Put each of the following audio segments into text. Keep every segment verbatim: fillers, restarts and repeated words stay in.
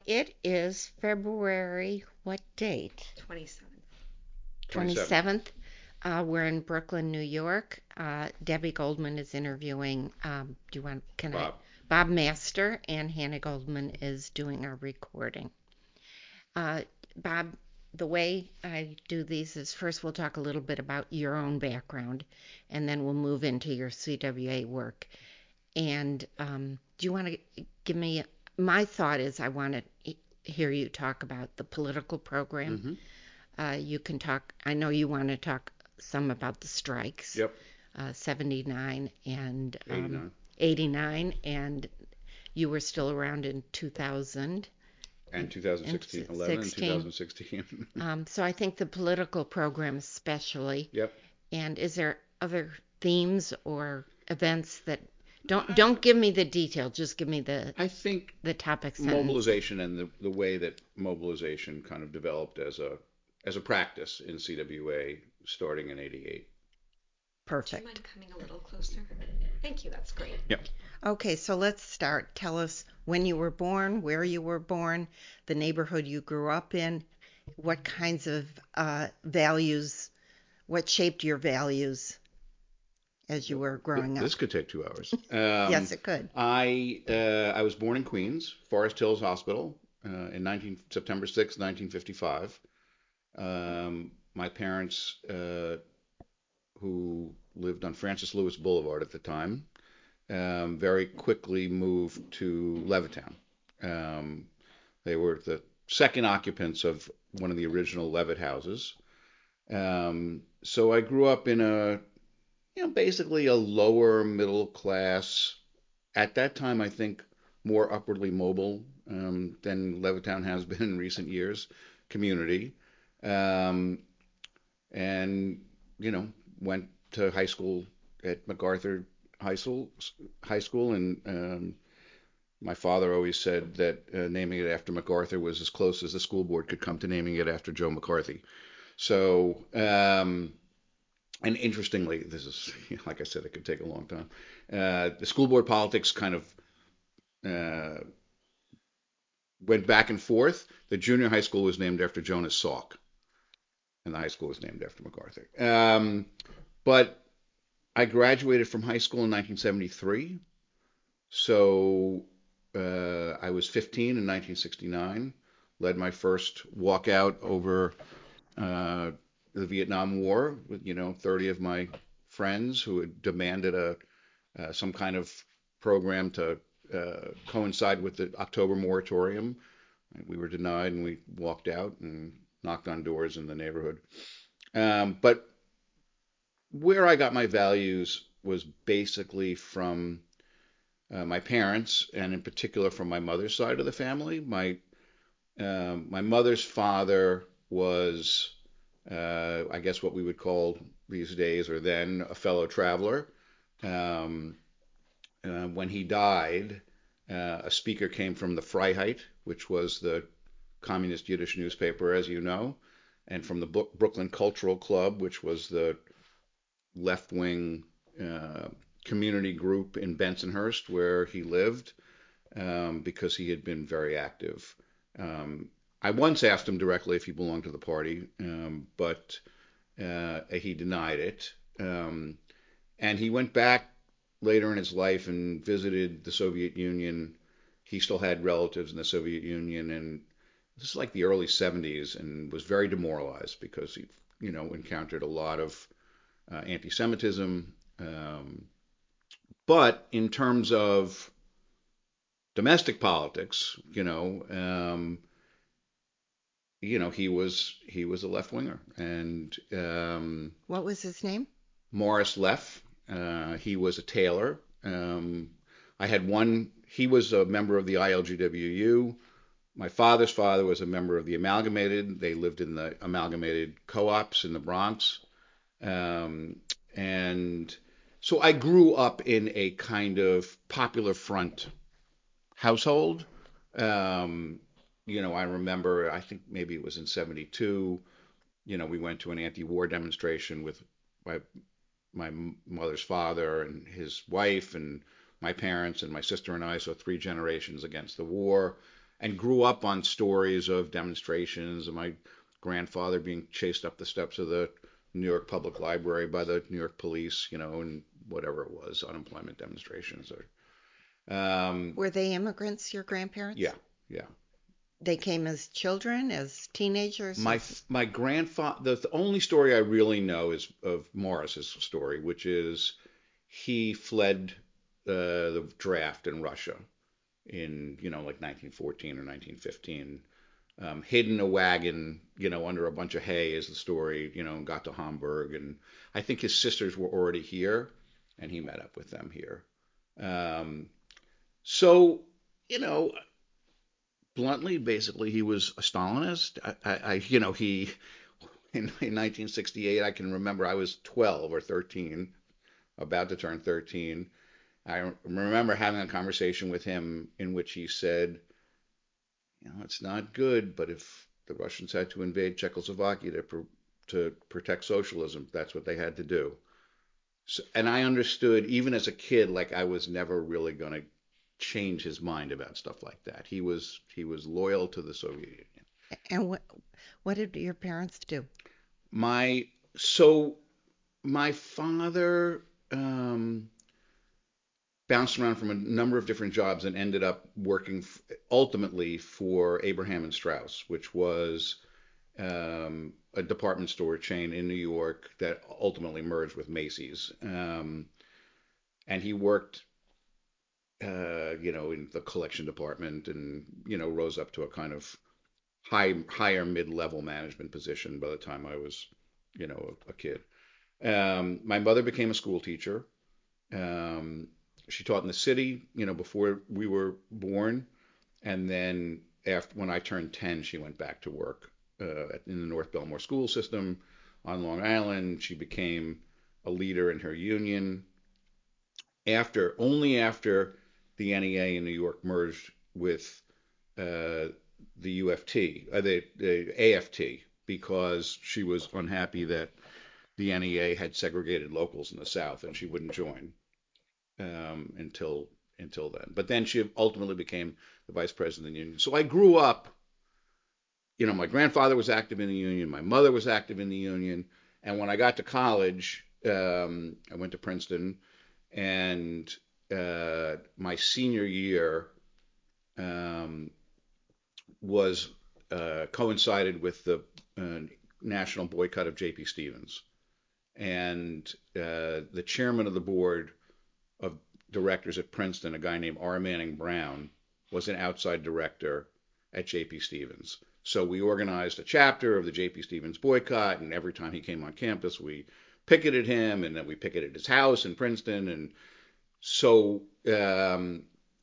it is February, what date? twenty-seventh. twenty-seventh. twenty-seventh. Uh, we're in Brooklyn, New York. Uh, Debbie Goldman is interviewing, um, do you want, can I? Bob. Bob Master, and Hannah Goldman is doing our recording. Uh, Bob, the way I do these is first we'll talk a little bit about your own background, and then we'll move into your C W A work. And um, do you want to give me? My thought is I want to hear you talk about the political program. Mm-hmm. Uh, you can talk. I know you want to talk some about the strikes. Yep. Uh, seventy-nine and um, eighty-nine. eighty-nine, and you were still around in two thousand. And twenty sixteen, eleven and twenty sixteen. um, so I think the political program especially. Yep. And is there other themes or events that don't don't give me the detail, just give me the I think the topic sentence. mobilization and the, the way that mobilization kind of developed as a as a practice in C W A starting in eighty-eight. Perfect. Do you mind coming a little closer? Thank you. That's great. Yep. Okay, so let's start. Tell us when you were born, where you were born, the neighborhood you grew up in, what kinds of uh, values, what shaped your values as you were growing up. This could take two hours. Um, yes, it could. I uh, I was born in Queens, Forest Hills Hospital, uh, in nineteen, September sixth, nineteen fifty-five. Um, my parents, uh, who lived on Francis Lewis Boulevard at the time, um, very quickly moved to Levittown. Um, they were the second occupants of one of the original Levitt houses. Um, so I grew up in a, you know, basically a lower middle class, at that time, I think more upwardly mobile um, than Levittown has been in recent years, community. Um, and, you know, went to high school at MacArthur High School, high school, and um, my father always said that uh, naming it after MacArthur was as close as the school board could come to naming it after Joe McCarthy. So, um, and interestingly, this is, like I said, it could take a long time. Uh, the school board politics kind of uh, went back and forth. The junior high school was named after Jonas Salk, and the high school was named after MacArthur. Um, but I graduated from high school in nineteen seventy-three, so uh, I was fifteen in nineteen sixty-nine. Led my first walkout over uh, the Vietnam War with, you know, thirty of my friends who had demanded a uh, some kind of program to uh, coincide with the October moratorium. We were denied, and we walked out and knocked on doors in the neighborhood. Um, but where I got my values was basically from uh, my parents, and in particular from my mother's side of the family. My um, my mother's father was, uh, I guess, what we would call these days or then a fellow traveler. Um, uh, when he died, uh, a speaker came from the Freiheit, which was the communist Yiddish newspaper, as you know, and from the Brooklyn Cultural Club, which was the left-wing uh, community group in Bensonhurst where he lived, um, because he had been very active. Um, I once asked him directly if he belonged to the party, um, but uh, he denied it. Um, and he went back later in his life and visited the Soviet Union. He still had relatives in the Soviet Union, and this is like the early seventies, and was very demoralized because he, you know, encountered a lot of uh, anti-Semitism. Um, but in terms of domestic politics, you know, um, you know, he was he was a left winger, and um, What was his name? Morris Leff. Uh, he was a tailor. Um, I had one. He was a member of the I L G W U. My father's father was a member of the Amalgamated. They lived in the Amalgamated co-ops in the Bronx. Um, and so I grew up in a kind of popular front household. Um, you know, I remember, I think maybe it was in seventy-two, you know, we went to an anti-war demonstration with my, my mother's father and his wife and my parents and my sister and I, so three generations against the war. and grew up on stories of demonstrations and my grandfather being chased up the steps of the New York Public Library by the New York police, you know, and whatever it was, unemployment demonstrations or um, Were they immigrants, your grandparents? yeah, yeah. They came as children, as teenagers? My my grandfather, the, the only story I really know is of Morris's story, which is he fled uh, the draft in Russia in, you know, like nineteen fourteen or nineteen fifteen, um, hid in a wagon, you know, under a bunch of hay is the story, you know, and got to Hamburg. And I think his sisters were already here and he met up with them here. Um, so, you know, bluntly, basically, he was a Stalinist. I, I, I you know, he, in, in nineteen sixty-eight, I can remember I was twelve or thirteen, about to turn thirteen. I remember having a conversation with him in which he said, you know, it's not good, but if the Russians had to invade Czechoslovakia to pr to protect socialism, that's what they had to do. So, and I understood, even as a kid, like I was never really going to change his mind about stuff like that. He was he was loyal to the Soviet Union. And what what did your parents do? My so my father um, bounced around from a number of different jobs and ended up working f- ultimately for Abraham and Straus, which was um, a department store chain in New York that ultimately merged with Macy's. Um, and he worked, uh, you know, in the collection department, and you know, rose up to a kind of high, higher mid-level management position by the time I was, you know, a, a kid. Um, my mother became a school teacher. Um, she taught in the city, you know, before we were born, and then after when I turned ten, she went back to work uh, in the North Belmore school system on Long Island. She became a leader in her union. After only after the N E A in New York merged with uh, the U F T, uh, the, the A F T, because she was unhappy that the N E A had segregated locals in the South, and she wouldn't join um, until until then. But then she ultimately became the vice president of the union. So I grew up, you know, my grandfather was active in the union, my mother was active in the union, and when I got to college, um, I went to Princeton, and uh, my senior year um, was uh, coincided with the uh, national boycott of J P. Stevens, and uh, the chairman of the board of directors at Princeton, a guy named R. Manning Brown, was an outside director at J P. Stevens. So we organized a chapter of the J P. Stevens boycott, and every time he came on campus, we picketed him, and then we picketed his house in Princeton. And so, um,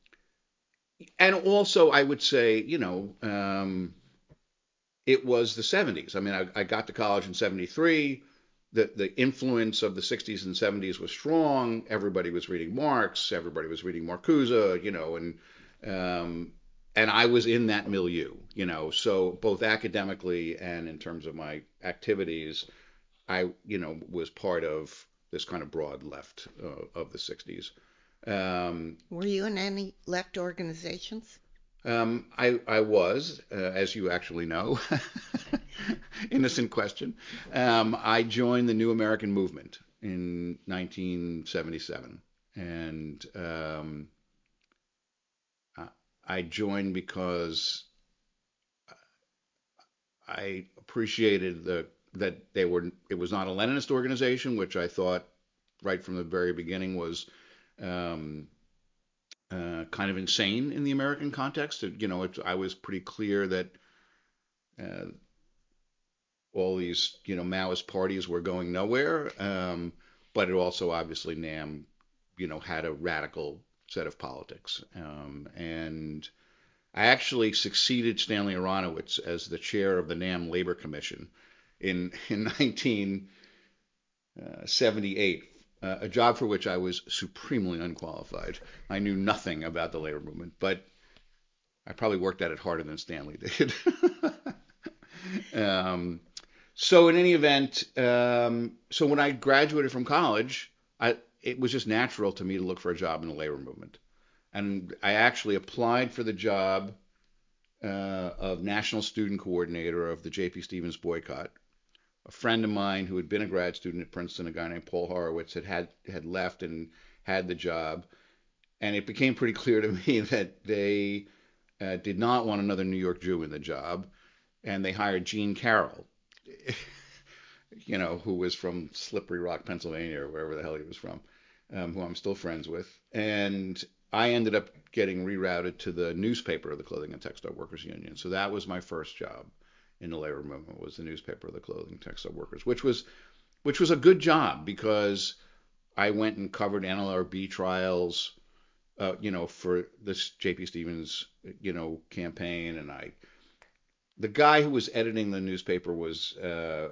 and also, I would say, you know, um, it was the seventies. I mean, I, I got to college in seventy-three. The, the influence of the sixties and seventies was strong. Everybody was reading Marx. Everybody was reading Marcuse, you know, and um, and I was in that milieu, you know. So both academically and in terms of my activities, I, you know, was part of this kind of broad left uh, of the sixties. Um, Were you in any left organizations? Um, I, I was, uh, as you actually know, innocent question. Um, I joined the New American Movement in nineteen seventy-seven, and um, I joined because I appreciated the that they were. It was not a Leninist organization, which I thought right from the very beginning was um, uh, kind of insane in the American context. It, you know, it, I was pretty clear that. Uh, all these, you know, Maoist parties were going nowhere. Um, but it also obviously NAM, you know, had a radical set of politics. Um, and I actually succeeded Stanley Aronowitz as the chair of the NAM Labor Commission in in nineteen seventy-eight, uh, a job for which I was supremely unqualified. I knew nothing about the labor movement, but I probably worked at it harder than Stanley did. um, So in any event, um, so when I graduated from college, I, it was just natural to me to look for a job in the labor movement. And I actually applied for the job uh, of national student coordinator of the J P. Stevens boycott. A friend of mine who had been a grad student at Princeton, a guy named Paul Horowitz, had had, had left and had the job. And it became pretty clear to me that they uh, did not want another New York Jew in the job. And they hired Gene Carroll, you know, who was from Slippery Rock, Pennsylvania, or wherever the hell he was from, um, who I'm still friends with. And I ended up getting rerouted to the newspaper of the Clothing and Textile Workers Union. So that was my first job in the labor movement, was the newspaper of the Clothing and Textile Workers, which was which was a good job because I went and covered N L R B trials, uh, you know, for this J P. Stevens, you know, campaign, and I the guy who was editing the newspaper was uh,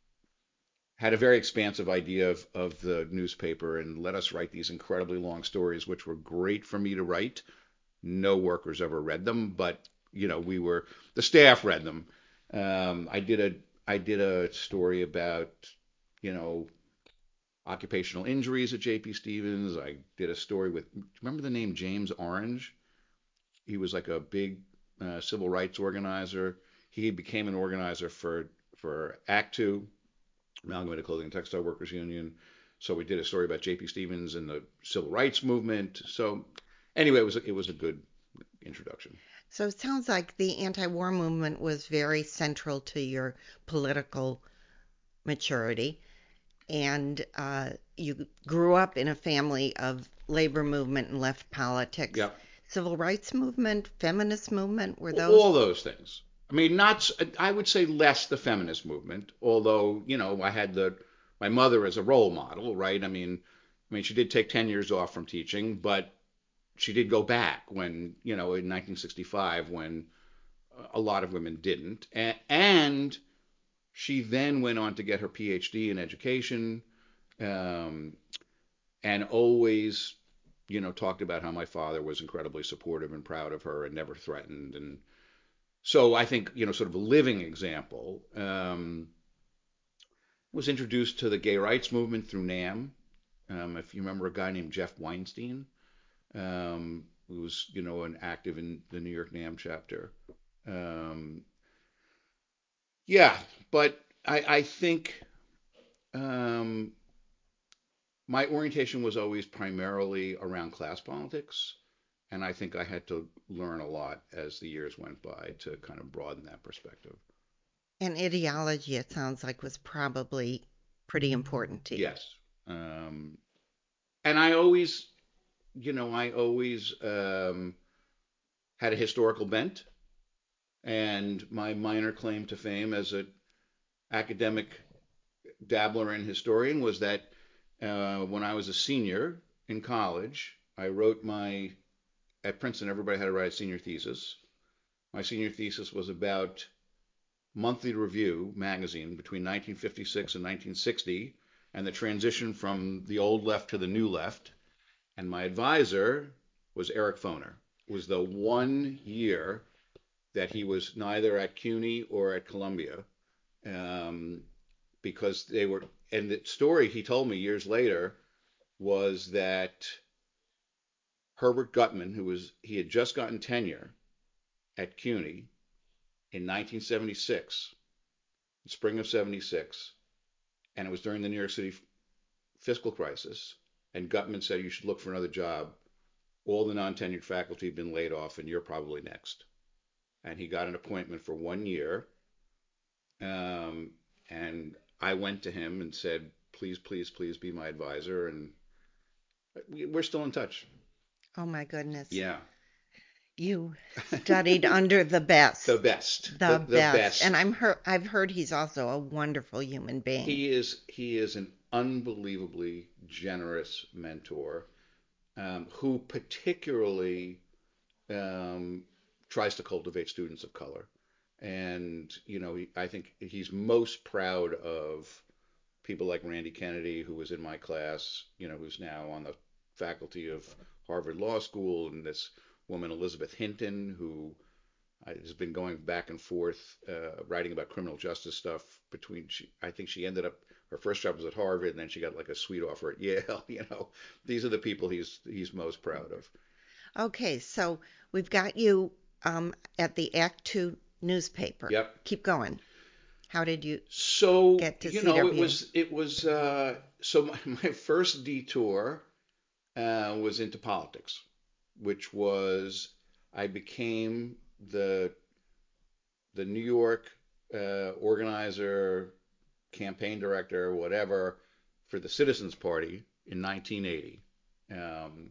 had a very expansive idea of, of the newspaper and let us write these incredibly long stories, which were great for me to write. No workers ever read them, but you know, we were the staff read them. Um, I did a I did a story about you know occupational injuries at J P. Stevens. I did a story with remember the name James Orange? He was like a big uh, civil rights organizer. He became an organizer for for Act Two, Amalgamated Clothing and Textile Workers Union. So we did a story about J P. Stevens and the civil rights movement. So anyway, it was it was a good introduction. So it sounds like the anti-war movement was very central to your political maturity, and uh, you grew up in a family of labor movement and left politics. Yep. Civil rights movement, feminist movement, were those? All those things. I mean, not, I would say less the feminist movement, although, you know, I had the, my mother as a role model, right? I mean, I mean, she did take ten years off from teaching, but she did go back when, you know, in nineteen sixty-five when a lot of women didn't. And, and she then went on to get her P H D in education, um, and always, you know, talked about how my father was incredibly supportive and proud of her and never threatened. And so I think, you know, sort of a living example. Um, was introduced to the gay rights movement through NAM. Um, if you remember a guy named Jeff Weinstein, um, who was, you know, an active in the New York NAM chapter. Um, yeah, but I, I think um, my orientation was always primarily around class politics. And I think I had to learn a lot as the years went by to kind of broaden that perspective. And ideology, it sounds like, was probably pretty important to you. Yes. Um, and I always, you know, I always um, had a historical bent. And my minor claim to fame as an academic dabbler and historian was that uh, when I was a senior in college, I wrote my, at Princeton, everybody had to write a senior thesis. My senior thesis was about Monthly Review magazine between nineteen fifty-six and nineteen sixty and the transition from the old left to the new left. And my advisor was Eric Foner. It was the one year that he was neither at CUNY or at Columbia, um, because they were. And the story he told me years later was that Herbert Gutman, who was he had just gotten tenure at CUNY in nineteen seventy-six, spring of seventy-six, and it was during the New York City fiscal crisis. And Gutman said you should look for another job. All the non-tenured faculty have been laid off, and you're probably next. And he got an appointment for one year. Um, and I went to him and said, please, please, please be my advisor. And we're still in touch. Oh my goodness. Yeah. You studied under the best. The best. The, The, the best. best. And I'm heard, I've heard he's also a wonderful human being. He is he is an unbelievably generous mentor, um, who particularly um, tries to cultivate students of color. And, you know, he, I think he's most proud of people like Randy Kennedy, who was in my class, you know, who's now on the faculty of Harvard Law School, and this woman, Elizabeth Hinton, who has been going back and forth, uh, writing about criminal justice stuff between, she, I think she ended up, her first job was at Harvard, and then she got like a sweet offer at Yale. You know, these are the people he's he's most proud of. Okay, so we've got you um, at the Act Two newspaper. Yep. Keep going. How did you So, get to you know, it C W? was it was uh, so my, my first detour uh, was into politics, which was I became the the New York uh, organizer, campaign director, whatever, for the Citizens Party in nineteen eighty, um,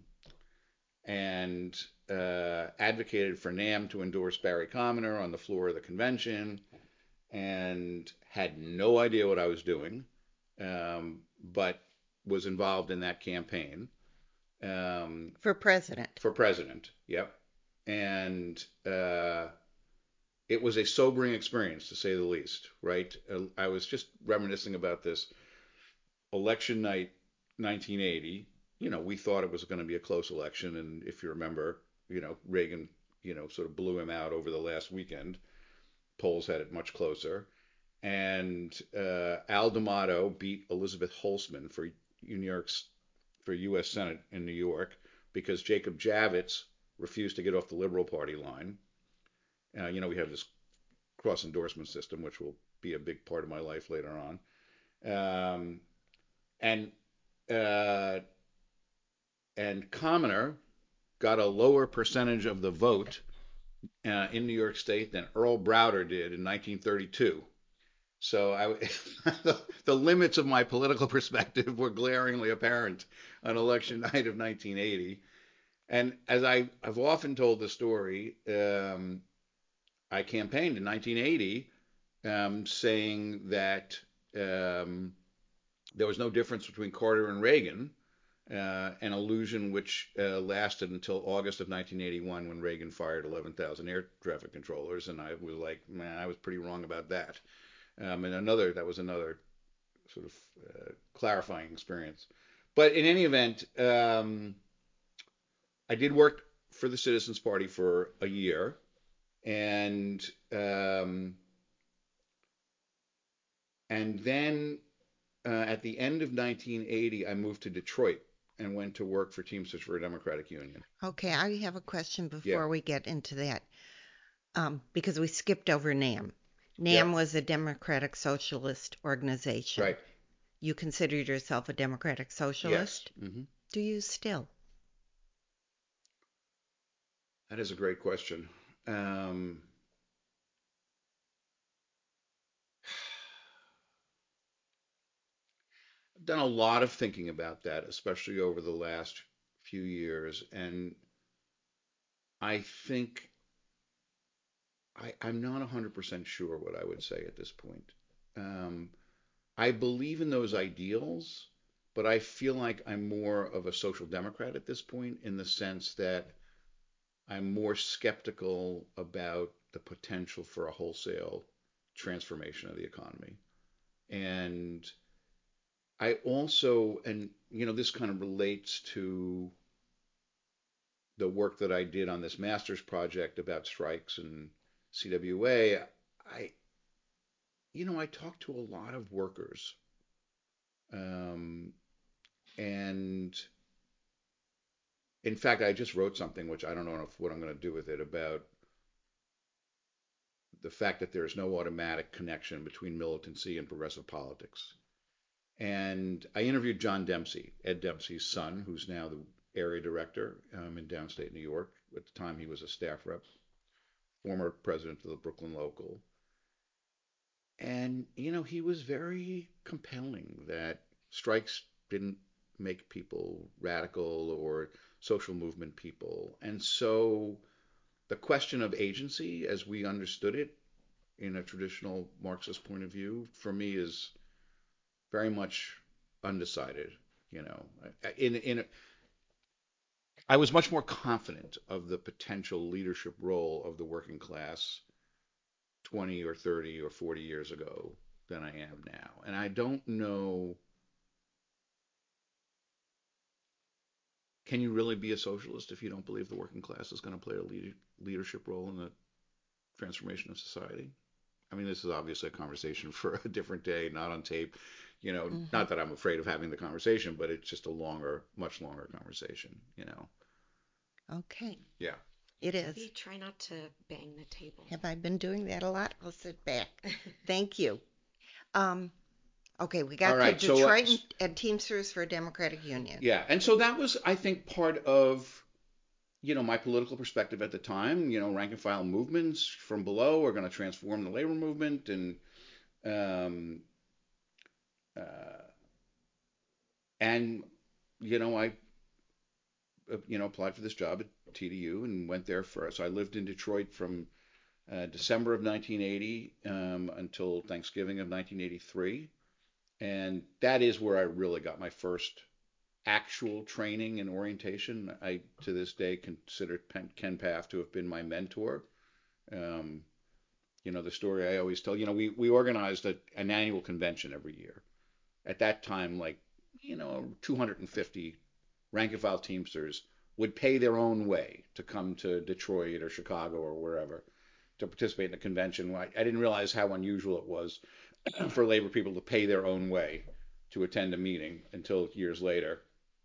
and uh, advocated for NAM to endorse Barry Commoner on the floor of the convention, and had no idea what I was doing, um, but was involved in that campaign um, For president. for president. Yep, and uh, it was a sobering experience to say the least. Right, uh, I was just reminiscing about this election night, nineteen eighty. You know, we thought it was going to be a close election, and if you remember, you know, Reagan, you know, sort of blew him out over the last weekend. Polls had it much closer. And uh, Al D'Amato beat Elizabeth Holtzman for New York's for U S Senate in New York because Jacob Javits refused to get off the Liberal Party line. Uh, you know, we have this cross endorsement system, which will be a big part of my life later on. Um, and uh, and Commoner got a lower percentage of the vote uh, in New York State than Earl Browder did in nineteen thirty-two. So I, the, the limits of my political perspective were glaringly apparent on election night of nineteen eighty. And as I, I've often told the story, um, I campaigned in nineteen eighty um, saying that um, there was no difference between Carter and Reagan, uh, an illusion which uh, lasted until August of nineteen eighty-one when Reagan fired eleven thousand air traffic controllers. And I was like, man, I was pretty wrong about that. Um, and another, that was another sort of uh, clarifying experience. But in any event, um, I did work for the Citizens Party for a year. And um, and then uh, at the end of nineteen eighty, I moved to Detroit and went to work for Teamsters for a Democratic Union. Okay, I have a question Yeah. before we get into that, um, because we skipped over NAM. NAM Yep. was a Democratic Socialist organization. Right. You considered yourself a Democratic Yes. Socialist? hmm Do you still? That is a great question. Um, I've done a lot of thinking about that, especially over the last few years, and I think I, I'm not one hundred percent sure what I would say at this point. Um, I believe in those ideals, but I feel like I'm more of a social democrat at this point in the sense that I'm more skeptical about the potential for a wholesale transformation of the economy. And I also, and you know, this kind of relates to the work that I did on this master's project about strikes and C W A. I, you know, I talked to a lot of workers, um, and in fact, I just wrote something which I don't know if, what I'm going to do with it about the fact that there's no automatic connection between militancy and progressive politics. And I interviewed John Dempsey, Ed Dempsey's son, who's now the area director um, in downstate New York. At the time, he was a staff rep, former president of the Brooklyn Local. And, you know, he was very compelling that strikes didn't make people radical or social movement people. And so the question of agency, as we understood it in a traditional Marxist point of view, for me is very much undecided. You know, in in I was much more confident of the potential leadership role of the working class twenty or thirty or forty years ago than I am now. And I don't know, can you really be a socialist if you don't believe the working class is going to play a lead, leadership role in the transformation of society? I mean, this is obviously a conversation for a different day, not on tape. You know, Mm-hmm. not that I'm afraid of having the conversation, but it's just a longer, much longer conversation, you know. Okay. Yeah. It is. Debbie, try not to bang the table. Have I been doing that a lot? I'll sit back. Thank you. Um, okay, we got All the right, so uh, Detroit and, and Teamsters for Democratic Union. yeah, and so that was, I think, part of, you know, my political perspective at the time. You know, rank and file movements from below are going to transform the labor movement, and um, uh, and you know, I uh, you know applied for this job at T D U and went there for. So I lived in Detroit from uh, December of nineteen eighty um, until Thanksgiving of nineteen eighty-three, and that is where I really got my first actual training and orientation. I, to this day, consider Ken Paff to have been my mentor. Um, you know, the story I always tell, you know, we, we organized a, an annual convention every year. At that time, like, you know, two hundred fifty rank and file Teamsters would pay their own way to come to Detroit or Chicago or wherever to participate in the convention. I, I didn't realize how unusual it was for labor people to pay their own way to attend a meeting until years later.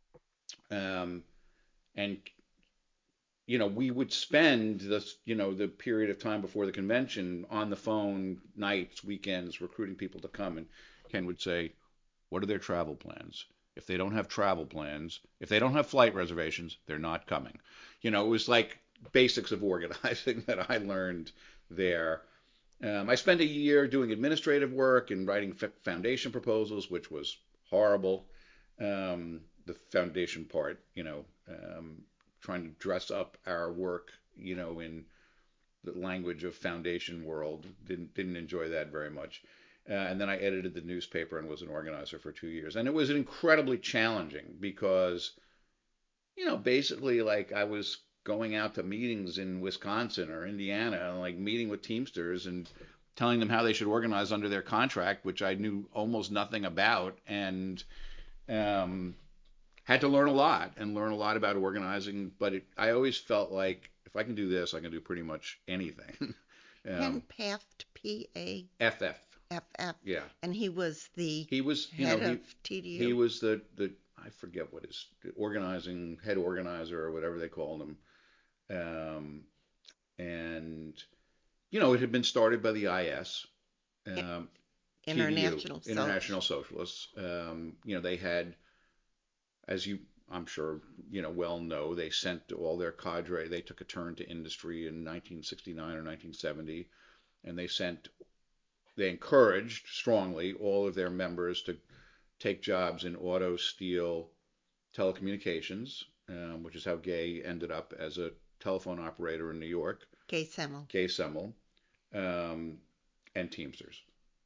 Um, and you know, we would spend this, you know, the period of time before the convention on the phone, nights, weekends, recruiting people to come. And Ken would say, "What are their travel plans? If they don't have travel plans, if they don't have flight reservations, they're not coming." You know, it was like basics of organizing that I learned there. Um, I spent a year doing administrative work and writing f- foundation proposals, which was horrible. Um, the foundation part, you know, um, trying to dress up our work, you know, in the language of foundation world, didn't didn't enjoy that very much. Uh, and then I edited the newspaper and was an organizer for two years, and it was incredibly challenging because, you know, basically like I was going out to meetings in Wisconsin or Indiana, and like meeting with Teamsters and telling them how they should organize under their contract, which I knew almost nothing about, and um, had to learn a lot and learn a lot about organizing. But it, I always felt like if I can do this, I can do pretty much anything. Ken um, Paft, P A F F, F F, yeah. and he was the He was, you know, head he of T D U. he was the the I forget what his organizing head organizer or whatever they called him. Um, and you know, it had been started by the I S, um, T D U, International International Socialist. Socialists. Um, you know, they had, as you, I'm sure, you know, well know, they sent all their cadre. They took a turn to industry in nineteen sixty-nine or nineteen seventy, and they sent, they encouraged strongly all of their members to take jobs in auto, steel, telecommunications, um, which is how Gay ended up as a telephone operator in New York. Gay Semmel. Gay Semmel, um, and Teamsters.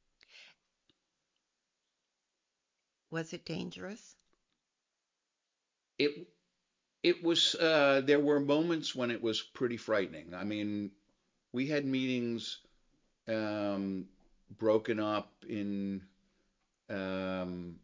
Was it dangerous? It it was uh, there were moments when it was pretty frightening. I mean, we had meetings um, broken up in um,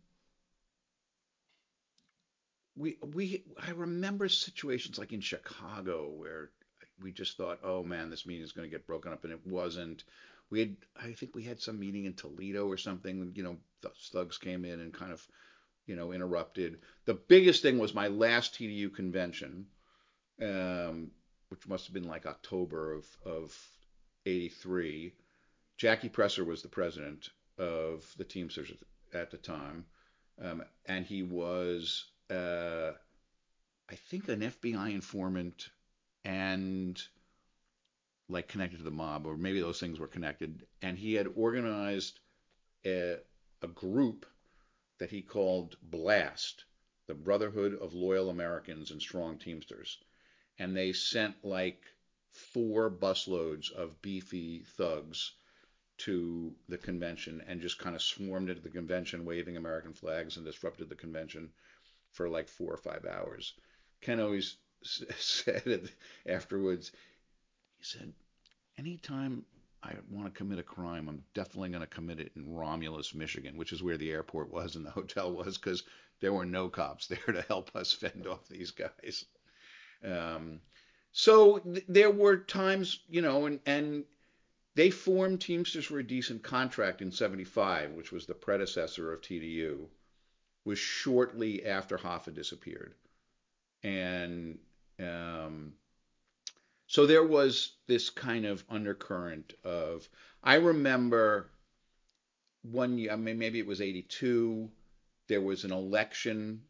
we we I remember situations like in Chicago where we just thought, oh man, this meeting is going to get broken up, and it wasn't. We had I think we had some meeting in Toledo or something. You know, the thugs came in and kind of you know interrupted. The biggest thing was my last T D U convention, um, which must have been like October of of eighty-three. Jackie Presser was the president of the Teamsters at the time, um, and he was, uh, I think, an F B I informant and like connected to the mob, or maybe those things were connected. And he had organized a, a group that he called BLAST, the Brotherhood of Loyal Americans and Strong Teamsters. And they sent like four busloads of beefy thugs to the convention and just kind of swarmed into the convention waving American flags and disrupted the convention for like four or five hours. Ken always said afterwards, he said, anytime I want to commit a crime, I'm definitely going to commit it in Romulus, Michigan, which is where the airport was and the hotel was, because there were no cops there to help us fend off these guys. Um, so th- there were times, you know, and, and they formed Teamsters for a Decent Contract in seventy-five, which was the predecessor of T D U, was shortly after Hoffa disappeared. And um, so there was this kind of undercurrent of, I remember one year, I mean, maybe it was eighty-two, there was an election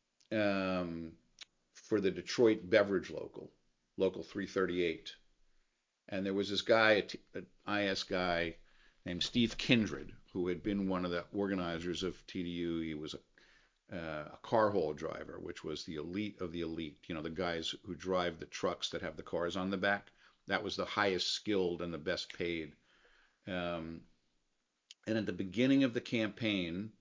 um, for the Detroit Beverage Local, Local three thirty-eight. And there was this guy, an I S guy named Steve Kindred, who had been one of the organizers of T D U. He was a, uh, a car haul driver, which was the elite of the elite. You know, the guys who drive the trucks that have the cars on the back. That was the highest skilled and the best paid. Um, and at the beginning of the campaign,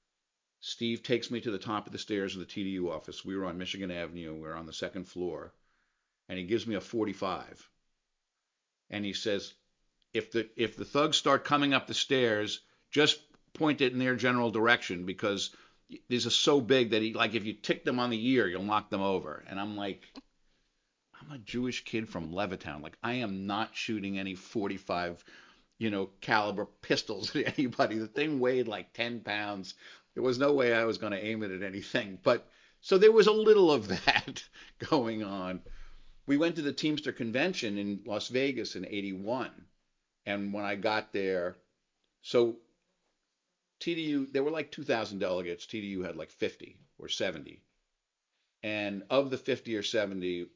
Steve takes me to the top of the stairs of the T D U office. We were on Michigan Avenue. We were on the second floor. And he gives me a forty-five. And he says, if the if the thugs start coming up the stairs, just point it in their general direction, because these are so big that he, like, if you tick them on the ear, you'll knock them over. And I'm like, I'm a Jewish kid from Levittown. Like, I am not shooting any forty-five, you know, caliber pistols at anybody. The thing weighed like ten pounds. There was no way I was going to aim it at anything. But so there was a little of that going on. We went to the Teamster Convention in Las Vegas in eighty-one. And when I got there, so T D U, there were like two thousand delegates. T D U had like fifty or seventy. And of the fifty or seventy,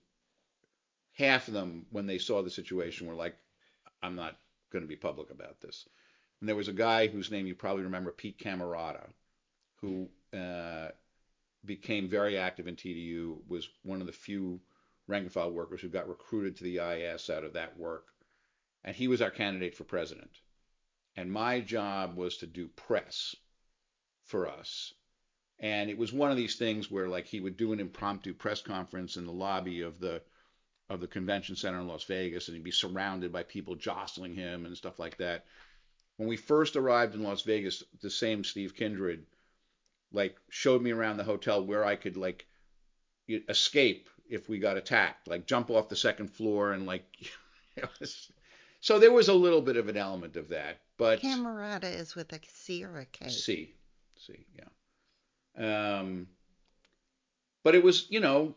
half of them, when they saw the situation, were like, I'm not going to be public about this. And there was a guy whose name you probably remember, Pete Camerata, who uh, became very active in T D U, was one of the few rank and file workers who got recruited to the I S out of that work. And he was our candidate for president. And my job was to do press for us. And it was one of these things where, like, he would do an impromptu press conference in the lobby of the of the convention center in Las Vegas, and he'd be surrounded by people jostling him and stuff like that. When we first arrived in Las Vegas, the same Steve Kindred, like, showed me around the hotel where I could, like, escape if we got attacked, like jump off the second floor and, like, it was, so there was a little bit of an element of that. But Camerata is with a C or a K? C, C, yeah. Um, but it was, you know,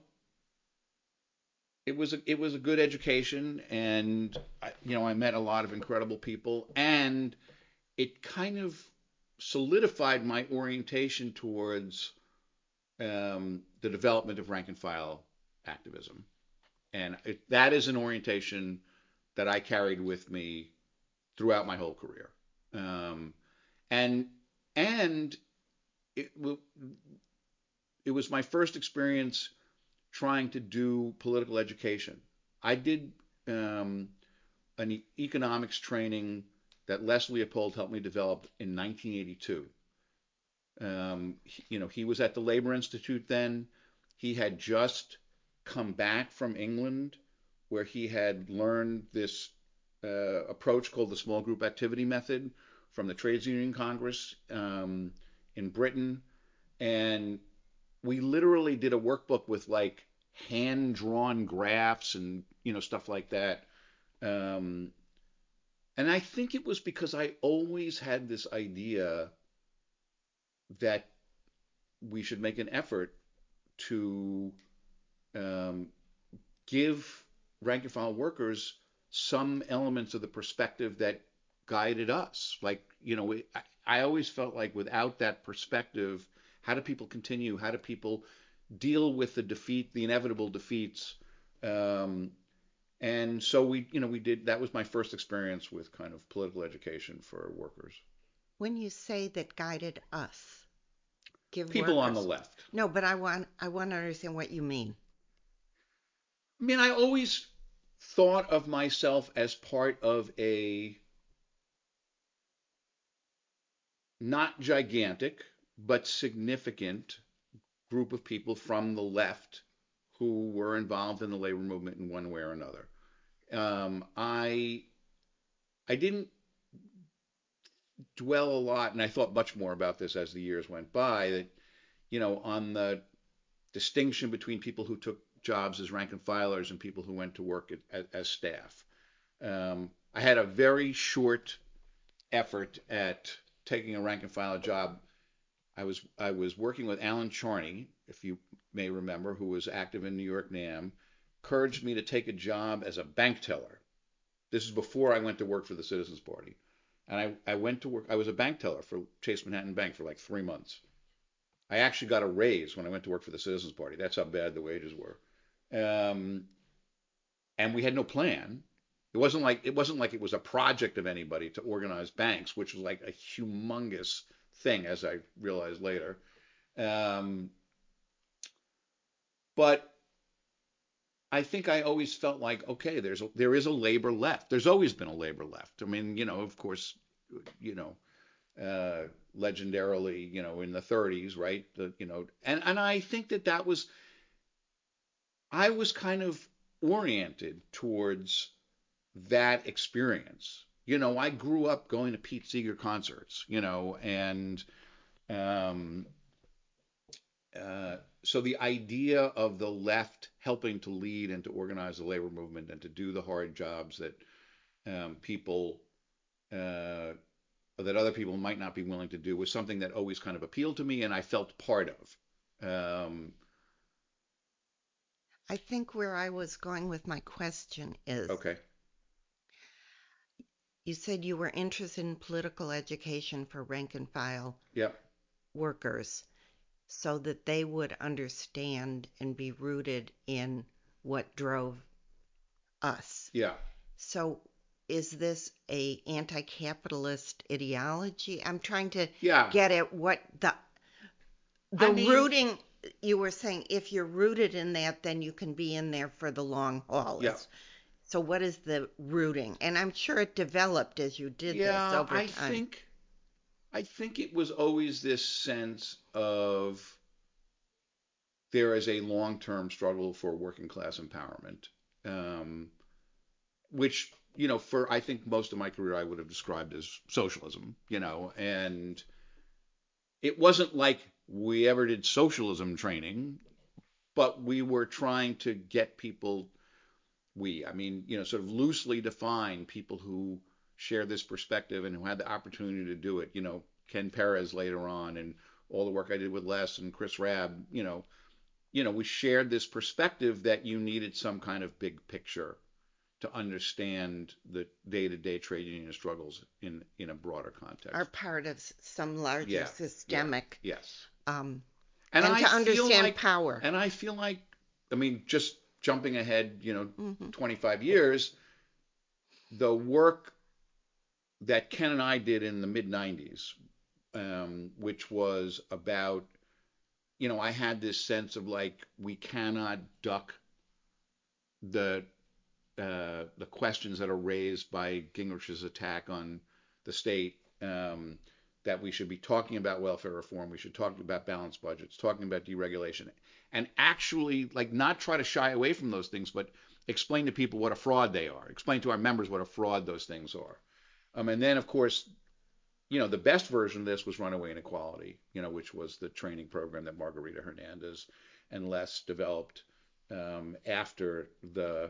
it was a, it was a good education, and I, you know, I met a lot of incredible people, and it kind of solidified my orientation towards um, the development of rank and file activism, and it, that is an orientation that I carried with me throughout my whole career, um, and and it it was my first experience trying to do political education. I did um, an e- economics training that Les Leopold helped me develop in nineteen eighty-two. Um, he, you know, he was at the Labor Institute then. He had just come back from England, where he had learned this uh, approach called the small group activity method from the Trades Union Congress um, in Britain. And we literally did a workbook with, like, hand drawn graphs and, you know, stuff like that. Um, and I think it was because I always had this idea that we should make an effort to um, give rank and file workers some elements of the perspective that guided us. Like, you know, we, I, I always felt like without that perspective, how do people continue? How do people deal with the defeat, the inevitable defeats? Um, and so we, you know, we did. That was my first experience with kind of political education for workers. When you say that guided us, give People on the workers. left. No, but I want I want to understand what you mean. I mean, I always thought of myself as part of a not gigantic, but significant group of people from the left who were involved in the labor movement in one way or another. Um, I I didn't dwell a lot, and I thought much more about this as the years went by. That, you know, on the distinction between people who took jobs as rank and filers and people who went to work at, as, as staff. Um, I had a very short effort at taking a rank and file job. I was I was working with Alan Charney, if you may remember, who was active in New York NAM, encouraged me to take a job as a bank teller. This is before I went to work for the Citizens Party. And I, I went to work, I was a bank teller for Chase Manhattan Bank for like three months. I actually got a raise when I went to work for the Citizens Party. That's how bad the wages were. Um, and we had no plan. It wasn't like it wasn't like it was a project of anybody to organize banks, which was like a humongous thing, as I realized later. Um, but I think I always felt like, okay, there's a, there is a labor left. There's always been a labor left. I mean, you know, of course, you know, uh, legendarily, you know, in the thirties, right? The, you know, and and I think that that was I was kind of oriented towards that experience. You know, I grew up going to Pete Seeger concerts, you know, and um, uh, so the idea of the left helping to lead and to organize the labor movement and to do the hard jobs that um, people uh, that other people might not be willing to do was something that always kind of appealed to me and I felt part of. Um, I think where I was going with my question is okay. you said you were interested in political education for rank and file Yeah. workers so that they would understand and be rooted in what drove us. Yeah. So is this a anti-capitalist ideology? I'm trying to Yeah. get at what the the I mean, rooting you were saying if you're rooted in that, then you can be in there for the long haul. yeah. So what is the rooting? And I'm sure it developed as you did this Yeah, over I time. think I think it was always this sense of there is a long-term struggle for working class empowerment, um, which, you know, for I think most of my career I would have described as socialism, you know, and it wasn't like we ever did socialism training, but we were trying to get people, we, I mean, you know, sort of loosely define people who share this perspective and who had the opportunity to do it, you know, Ken Perez later on and all the work I did with Les and Chris Rabb, you know, you know, we shared this perspective that you needed some kind of big picture to understand the day-to-day trade union struggles in in a broader context. Are part of some larger Yeah, systemic, yeah, yes. um, And, and I to feel understand like, power. and I feel like, I mean, just jumping ahead, you know, Mm-hmm. twenty-five years, the work that Ken and I did in the mid nineties, um, which was about, you know, I had this sense of like, we cannot duck the uh, the questions that are raised by Gingrich's attack on the state, um, that we should be talking about welfare reform, we should talk about balanced budgets, talking about deregulation, and actually like not try to shy away from those things, but explain to people what a fraud they are, explain to our members what a fraud those things are. Um, and then of course, you know, the best version of this was Runaway Inequality, you know, which was the training program that Margarita Hernandez and Les developed um, after the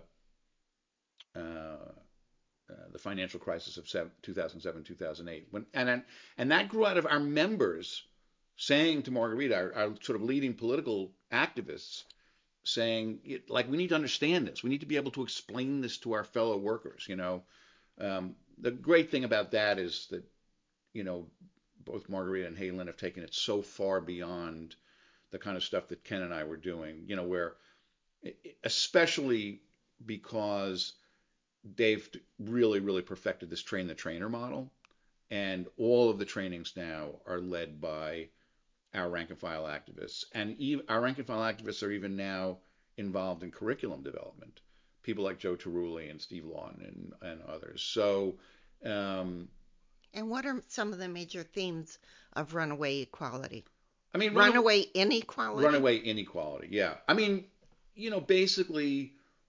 uh, uh, the financial crisis of two thousand seven, two thousand eight. When, and, and that grew out of our members saying to Margarita, our, our sort of leading political activists, saying, like, we need to understand this. We need to be able to explain this to our fellow workers, you know. Um, the great thing about that is that, you know, both Margarita and Halen have taken it so far beyond the kind of stuff that Ken and I were doing, you know, where, especially because they've really, really perfected this train the trainer model. And all of the trainings now are led by our rank and file activists. And even, our rank and file activists are even now involved in curriculum development. People like Joe Terulli and Steve Lawton and, and others. So, um, And what are some of the major themes of runaway equality? I mean, runaway inequality? Runaway inequality, yeah. I mean, you know, basically,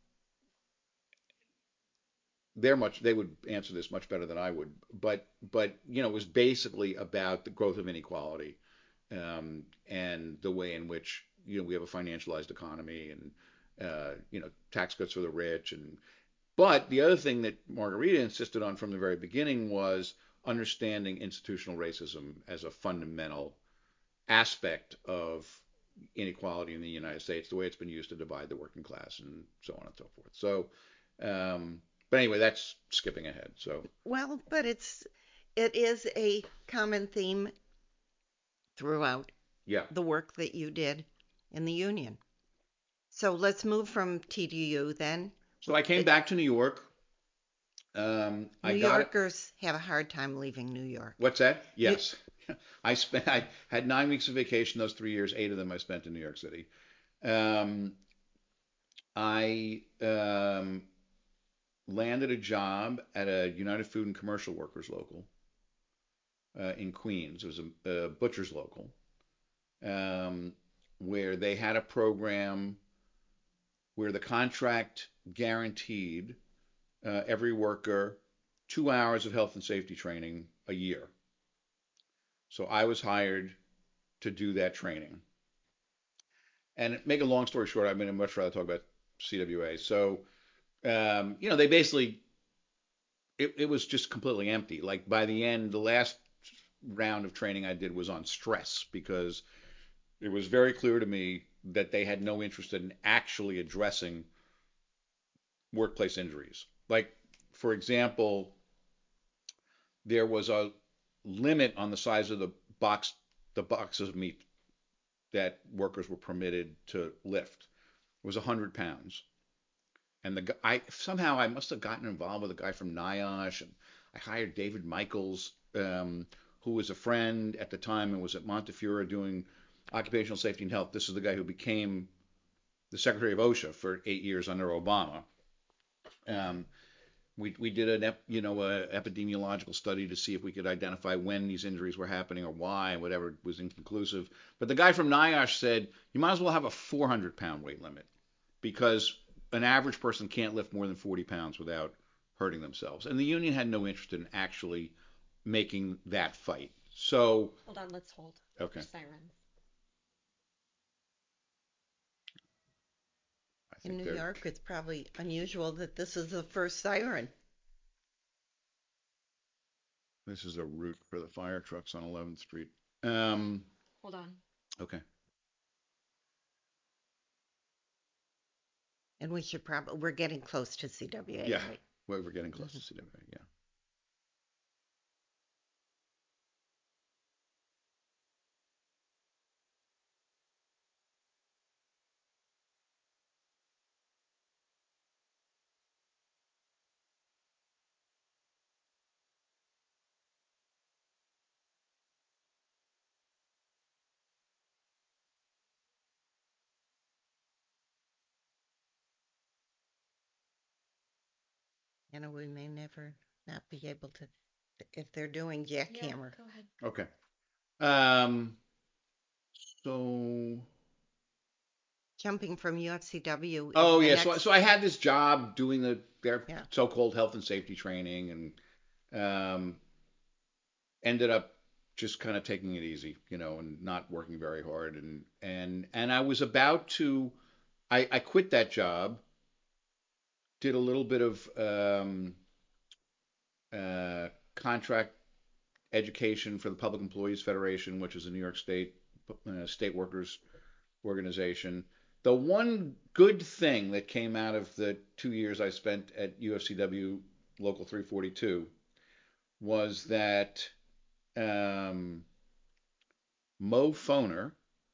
they're much they would answer this much better than I would, but but you know it was basically about the growth of inequality, um, and the way in which you know we have a financialized economy and uh, you know tax cuts for the rich, and but the other thing that Margarita insisted on from the very beginning was understanding institutional racism as a fundamental aspect of inequality in the United States, the way it's been used to divide the working class, and so on and so forth. So, um, but anyway, that's skipping ahead. So, Well, but it's it is a common theme throughout yeah. the work that you did in the union. So let's move from T D U then. So I came It- back to New York. Um, I New got it. Yorkers have a hard time leaving New York. What's that? Yes. I spent, I had nine weeks of vacation those three years. Eight of them I spent in New York City. Um, I um, landed a job at a United Food and Commercial Workers local uh, in Queens. It was a, a butcher's local, um, where they had a program where the contract guaranteed uh, every worker two hours of health and safety training a year. So I was hired to do that training. And make a long story short, I mean, I'd much rather talk about C W A. So, um, you know, they basically, it, it was just completely empty. Like by the end, the last round of training I did was on stress because it was very clear to me that they had no interest in actually addressing workplace injuries. Like, for example, there was a limit on the size of the box, the boxes of meat that workers were permitted to lift. It was one hundred pounds. And the guy, I somehow I must have gotten involved with a guy from NIOSH, and I hired David Michaels, um, who was a friend at the time and was at Montefiore doing occupational safety and health. This is the guy who became the secretary of OSHA for eight years under Obama. Um, we we did an ep, you know a epidemiological study to see if we could identify when these injuries were happening or why, whatever was inconclusive. But the guy from NIOSH said you might as well have a four hundred pound weight limit because an average person can't lift more than forty pounds without hurting themselves. And the union had no interest in actually making that fight. So Hold on, let's hold okay, for sirens. I In think New they're York, it's probably unusual that this is the first siren. this is a route for the fire trucks on eleventh Street. Um, Hold on. okay. And we should probably, we're getting close to C W A, Yeah, right? well, we're getting close Mhm. to C W A. Yeah. You know, we may never not be able to, if they're doing jackhammer. Yeah, go ahead. Okay. Um, so, Jumping from U F C W. oh the yeah, so next, so I had this job doing the their Yeah. so-called health and safety training, and um, ended up just kind of taking it easy, you know, and not working very hard, and and and I was about to, I I quit that job, did a little bit of um, uh, contract education for the Public Employees Federation, which is a New York State uh, state workers organization. The one good thing that came out of the two years I spent at U F C W Local three forty-two was that um, Mo Foner,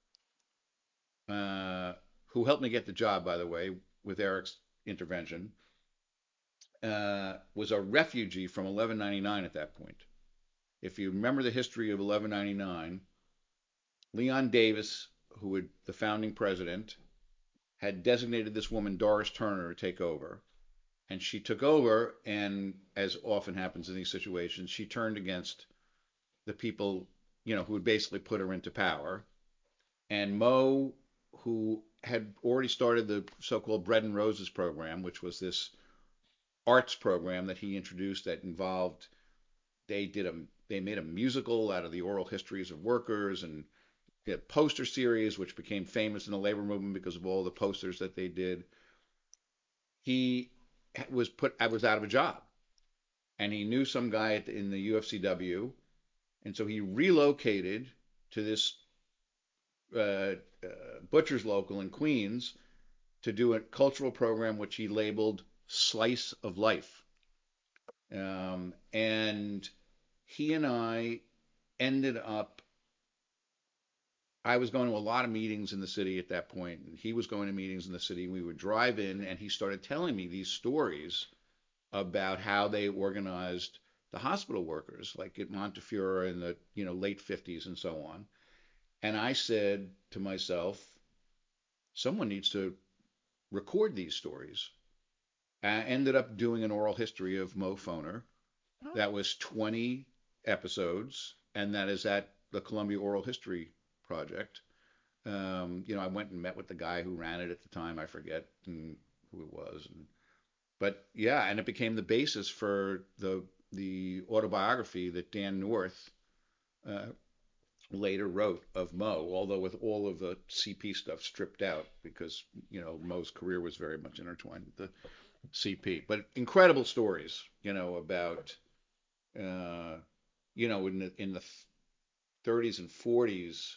uh, who helped me get the job, by the way, with Eric's intervention, uh, was a refugee from eleven ninety-nine at that point. If you remember the history of eleven ninety-nine, Leon Davis, who was the founding president, had designated this woman, Doris Turner, to take over. And she took over, and as often happens in these situations, she turned against the people, you know, who had basically put her into power. And Mo, who had already started the so-called Bread and Roses program, which was this arts program that he introduced that involved, they did a, they made a musical out of the oral histories of workers, and a poster series which became famous in the labor movement because of all the posters that they did. He was put, I was out of a job, and he knew some guy at the, in the U F C W, and so he relocated to this uh, uh, Butcher's Local in Queens to do a cultural program which he labeled Slice of Life. Um, and he and I ended up, I was going to a lot of meetings in the city at that point, and he was going to meetings in the city. We would drive in, and he started telling me these stories about how they organized the hospital workers, like at Montefiore in the you know late fifties and so on. And I said to myself, someone needs to record these stories. I ended up doing an oral history of Mo Foner. Oh, That was twenty episodes, and that is at the Columbia Oral History Project. Um, you know, I went and met with the guy who ran it at the time. I forget who it was, and, but yeah, and it became the basis for the the autobiography that Dan North uh, later wrote of Mo, although with all of the C P stuff stripped out because you know Mo's career was very much intertwined with the C P. But incredible stories, you know, about uh, you know in the in the thirties and forties.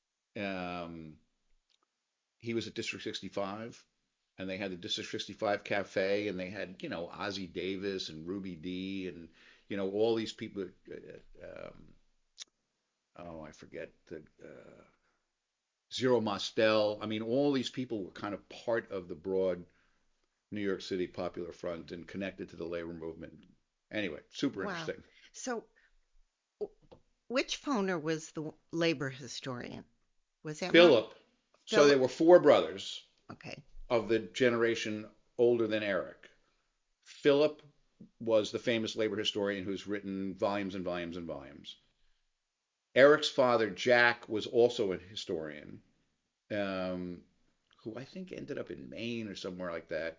Um, he was at District sixty-five, and they had the District sixty-five Cafe, and they had you know Ozzie Davis and Ruby Dee, and you know all these people. Uh, um, oh, I forget the uh, Zero Mostel. I mean, all these people were kind of part of the broad New York City Popular Front and connected to the labor movement. Anyway, super wow. interesting. So, w- which Foner was the labor historian? Was that Mo? Philip. So there Philip? were four brothers Okay. of the generation older than Eric. Philip was the famous labor historian who's written volumes and volumes and volumes. Eric's father, Jack, was also a historian, um, who I think ended up in Maine or somewhere like that.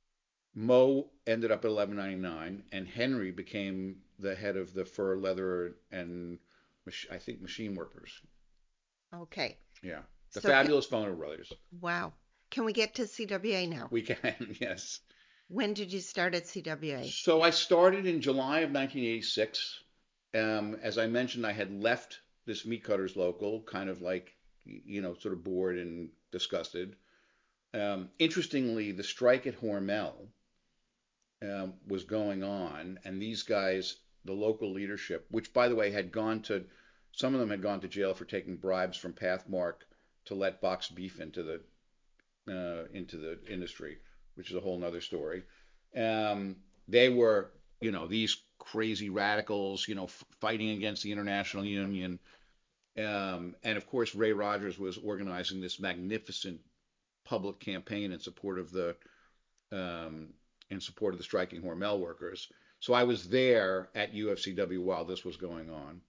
Mo ended up at eleven ninety-nine, and Henry became the head of the fur, leather, and I think machine workers. Okay. Yeah, the So, ca- fabulous Foner brothers. wow. Can we get to C W A now? We can, yes. When did you start at C W A? So I started in July of nineteen eighty-six. Um, as I mentioned, I had left this meat cutters local, kind of like, you know, sort of bored and disgusted. Um, interestingly, the strike at Hormel um, was going on, and these guys, the local leadership, which by the way had gone to, some of them had gone to jail for taking bribes from Pathmark to let boxed beef into the uh, into the industry, which is a whole nother story. Um, they were, you know, these crazy radicals, you know, f- fighting against the International Union. Um, and of course, Ray Rogers was organizing this magnificent public campaign in support of the um, in support of the striking Hormel workers. So I was there at U F C W while this was going on,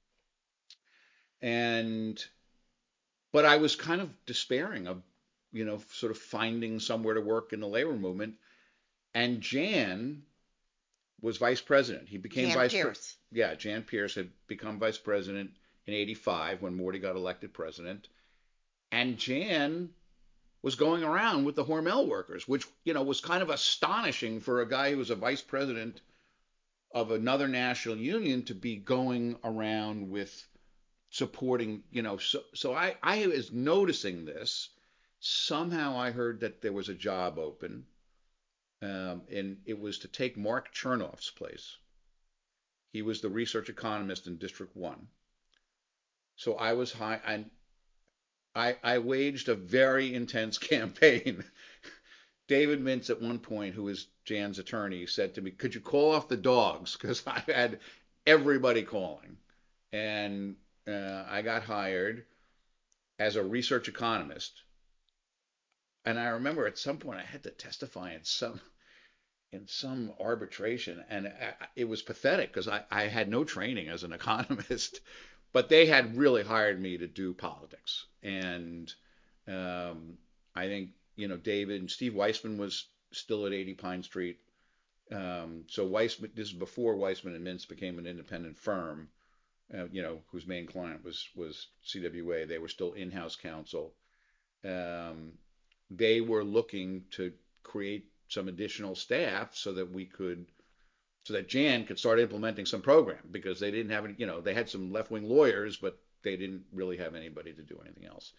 and but I was kind of despairing of, you know, sort of finding somewhere to work in the labor movement. And Jan was vice president. He became Jan vice pre- Pierce. yeah, Jan Pierce had become vice president in eighty-five when Morty got elected president. And Jan was going around with the Hormel workers, which, you know, was kind of astonishing for a guy who was a vice president of another national union to be going around with supporting, you know, so so I I was noticing this. Somehow I heard that there was a job open, um, and it was to take Mark Chernoff's place. He was the research economist in District One. So I was high, and I I waged a very intense campaign. David Mintz at one point, who was Jan's attorney, said to me, "Could you call off the dogs?" Because I had everybody calling, and uh, I got hired as a research economist. And I remember at some point I had to testify in some in some arbitration, and I, it was pathetic because I, I had no training as an economist, but they had really hired me to do politics. And um, I think you know David and Steve Weissman was still at eighty Pine Street. Um, so Weissman, this is before Weissman and Mintz became an independent firm. Uh, you know, whose main client was was C W A. They were still in-house counsel. Um, they were looking to create some additional staff so that we could, so that Jan could start implementing some program because they didn't have any, you know, they had some left wing lawyers, but they didn't really have anybody to do anything else.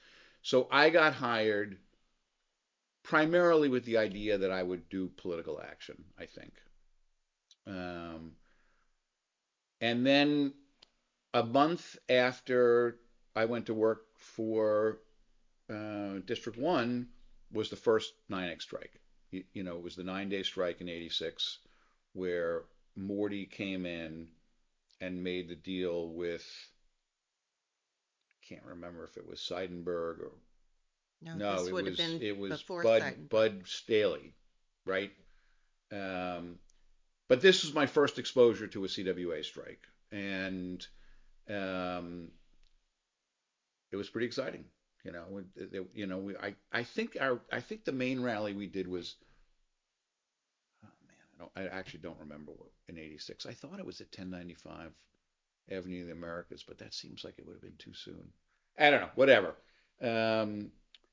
So I got hired primarily with the idea that I would do political action, I think. Um, and then a month after I went to work for uh, District one was the first nine X strike. You, you know, it was the nine day strike in eighty-six where Morty came in and made the deal with, can't remember if it was Seidenberg or No, no, this it would have was been it was before Bud Seidenberg. Bud Staley, right? Um, but this was my first exposure to a C W A strike, and um, it was pretty exciting. You know, it, it, you know, we, I, I think our, I think the main rally we did was, oh man, I don't, I actually don't remember what in eighty-six. I thought it was at ten ninety-five Avenue of the Americas, but that seems like it would have been too soon. I don't know, whatever. Um,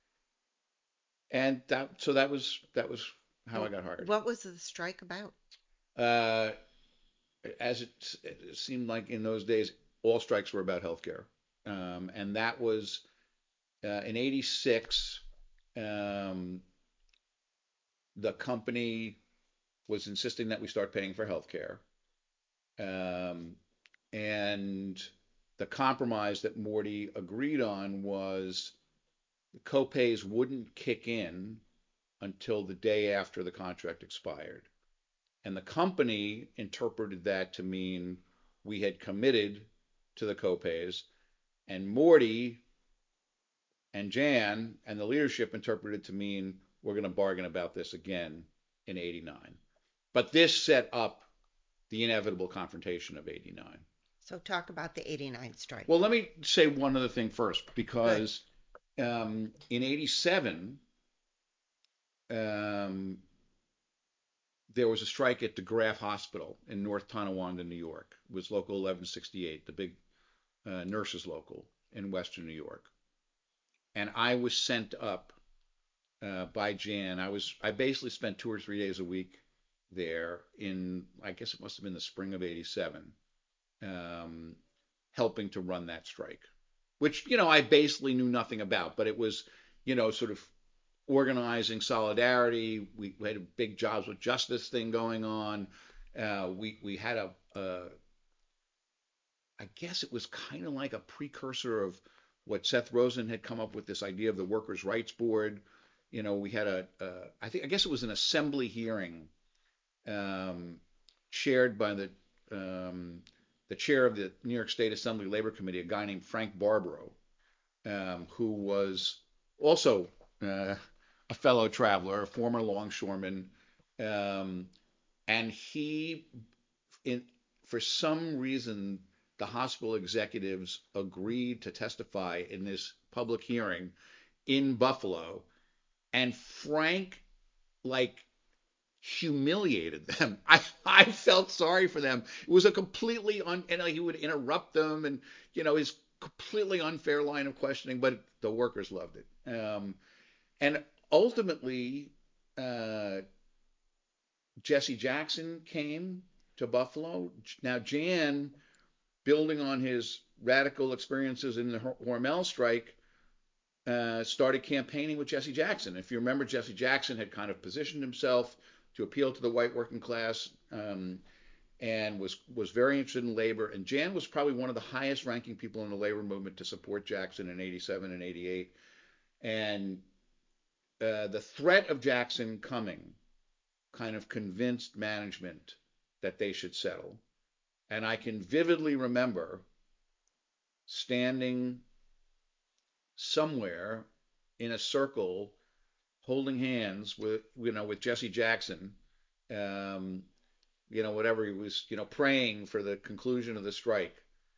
and that, so that was that was how I Well, got hired. what was the strike about? Uh, as it, it seemed like in those days, all strikes were about healthcare, um, and that was uh, in eighty-six. Um, the company was insisting that we start paying for healthcare, um, and the compromise that Morty agreed on was the copays wouldn't kick in until the day after the contract expired. And the company interpreted that to mean we had committed to the copays, and Morty and Jan and the leadership interpreted to mean we're going to bargain about this again in eighty-nine. But this set up the inevitable confrontation of eighty-nine. So talk about the eighty-nine strike. Well, let me say one other thing first, Good. because um, in eighty-seven, um, there was a strike at DeGraff Hospital in North Tonawanda, New York. It was Local eleven sixty-eight, the big uh, nurses local in Western New York. And I was sent up uh, by Jan. I was I basically spent two or three days a week there in, I guess it must have been the spring of eighty-seven, um, helping to run that strike, which, you know, I basically knew nothing about, but it was, you know, sort of organizing solidarity. We, we had a big jobs with justice thing going on. Uh, we we had a, a I guess it was kind of like a precursor of what Seth Rosen had come up with, this idea of the Workers' Rights Board. You know, we had a, a I think I guess it was an assembly hearing um, chaired by the um, the chair of the New York State Assembly Labor Committee, a guy named Frank Barbaro, um, who was also uh, a fellow traveler, a former longshoreman, um, and he, in for some reason, the hospital executives agreed to testify in this public hearing in Buffalo, and Frank like humiliated them. I I felt sorry for them. It was a completely un and like, he would interrupt them, and you know his completely unfair line of questioning, but the workers loved it. Um, and ultimately, uh, Jesse Jackson came to Buffalo. Now Jan, building on his radical experiences in the Hormel strike, uh, started campaigning with Jesse Jackson. If you remember, Jesse Jackson had kind of positioned himself to appeal to the white working class, um, and was was very interested in labor. And Jan was probably one of the highest ranking people in the labor movement to support Jackson in eighty-seven and eighty-eight. And uh, the threat of Jackson coming kind of convinced management that they should settle. And I can vividly remember standing somewhere in a circle holding hands with, you know, with Jesse Jackson, um, you know, whatever he was, you know, praying for the conclusion of the strike.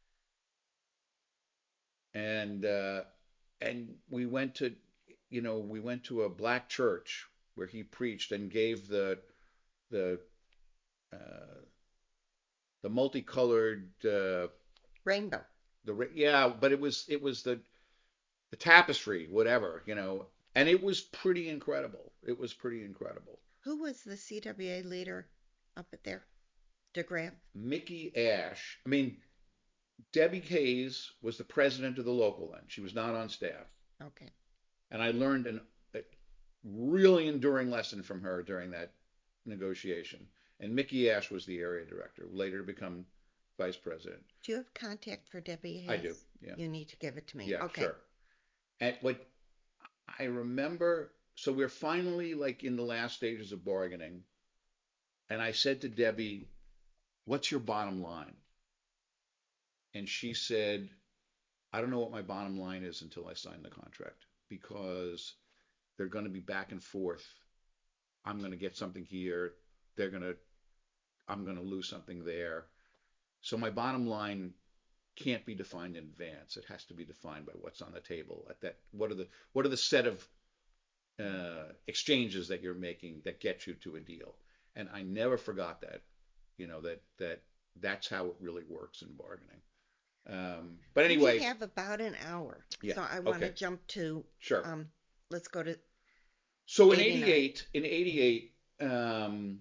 And uh, and we went to, you know, we went to a black church where he preached and gave the the uh, the multicolored uh, Rainbow. the yeah, but it was it was the the tapestry, whatever, you know, and it was pretty incredible. It was pretty incredible. Who was the C W A leader up at there? DeGraff? Mickey Ash. I mean, Debbie Hayes was the president of the local then. She was not on staff. Okay. And I learned an, a really enduring lesson from her during that negotiation. And Mickey Ash was the area director, later to become vice president. Do you have contact for Debbie Hayes? I do, yeah. You need to give it to me. Yeah, Okay. sure. And what I remember, so we're finally like in the last stages of bargaining. And I said to Debbie, what's your bottom line? And she said, I don't know what my bottom line is until I sign the contract because they're going to be back and forth. I'm going to get something here. They're going to, I'm going to lose something there. So my bottom line can't be defined in advance. It has to be defined by what's on the table at that. What are the, what are the set of uh, exchanges that you're making that get you to a deal? And I never forgot that, you know, that, that that's how it really works in bargaining. Um, but anyway, we have about an hour, yeah, so I want to okay. jump to. Sure. Um, let's go to. So in eighty-nine. eighty-eight, in eighty-eight, um,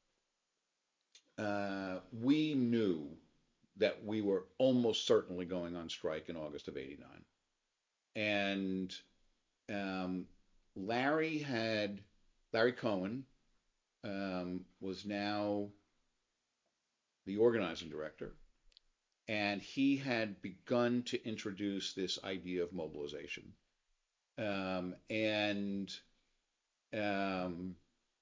uh, we knew that we were almost certainly going on strike in August of eighty-nine, and um, Larry had Larry Cohen um, was now the organizing director, and he had begun to introduce this idea of mobilization. Um, and um,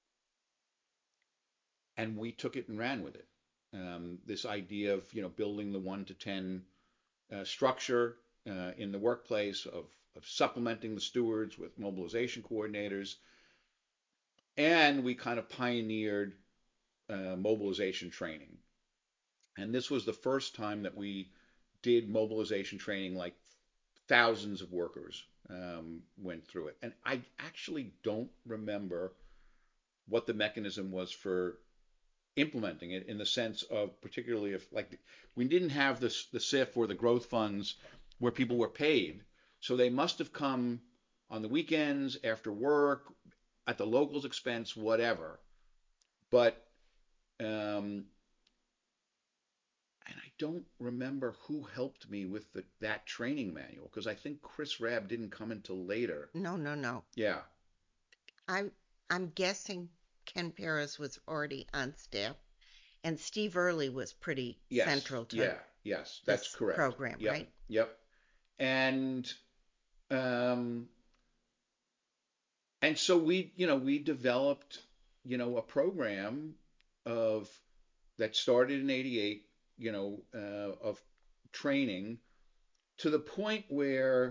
and we took it and ran with it. Um, this idea of you know building the one to ten uh, structure uh, in the workplace, of, of supplementing the stewards with mobilization coordinators, and we kind of pioneered uh, mobilization training. And this was the first time that we did mobilization training like thousands of workers um, went through it. And I actually don't remember what the mechanism was for implementing it in the sense of particularly if like we didn't have this the S I F or the growth funds where people were paid. So they must have come on the weekends, after work, at the local's expense, whatever. But um, and I don't remember who helped me with the, that training manual because I think Chris Rabb didn't come until later. No, no, no. Yeah. I'm I'm guessing Ken Paris was already on staff, and Steve Early was pretty Yes. central to Yeah. Yes. That's this correct. program, Yep. right? Yep. And um, and so we, you know, we developed, you know, a program of that started in eighty-eight, you know, uh, of training to the point where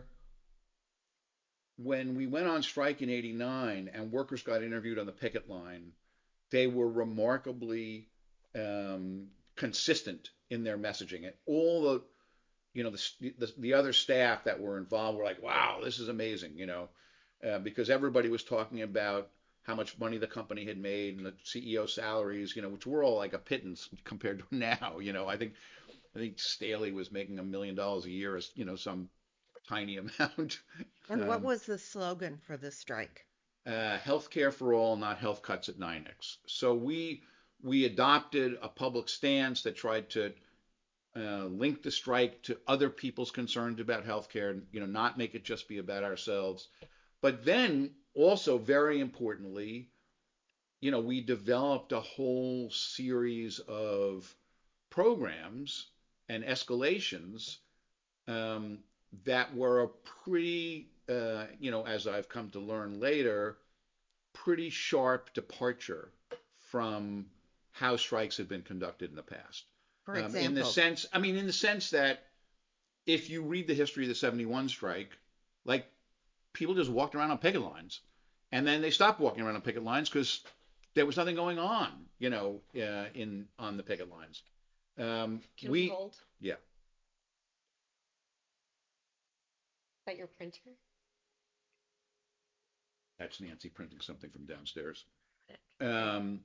when we went on strike in eighty-nine and workers got interviewed on the picket line, they were remarkably um, consistent in their messaging. And all the, you know, the, the, the other staff that were involved were like, wow, this is amazing, you know, uh, because everybody was talking about how much money the company had made and the C E O salaries, you know, which were all like a pittance compared to now. You know, I think I think Staley was making a million dollars a year, as you know, some tiny amount. And what um, was the slogan for the strike? uh, Healthcare for all, not health cuts at nine X. So we we adopted a public stance that tried to uh, link the strike to other people's concerns about healthcare, you know, not make it just be about ourselves. But then also, very importantly, you know, we developed a whole series of programs and escalations um, that were a pretty, uh, you know, as I've come to learn later, pretty sharp departure from how strikes have been conducted in the past. For Um, in the example, sense, I mean, in the sense that if you read the history of the seventy-one strike, like people just walked around on picket lines, and then they stopped walking around on picket lines because there was nothing going on, you know, uh, in on the picket lines. Um, Can we we, hold? yeah, Is that your printer? that's Nancy printing something from downstairs. Um,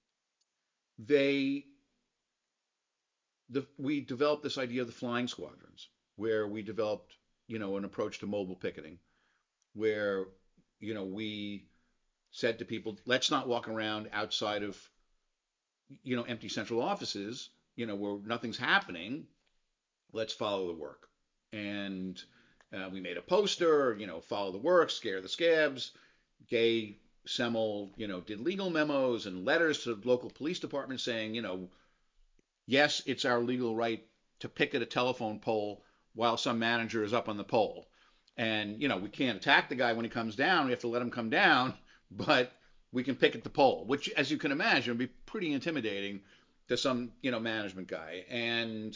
they the, we developed this idea of the flying squadrons, where we developed, you know, an approach to mobile picketing, where, you know, we said to people, let's not walk around outside of, you know, empty central offices, you know, where nothing's happening. Let's follow the work. And Uh, we made a poster, you know, follow the work, scare the scabs. Gay Semmel, you know, did legal memos and letters to local police departments saying, you know, yes, it's our legal right to picket a telephone pole while some manager is up on the pole. And, you know, we can't attack the guy when he comes down. We have to let him come down, but we can picket the pole, which, as you can imagine, would be pretty intimidating to some, you know, management guy. And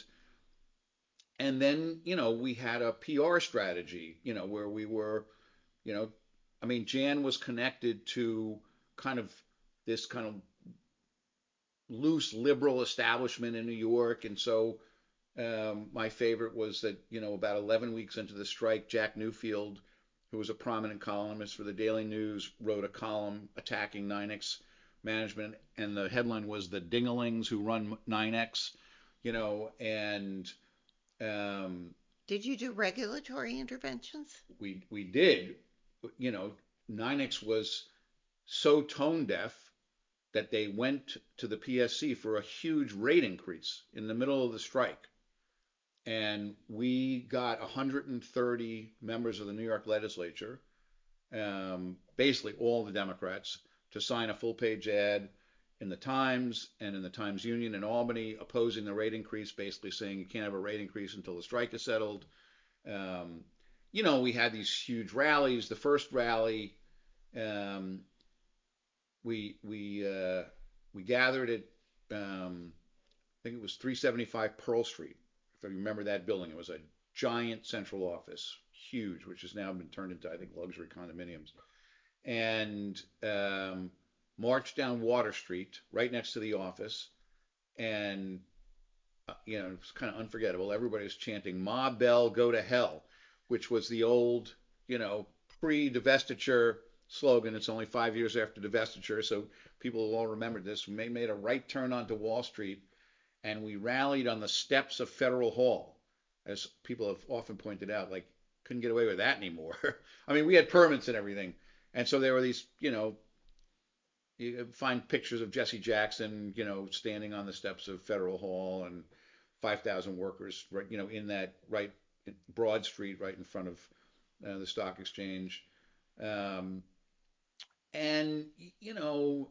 and then, you know, we had a P R strategy, you know, where we were, you know, I mean, Jan was connected to kind of this kind of loose liberal establishment in New York, and so um, my favorite was that, you know, about eleven weeks into the strike, Jack Newfield, who was a prominent columnist for the Daily News, wrote a column attacking nine X management, and the headline was "The Dingalings Who Run nine X," you know, and um, Did you do regulatory interventions? we we did, you know, nine X was so tone deaf that they went to the P S C for a huge rate increase in the middle of the strike. And we got one hundred thirty members of the New York legislature, um, basically all the Democrats, to sign a full page ad in the Times and in the Times Union in Albany opposing the rate increase, basically saying you can't have a rate increase until the strike is settled. Um, you know, we had these huge rallies. The first rally, um, we we uh, we gathered at um, I think it was three seventy-five Pearl Street. If I remember that building, it was a giant central office, huge, which has now been turned into, I think, luxury condominiums. And um, marched down Water Street, right next to the office, and uh, you know, it was kind of unforgettable. Everybody was chanting "Ma Bell, go to hell," which was the old, you know, pre-divestiture slogan. It's only five years after divestiture, so people will all remember this. We made a right turn onto Wall Street, and we rallied on the steps of Federal Hall, as people have often pointed out. Like, couldn't get away with that anymore. I mean, we had permits and everything, and so there were these, you know, you find pictures of Jesse Jackson, you know, standing on the steps of Federal Hall, and five thousand workers, right, you know, in that right Broad Street, right in front of uh, the stock exchange. Um, and you know,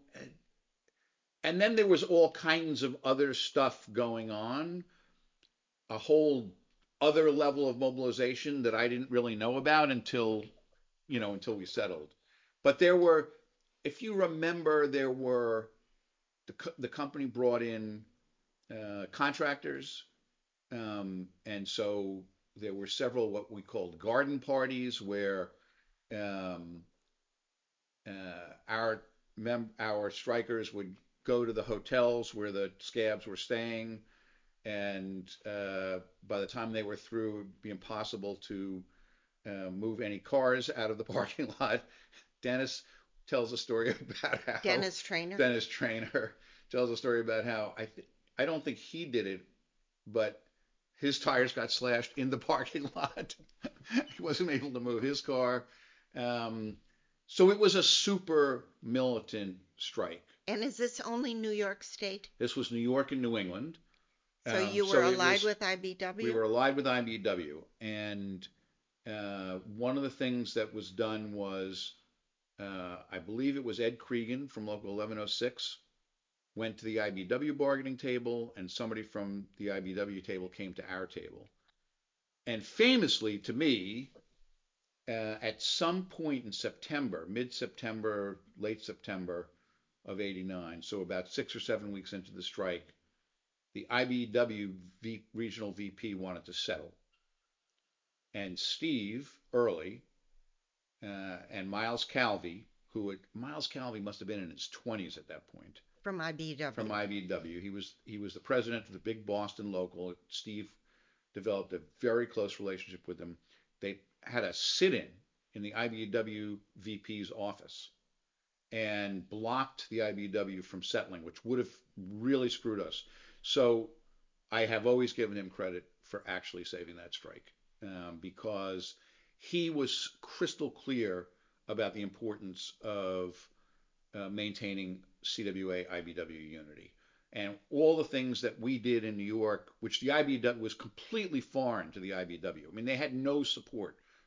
and then there was all kinds of other stuff going on, a whole other level of mobilization that I didn't really know about until, you know, until we settled. But there were, if you remember, there were the the company brought in uh, contractors, um, and so there were several what we called garden parties where um, uh, our mem- our strikers would go to the hotels where the scabs were staying, and uh, by the time they were through, it'd be impossible to uh, move any cars out of the parking lot. Dennis tells a story about how Dennis Trainer? Dennis Trainer tells a story about how I th- I don't think he did it, but his tires got slashed in the parking lot. He wasn't able to move his car. Um, so it was a super militant strike. And is this only New York State? This was New York and New England. So Um, you were so it allied was with I B W? we were allied with I B W, and uh, one of the things that was done was, uh, I believe it was Ed Cregan from Local eleven oh six went to the I B W bargaining table, and somebody from the I B W table came to our table. And famously, to me, uh, at some point in September, mid-September, late September of eighty-nine, so about six or seven weeks into the strike, the I B W v- regional V P wanted to settle. And Steve Early uh, and Miles Calvey, who had, Miles Calvey must have been in his twenties at that point, From I B W. from I B W. He was he was the president of the big Boston local. Steve developed a very close relationship with him. They had a sit-in in the I B W V P's office and blocked the I B W from settling, which would have really screwed us. So I have always given him credit for actually saving that strike, um, because he was crystal clear about the importance of uh, maintaining C W A I B W unity. And all the things that we did in New York, which the I B W was completely foreign to the I B W. I mean, they had no support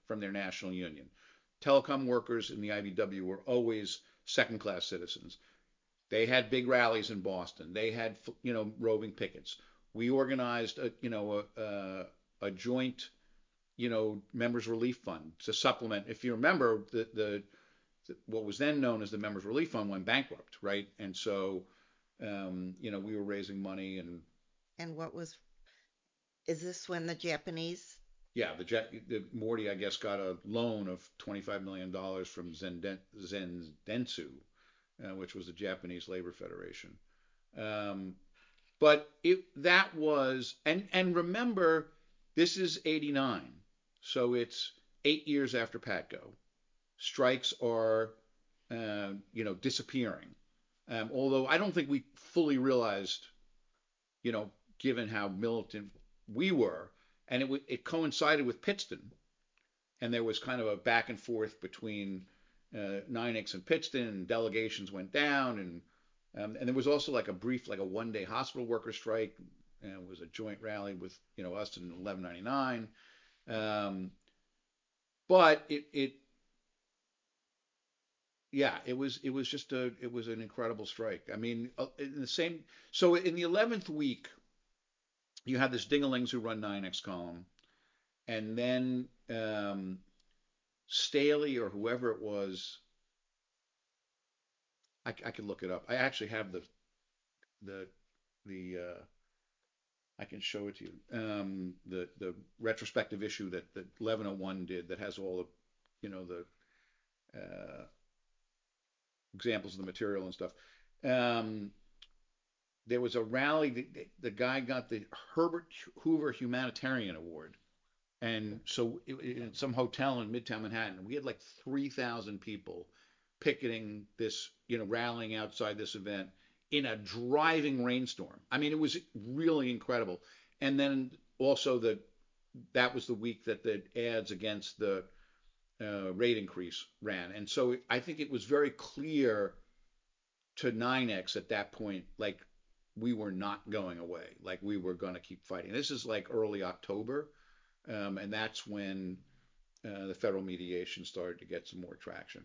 from their national union. Telecom workers in the I B E W were always second-class citizens. They had big rallies in Boston. They had, you know, roving pickets. We organized a, you know, a, a, a joint, you know, members relief fund to supplement. If you remember, the, the, the what was then known as the members relief fund went bankrupt, right? And so, um, you know, we were raising money and And what was, is this when the Japanese? yeah, the, the Morty, I guess, got a loan of twenty-five million dollars from Zenden, Zendensu, uh, which was the Japanese Labor Federation. Um, but it that was and and remember, this is eighty-nine, so it's eight years after Patco. Strikes are, uh, you know, disappearing. Um, although I don't think we fully realized, you know, given how militant we were, and it it coincided with Pittston, and there was kind of a back and forth between uh, NYNEX and Pittston, and delegations went down, and um, and there was also like a brief, like a one-day hospital worker strike, and it was a joint rally with you know us in eleven ninety-nine, um, but it it yeah, it was it was just a it was an incredible strike. I mean, uh, in the same so in the eleventh week, you had this Dingalings who run NYNEX column, and then um, Staley or whoever it was, I, I could look it up. I actually have the the the uh, I can show it to you. Um, the the retrospective issue that that eleven oh one did that has all the you know the uh, examples of the material and stuff. Um, there was a rally. The, the guy got the Herbert Hoover Humanitarian Award. And so in some hotel in Midtown Manhattan, we had like three thousand people picketing this, you know, rallying outside this event in a driving rainstorm. I mean, it was really incredible. And then also the that was the week that the ads against the uh, rate increase ran. And so I think it was very clear to NYNEX at that point, like we were not going away, like we were going to keep fighting. This is like early October. Um, and that's when uh, the federal mediation started to get some more traction.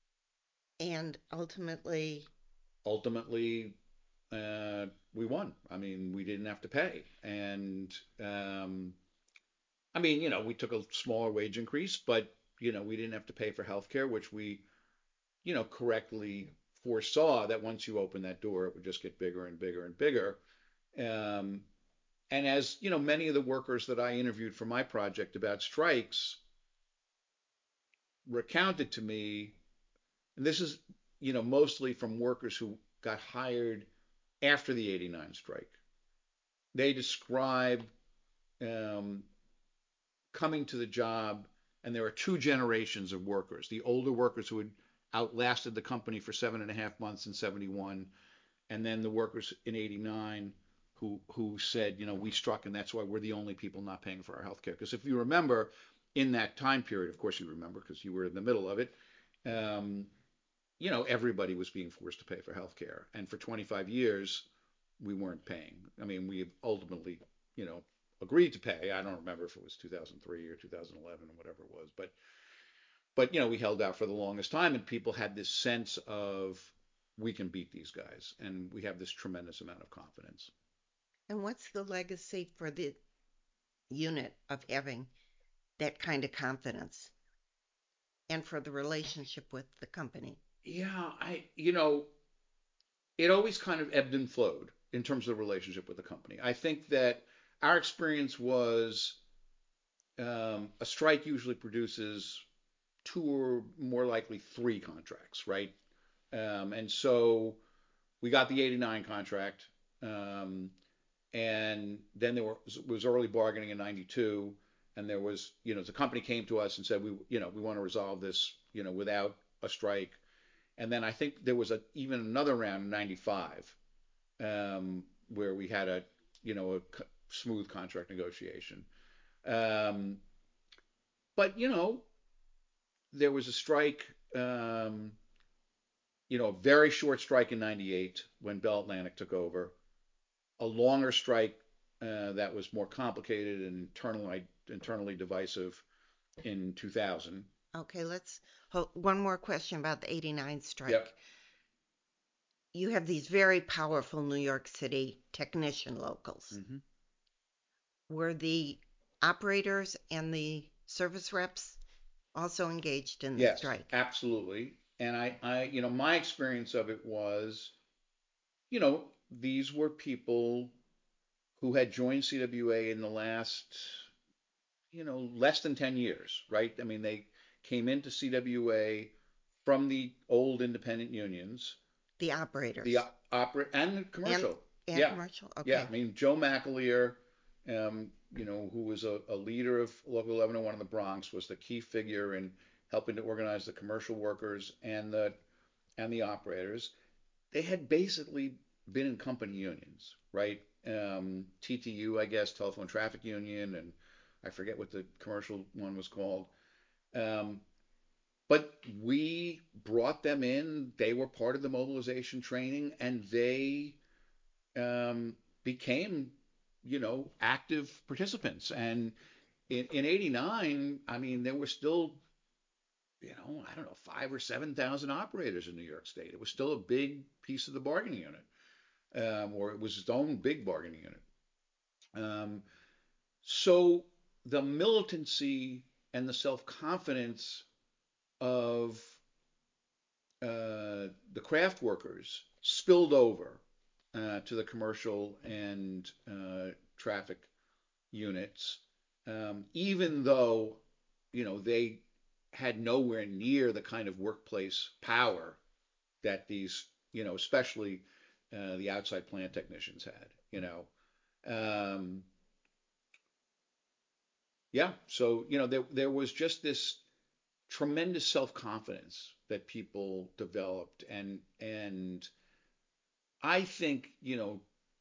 And ultimately, Ultimately, uh, we won. I mean, we didn't have to pay. And um, I mean, you know, we took a smaller wage increase, but, you know, we didn't have to pay for health care, which we, you know, correctly foresaw that once you open that door, it would just get bigger and bigger and bigger. Um, and as, you know, many of the workers that I interviewed for my project about strikes recounted to me, and this is, you know, mostly from workers who got hired after the eighty-nine strike. They describe um, coming to the job, and there are two generations of workers. The older workers who had outlasted the company for seven and a half months in seventy-one, and then the workers in eighty-nine who who said, you know, we struck, and that's why we're the only people not paying for our health care. Because if you remember, in that time period, of course you remember because you were in the middle of it, um, you know, everybody was being forced to pay for health care. And for twenty-five years, we weren't paying. I mean, we ultimately, you know, agreed to pay. I don't remember if it was two thousand three or two thousand eleven or whatever it was, but but you know, we held out for the longest time, and people had this sense of we can beat these guys, and we have this tremendous amount of confidence. and what's the legacy for the unit of having that kind of confidence and for the relationship with the company? Yeah, I, you know, it always kind of ebbed and flowed in terms of the relationship with the company. I think that our experience was um, a strike usually produces two or more likely three contracts, right? Um, and so we got the eighty-nine contract, um, and then there was, was early bargaining in ninety-two, and there was, you know, the company came to us and said, we, you know, we want to resolve this, you know, without a strike. And then I think there was a, even another round in ninety-five um, where we had a, you know, a smooth contract negotiation. Um, but, you know, there was a strike, um, you know, a very short strike in ninety-eight when Bell Atlantic took over, a longer strike uh, that was more complicated and internally internally divisive in two thousand. Okay, let's hold one more question about the eighty-nine strike. Yep. You have these very powerful New York City technician locals. Mm-hmm. Were the operators and the service reps also engaged in the Yes, strike? absolutely. And I, I, you know, my experience of it was, you know, these were people who had joined C W A in the last, you know, less than ten years, right? I mean, they came into C W A from the old independent unions, The the operators opera and the and commercial. and Yeah, commercial. yeah. Okay. I mean, Joe McAleer, um, you know, who was a, a leader of Local eleven oh one in the Bronx, was the key figure in helping to organize the commercial workers and the and the operators. They had basically been in company unions, right? Um, T T U, I guess, Telephone Traffic Union, and I forget what the commercial one was called. Um, but we brought them in. They were part of the mobilization training, and they um, became, you know, active participants. And in, in eighty-nine, I mean, there were still, you know, I don't know, five or seven thousand operators in New York State. It was still a big piece of the bargaining unit, um, or it was its own big bargaining unit. Um, so the militancy and the self confidence of uh, the craft workers spilled over uh, to the commercial and uh, traffic units, um, even though you know they had nowhere near the kind of workplace power that these, you know, especially uh, the outside plant technicians had. You know, um, yeah. So you know, there there was just this tremendous self confidence that people developed, and and I think you know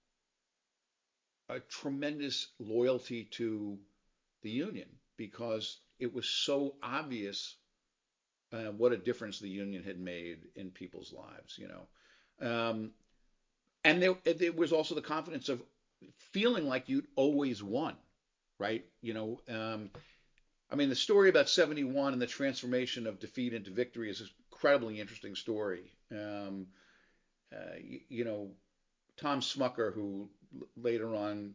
a tremendous loyalty to the union because it was so obvious uh, what a difference the union had made in people's lives, you know. Um, and there, there was also the confidence of feeling like you'd always won, right? You know, um, I mean, the story about seventy-one and the transformation of defeat into victory is an incredibly interesting story. Um, uh, you, you know, Tom Smucker, who later on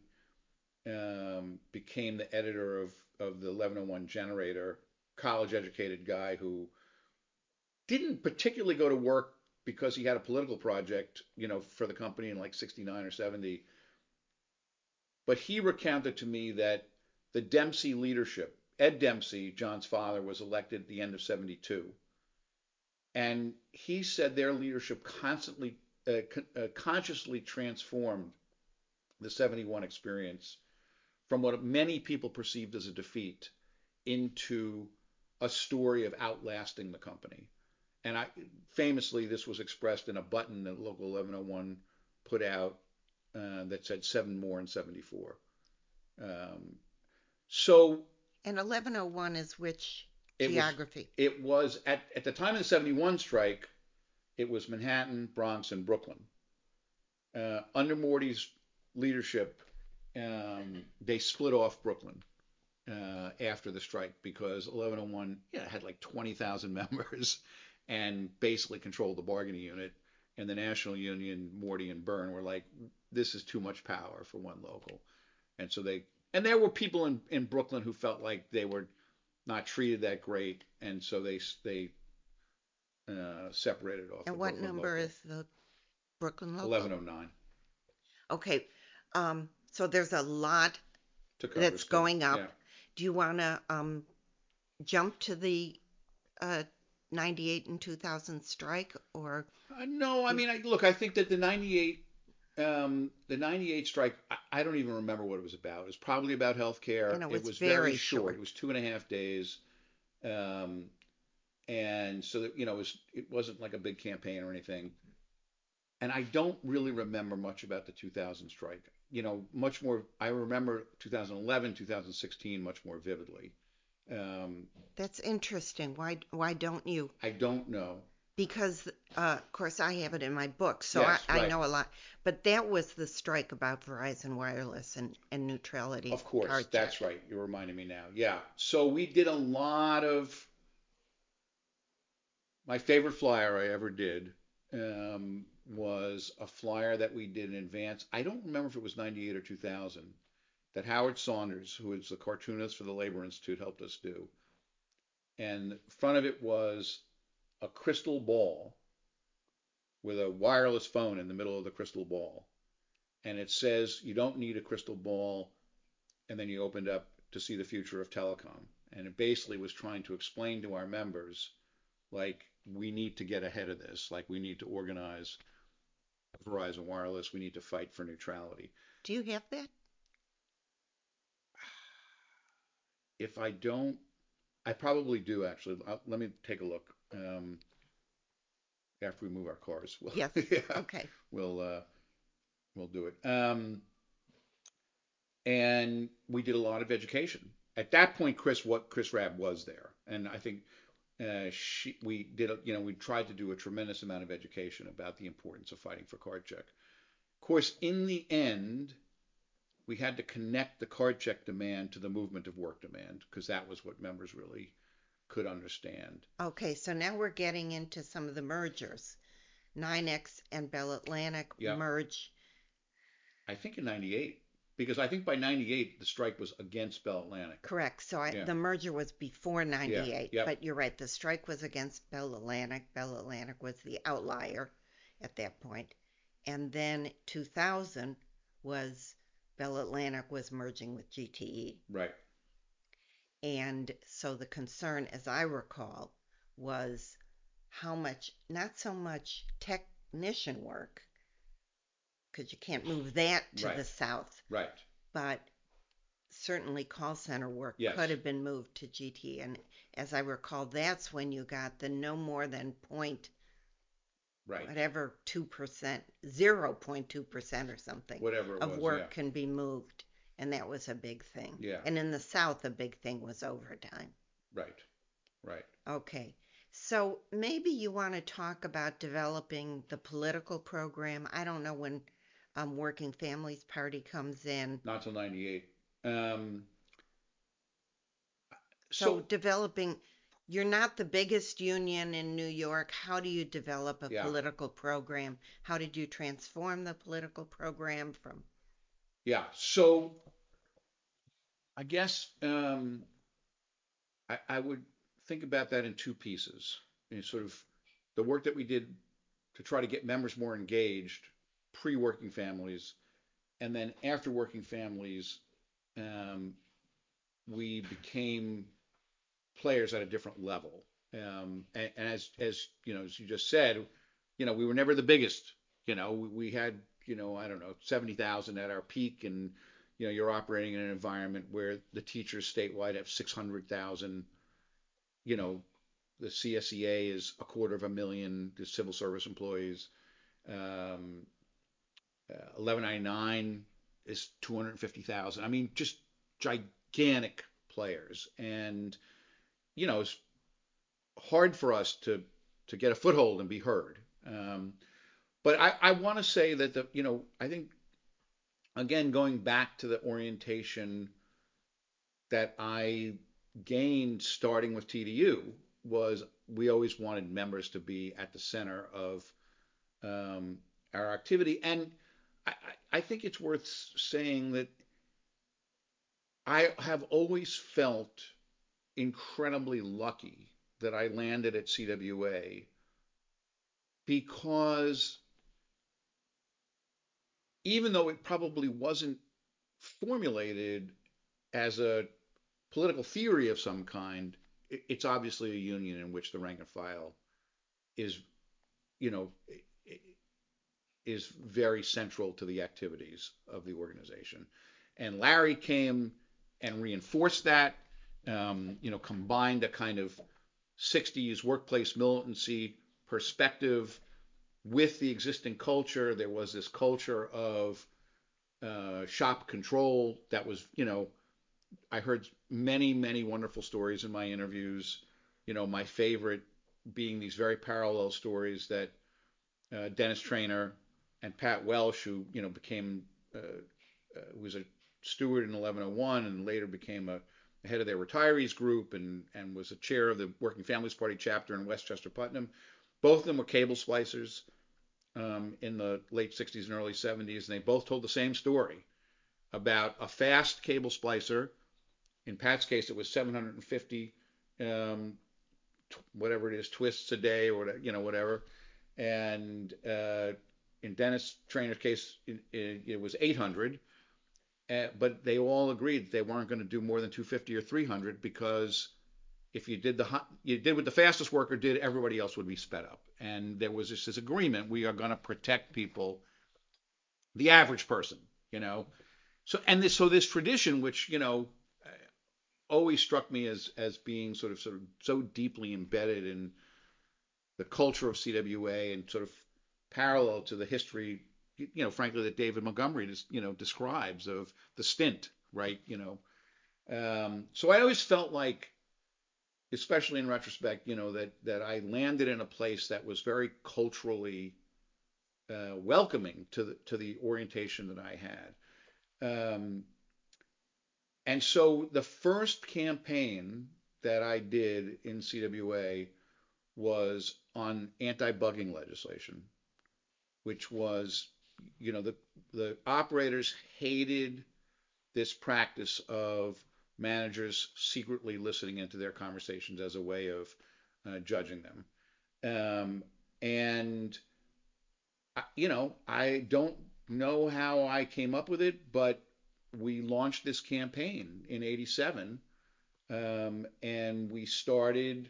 um, became the editor of, of the eleven oh one Generator, college educated guy who didn't particularly go to work because he had a political project, you know, for the company in like sixty-nine or seventy. But he recounted to me that the Dempsey leadership, Ed Dempsey, John's father, was elected at the end of seventy-two. And he said their leadership constantly, uh, con- uh, consciously transformed the seventy-one experience from what many people perceived as a defeat into a story of outlasting the company. And I famously, this was expressed in a button that Local eleven oh one put out uh, that said seven more in seventy-four. Um, so And eleven oh one is which it was geography? it was at, at the time of the seventy-one strike, it was Manhattan, Bronx, and Brooklyn. Uh, under Morty's leadership, um, they split off Brooklyn uh, after the strike because eleven oh one yeah, had like twenty thousand members and basically controlled the bargaining unit. And the National Union, Morty and Byrne, were like, this is too much power for one local. And so they, and there were people in, in Brooklyn who felt like they were not treated that great. And so they, they uh, separated off the And what Brooklyn number local. is the Brooklyn local? eleven oh nine Okay. Um, so there's a lot to cover that's still. going Yeah. up. Do you want to um, jump to the uh, ninety-eight and two thousand strike, or Uh, no, I you, mean, I, look, I think that the ninety-eight Um, the ninety-eight strike, I, I don't even remember what it was about. It was probably about healthcare. you know, It it's was very very short. short. It was two and a half days. Um, and so that, you know, it was, it wasn't like a big campaign or anything. And I don't really remember much about the two thousand strike. You know, much more, I remember two thousand eleven, two thousand sixteen much more vividly. Um, That's interesting. Why why don't you? I don't know. because, uh, of course, I have it in my book, so I, Yes, I right. know a lot. But that was the strike about Verizon Wireless and, and neutrality Of course, card check. that's right. You're reminding me now. Yeah. So we did a lot of my favorite flyer I ever did um, was a flyer that we did in advance. I don't remember if it was ninety-eight or two thousand that Howard Saunders, who is the cartoonist for the Labor Institute, helped us do. And front of it was a crystal ball with a wireless phone in the middle of the crystal ball. And it says you don't need a crystal ball, and then you opened up to see the future of telecom. And it basically was trying to explain to our members, like, we need to get ahead of this. Like, we need to organize Verizon Wireless. We need to fight for neutrality. Do you have that? If I don't, I probably do actually. I'll, let me take a look. Um, after we move our cars, we'll Yes. yeah, Okay. we'll uh, we'll do it. Um, and we did a lot of education. At that point, Chris, what Chris Rabb was there, and I think uh, she, we did, a, you know, we tried to do a tremendous amount of education about the importance of fighting for card check. Of course, in the end, we had to connect the card check demand to the movement of work demand because that was what members really could understand. Okay, so now we're getting into some of the mergers. NYNEX and Bell Atlantic Yeah, merge. I think in ninety-eight, because I think by ninety-eight the strike was against Bell Atlantic. Correct. So I, Yeah, the merger was before yeah, ninety-eight, yep, but you're right. The strike was against Bell Atlantic. Bell Atlantic was the outlier at that point. And then two thousand was Bell Atlantic was merging with G T E. right, And so the concern, as I recall, was how much, not so much technician work, because you can't move that to right, the south, right. but certainly call center work could Yes, have been moved to G T. And as I recall, that's when you got the no more than point right. whatever two percent, zero point two percent or something Whatever it of was, yeah, work can be moved. And that was a big thing. yeah, And in the South, a big thing was overtime. right, right. Okay. So maybe you want to talk about developing the political program. I don't know when um, Working Families Party comes in. Not till ninety-eight. Um, So so developing, you're not the biggest union in New York. How do you develop a yeah, political program? How did you transform the political program from? yeah. So I guess um, I, I would think about that in two pieces. And sort of the work that we did to try to get members more engaged pre-working families, and then after working families, um, we became players at a different level. Um, and, and as as you know, as you just said, you know, we were never the biggest. You know, we, we had you know I don't know seventy thousand at our peak, and you know you're operating in an environment where the teachers statewide have six hundred thousand. You know, the C S E A is a quarter of a million. The civil service employees. Um, uh, eleven ninety-nine is two hundred fifty thousand. I mean, just gigantic players, and you know, it's hard for us to to get a foothold and be heard. Um, but I, I want to say that the you know I think again going back to the orientation that I gained starting with T D U was we always wanted members to be at the center of um, our activity, and I, I think it's worth saying that I have always felt incredibly lucky that I landed at C W A because even though it probably wasn't formulated as a political theory of some kind, it's obviously a union in which the rank and file is, you know, is very central to the activities of the organization. And Larry came and reinforced that, um, you know, combined a kind of sixties workplace militancy perspective with the existing culture. There was this culture of uh, shop control that was, you know, I heard many, many wonderful stories in my interviews. You know, my favorite being these very parallel stories that uh, Dennis Trainer and Pat Welsh, who you know became uh, uh, was a steward in eleven oh one and later became a the head of their retirees group and and was a chair of the Working Families Party chapter in Westchester Putnam. Both of them were cable splicers um, in the late sixties and early seventies, and they both told the same story about a fast cable splicer. In Pat's case, it was seven hundred fifty, um, whatever it is, twists a day or whatever, you know, whatever. And uh, in Dennis Trainer's case, it, it, it was eight hundred. Uh, but they all agreed that they weren't going to do more than two fifty or three hundred because if you did the you did what the fastest worker did, everybody else would be sped up. And there was this, this agreement: we are going to protect people, the average person, you know. So and this so this tradition, which you know always struck me as as being sort of sort of so deeply embedded in the culture of C W A and sort of parallel to the history, you know, frankly, that David Montgomery just, you know, describes of the stint, right? You know, um, so I always felt like, especially in retrospect, you know, that that I landed in a place that was very culturally uh, welcoming to the to the orientation that I had. Um, and so the first campaign that I did in C W A was on anti-bugging legislation, which was, you know, the the operators hated this practice of managers secretly listening into their conversations as a way of uh, judging them. Um, and you know, I don't know how I came up with it, but we launched this campaign in eighty-seven, um, and we started.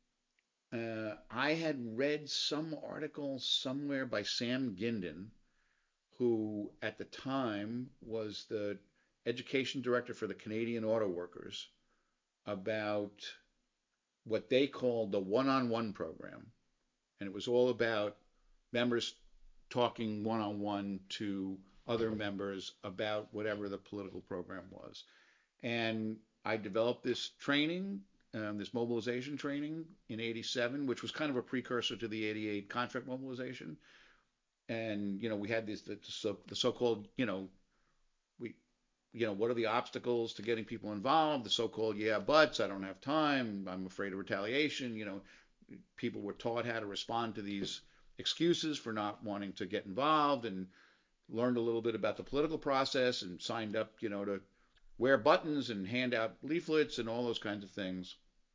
Uh, I had read some article somewhere by Sam Gindin, who at the time was the education director for the Canadian Auto Workers, about what they called the one-on-one program. And it was all about members talking one-on-one to other members about whatever the political program was. And I developed this training, um, this mobilization training in eighty-seven, which was kind of a precursor to the eighty-eight contract mobilization. And, you know, we had this, the, so, the so-called, you know, we, you know, what are the obstacles to getting people involved? The so-called yeah buts, I don't have time, I'm afraid of retaliation. You know, people were taught how to respond to these excuses for not wanting to get involved, and learned a little bit about the political process and signed up, you know, to wear buttons and hand out leaflets and all those kinds of things.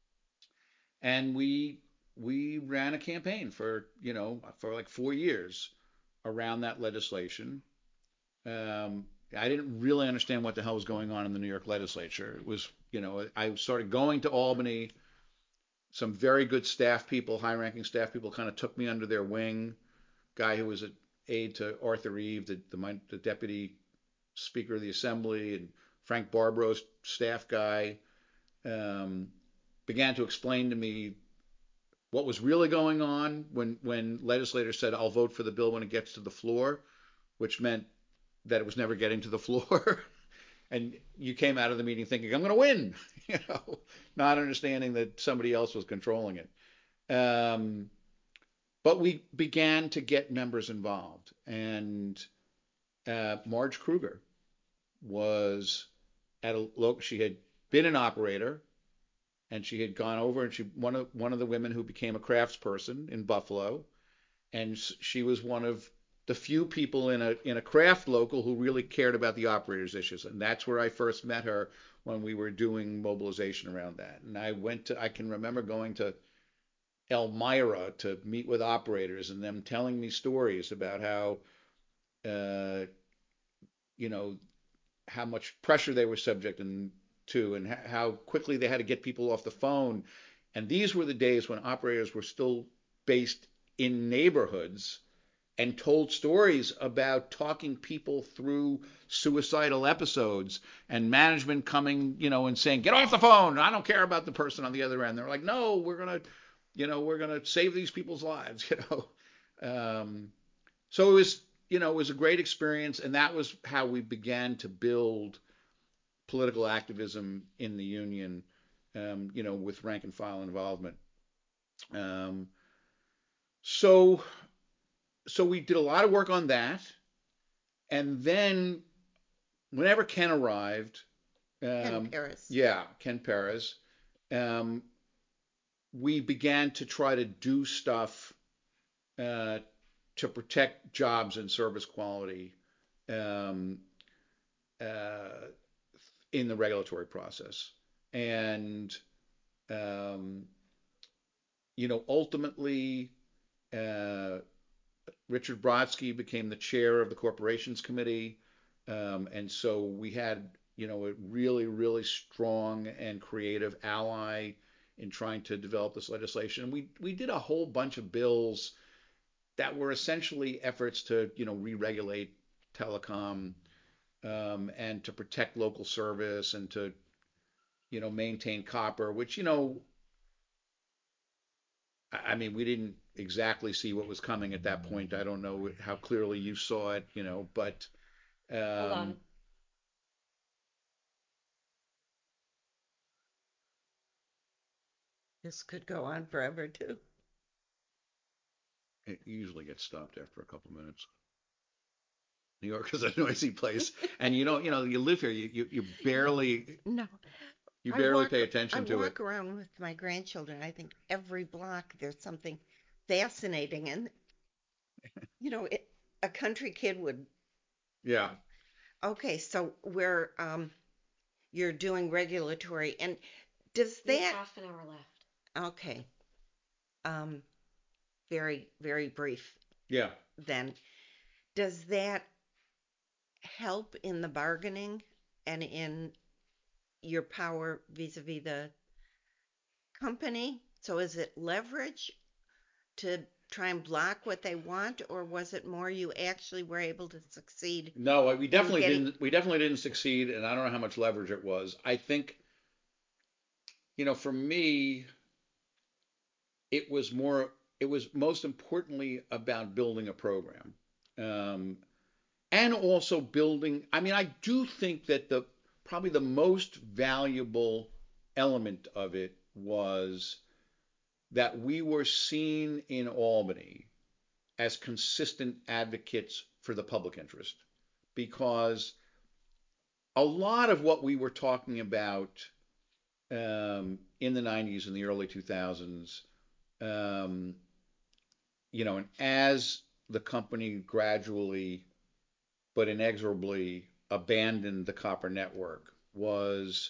And we we ran a campaign for, you know, for like four years around that legislation. Um, I didn't really understand what the hell was going on in the New York legislature. It was, you know, I started going to Albany. Some very good staff people, high-ranking staff people, kind of took me under their wing. Guy who was an aide to Arthur Eve, the, the, the deputy speaker of the assembly, and Frank Barbro's staff guy, um, began to explain to me what was really going on when when legislators said, "I'll vote for the bill when it gets to the floor," which meant that it was never getting to the floor. And you came out of the meeting thinking, I'm going to win, you know, not understanding that somebody else was controlling it. Um, but we began to get members involved. And uh, Marge Kruger was at a local, she had been an operator, and she had gone over, and she one of one of the women who became a craftsperson in Buffalo, and she was one of the few people in a in a craft local who really cared about the operators' issues, and that's where I first met her when we were doing mobilization around that. And I went to I can remember going to Elmira to meet with operators and them telling me stories about how uh, you know how much pressure they were subject to, and how quickly they had to get people off the phone. And these were the days when operators were still based in neighborhoods and told stories about talking people through suicidal episodes, and management coming, you know, and saying, get off the phone. I don't care about the person on the other end. They're like, no, we're going to, you know, we're going to save these people's lives, you know. Um, so it was, you know, it was a great experience. And that was how we began to build political activism in the union, um, you know, with rank and file involvement. Um, so so we did a lot of work on that, and then whenever Ken arrived, Ken um, Paris. yeah, Ken Perez, um, we began to try to do stuff uh, to protect jobs and service quality um, uh, in the regulatory process. And, um, you know, ultimately, uh, Richard Brodsky became the chair of the Corporations Committee. Um, and so we had, you know, a really, really strong and creative ally in trying to develop this legislation. We we did a whole bunch of bills that were essentially efforts to, you know, re-regulate telecom um, and to protect local service and to, you know, maintain copper, which, you know, I mean, we didn't exactly see what was coming at that point. I don't know how clearly you saw it, you know, but Hold um, on. This could go on forever too. it usually gets stopped after a couple minutes. New York is a noisy place, and you don't, you know, you live here, you you, you barely No, you I barely walk pay I attention to it. walk around with my grandchildren. I think every block there's something fascinating, and you know, it, a country kid would. Yeah. Okay, so we're um, you're doing regulatory, and does We have that? half an hour left. Okay, um, very very brief Yeah. then. Does that help in the bargaining and in your power vis-a-vis the company? So is it leverage to try and block what they want, or was it more you actually were able to succeed No, we in definitely getting? didn't. We definitely didn't succeed, and I don't know how much leverage it was. I think, you know, for me, it was more. It was most importantly about building a program, um, and also building. I mean, I do think that the probably the most valuable element of it was that we were seen in Albany as consistent advocates for the public interest, because a lot of what we were talking about um, in the nineties and the early two thousands, um, you know, and as the company gradually but inexorably abandoned the copper network, was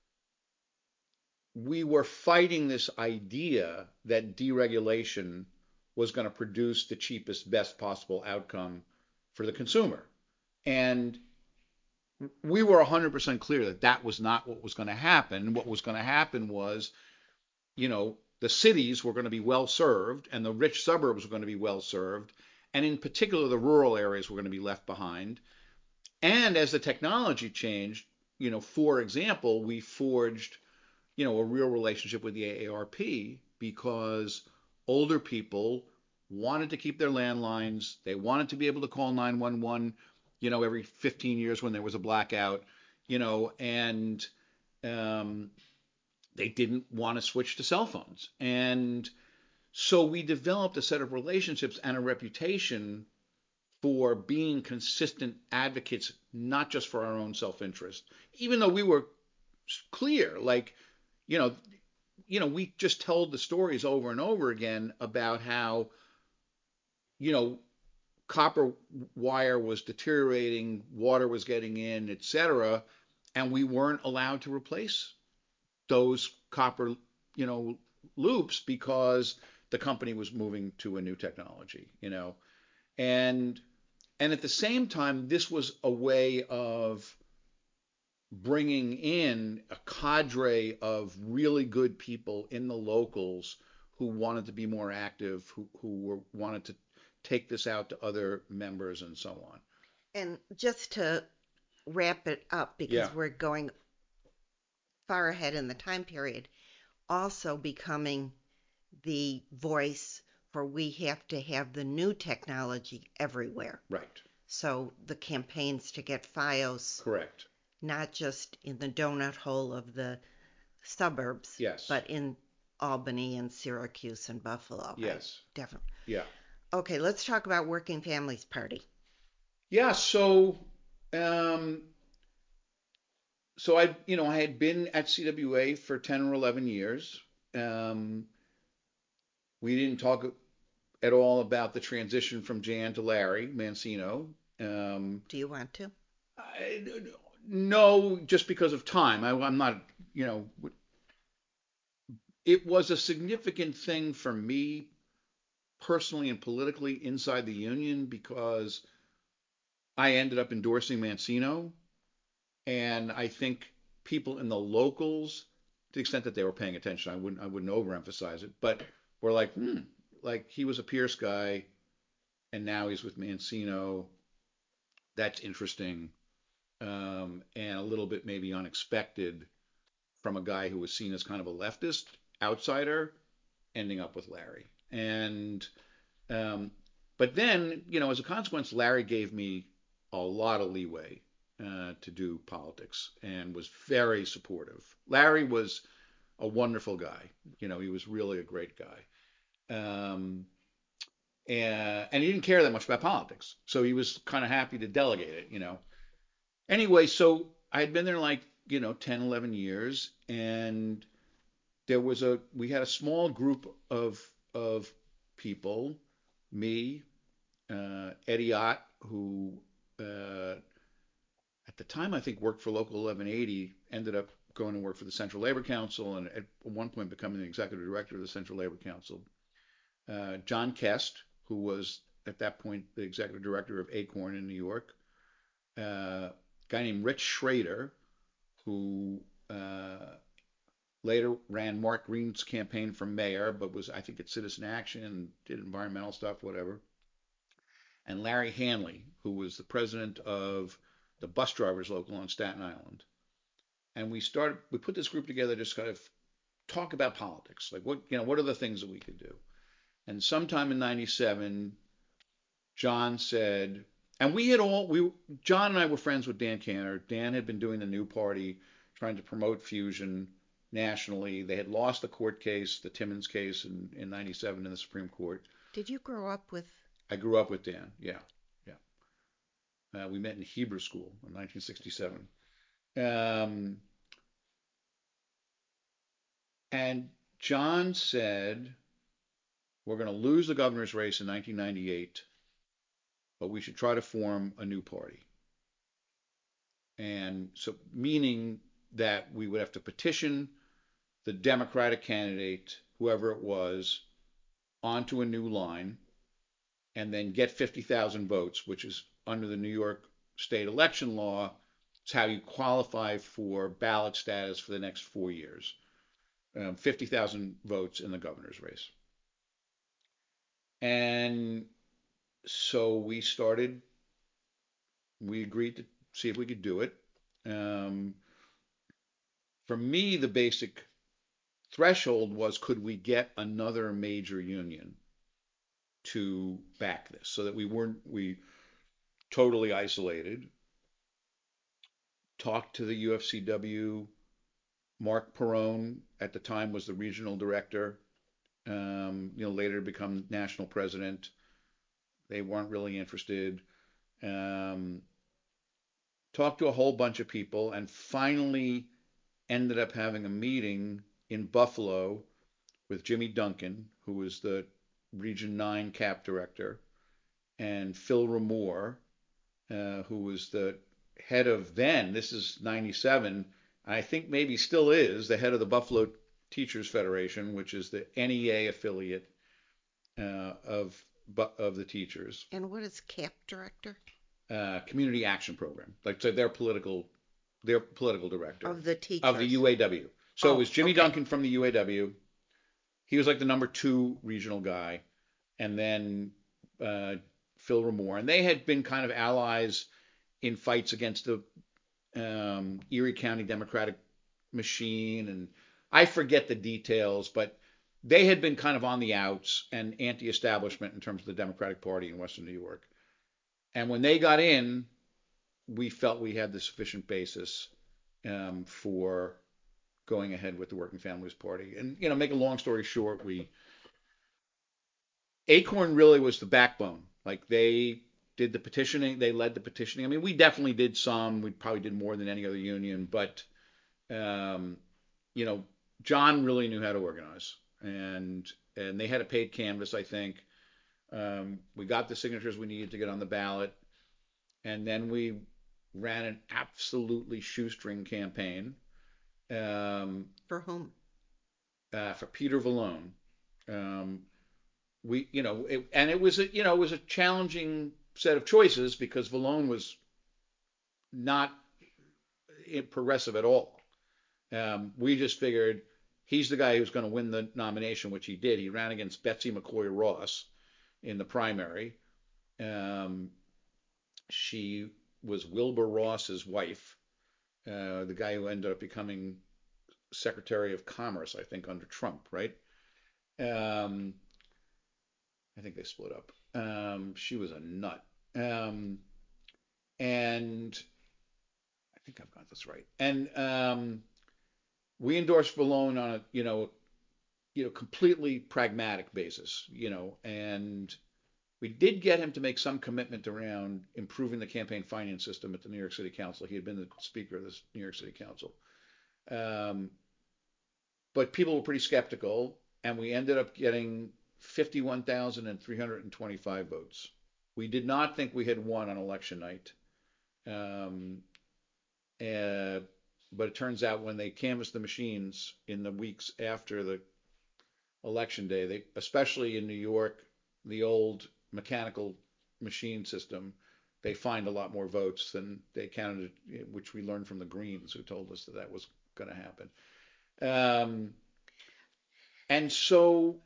we were fighting this idea that deregulation was going to produce the cheapest, best possible outcome for the consumer. And we were one hundred percent clear that that was not what was going to happen. What was going to happen was, you know, the cities were going to be well served and the rich suburbs were going to be well served. And in particular, the rural areas were going to be left behind. And as the technology changed, you know, for example, we forged, you know, a real relationship with the A A R P because older people wanted to keep their landlines. They wanted to be able to call nine one one, you know, every fifteen years when there was a blackout, you know, and um, they didn't want to switch to cell phones. And so we developed a set of relationships and a reputation for being consistent advocates, not just for our own self-interest, even though we were clear, like, you know, you know, we just told the stories over and over again about how, you know, copper wire was deteriorating, water was getting in, et cetera, and we weren't allowed to replace those copper, you know, loops because the company was moving to a new technology, you know, and and at the same time, this was a way of bringing in a cadre of really good people in the locals who wanted to be more active, who, who were, wanted to take this out to other members and so on. And just to wrap it up, Yeah, because we're going far ahead in the time period, also becoming the voice for we have to have the new technology everywhere. right. So the campaigns to get FiOS Correct. not just in the donut hole of the suburbs, Yes. but in Albany and Syracuse and Buffalo. Right? Yes. Definitely. Yeah. Okay, let's talk about Working Families Party. Yeah. So, um, so I, you know, I had been at C W A for ten or eleven years. Um, we didn't talk at all about the transition from Jan to Larry Mancino. Um, Do you want to? I, no, just because of time. I, I'm not, you know, it was a significant thing for me personally and politically inside the union because I ended up endorsing Mancino. And I think people in the locals, to the extent that they were paying attention, I wouldn't I wouldn't overemphasize it, but were like, hmm, like he was a Pierce guy, and now he's with Mancino. That's interesting, um, and a little bit maybe unexpected from a guy who was seen as kind of a leftist outsider, ending up with Larry. And um, but then, you know, as a consequence, Larry gave me a lot of leeway uh, to do politics and was very supportive. Larry was a wonderful guy. You know, he was really a great guy. Um, and, and he didn't care that much about politics. So he was kind of happy to delegate it, you know. Anyway, so I had been there like, you know, ten, eleven years. And there was a, we had a small group of, of people, me, uh, Eddie Ott, who uh, at the time I think worked for Local eleven eighty, ended up going to work for the Central Labor Council and at one point becoming the executive director of the Central Labor Council. Uh, John Kest, who was at that point the executive director of Acorn in New York. Uh, a guy named Rich Schrader, who uh, later ran Mark Green's campaign for mayor, but was, I think, at Citizen Action and did environmental stuff, whatever. And Larry Hanley, who was the president of the bus drivers local on Staten Island. And we started, we put this group together to just kind of talk about politics. Like what, you know, what are the things that we could do? And sometime in ninety-seven, John said, and we had all, we, John and I were friends with Dan Cantor. Dan had been doing the New Party, trying to promote fusion nationally. They had lost the court case, the Timmons case in, in ninety-seven in the Supreme Court. Did you grow up with? I grew up with Dan, yeah. Uh, we met in Hebrew school in nineteen sixty-seven. Um, and John said, we're going to lose the governor's race in nineteen ninety-eight, but we should try to form a new party. And so, meaning that we would have to petition the Democratic candidate, whoever it was, onto a new line and then get fifty thousand votes, which is under the New York state election law. It's how you qualify for ballot status for the next four years. Um, fifty thousand votes in the governor's race. And so we started, we agreed to see if we could do it. Um, for me, the basic threshold was could we get another major union to back this so that we weren't, we totally isolated. Talked to the U F C W. Mark Perrone at the time was the regional director. Um, you know, later become national president. They weren't really interested. Um, talked to a whole bunch of people, and finally ended up having a meeting in Buffalo with Jimmy Duncan, who was the Region nine C A P director, and Phil Ramore, uh, who was the head of then, this is ninety-seven, I think maybe still is, the head of the Buffalo Teachers Federation, which is the N E A affiliate uh, of of the teachers. And what is C A P director? Uh, community Action Program, like so their political, their political director Of the teachers. of the U A W. So oh, it was Jimmy okay. Duncan from the U A W. He was like the number two regional guy, and then uh, Phil Ramore, and they had been kind of allies in fights against the um, Erie County Democratic machine, and I forget the details, but they had been kind of on the outs and anti-establishment in terms of the Democratic Party in Western New York. And when they got in, we felt we had the sufficient basis um, for going ahead with the Working Families Party. And, you know, make a long story short, we, Acorn really was the backbone. Like they did the petitioning, they led the petitioning. I mean, we definitely did some, we probably did more than any other union, but, um, you know, John really knew how to organize, and and they had a paid canvas, I think. Um, we got the signatures we needed to get on the ballot, and then we ran an absolutely shoestring campaign um, For whom? uh, for Peter Vallone. Um, we, you know, it, and it was a, you know, it was a challenging set of choices because Vallone was not progressive at all. Um, we just figured he's the guy who's going to win the nomination, which he did. He ran against Betsy McCoy Ross in the primary. Um, she was Wilbur Ross's wife, uh, the guy who ended up becoming Secretary of Commerce, I think, under Trump, right? Um, I think they split up. Um, she was a nut. Um, and I think I've got this right. And um, we endorsed Vallone on a, you know, you know, completely pragmatic basis, you know, and we did get him to make some commitment around improving the campaign finance system at the New York City Council. He had been the speaker of the New York City Council. Um, but people were pretty skeptical, and we ended up getting fifty-one thousand three hundred twenty-five votes. We did not think we had won on election night. Um, uh, but it turns out when they canvassed the machines in the weeks after the election day, they, especially in New York, the old mechanical machine system, they find a lot more votes than they counted, which we learned from the Greens, who told us that that was going to happen. Um, and so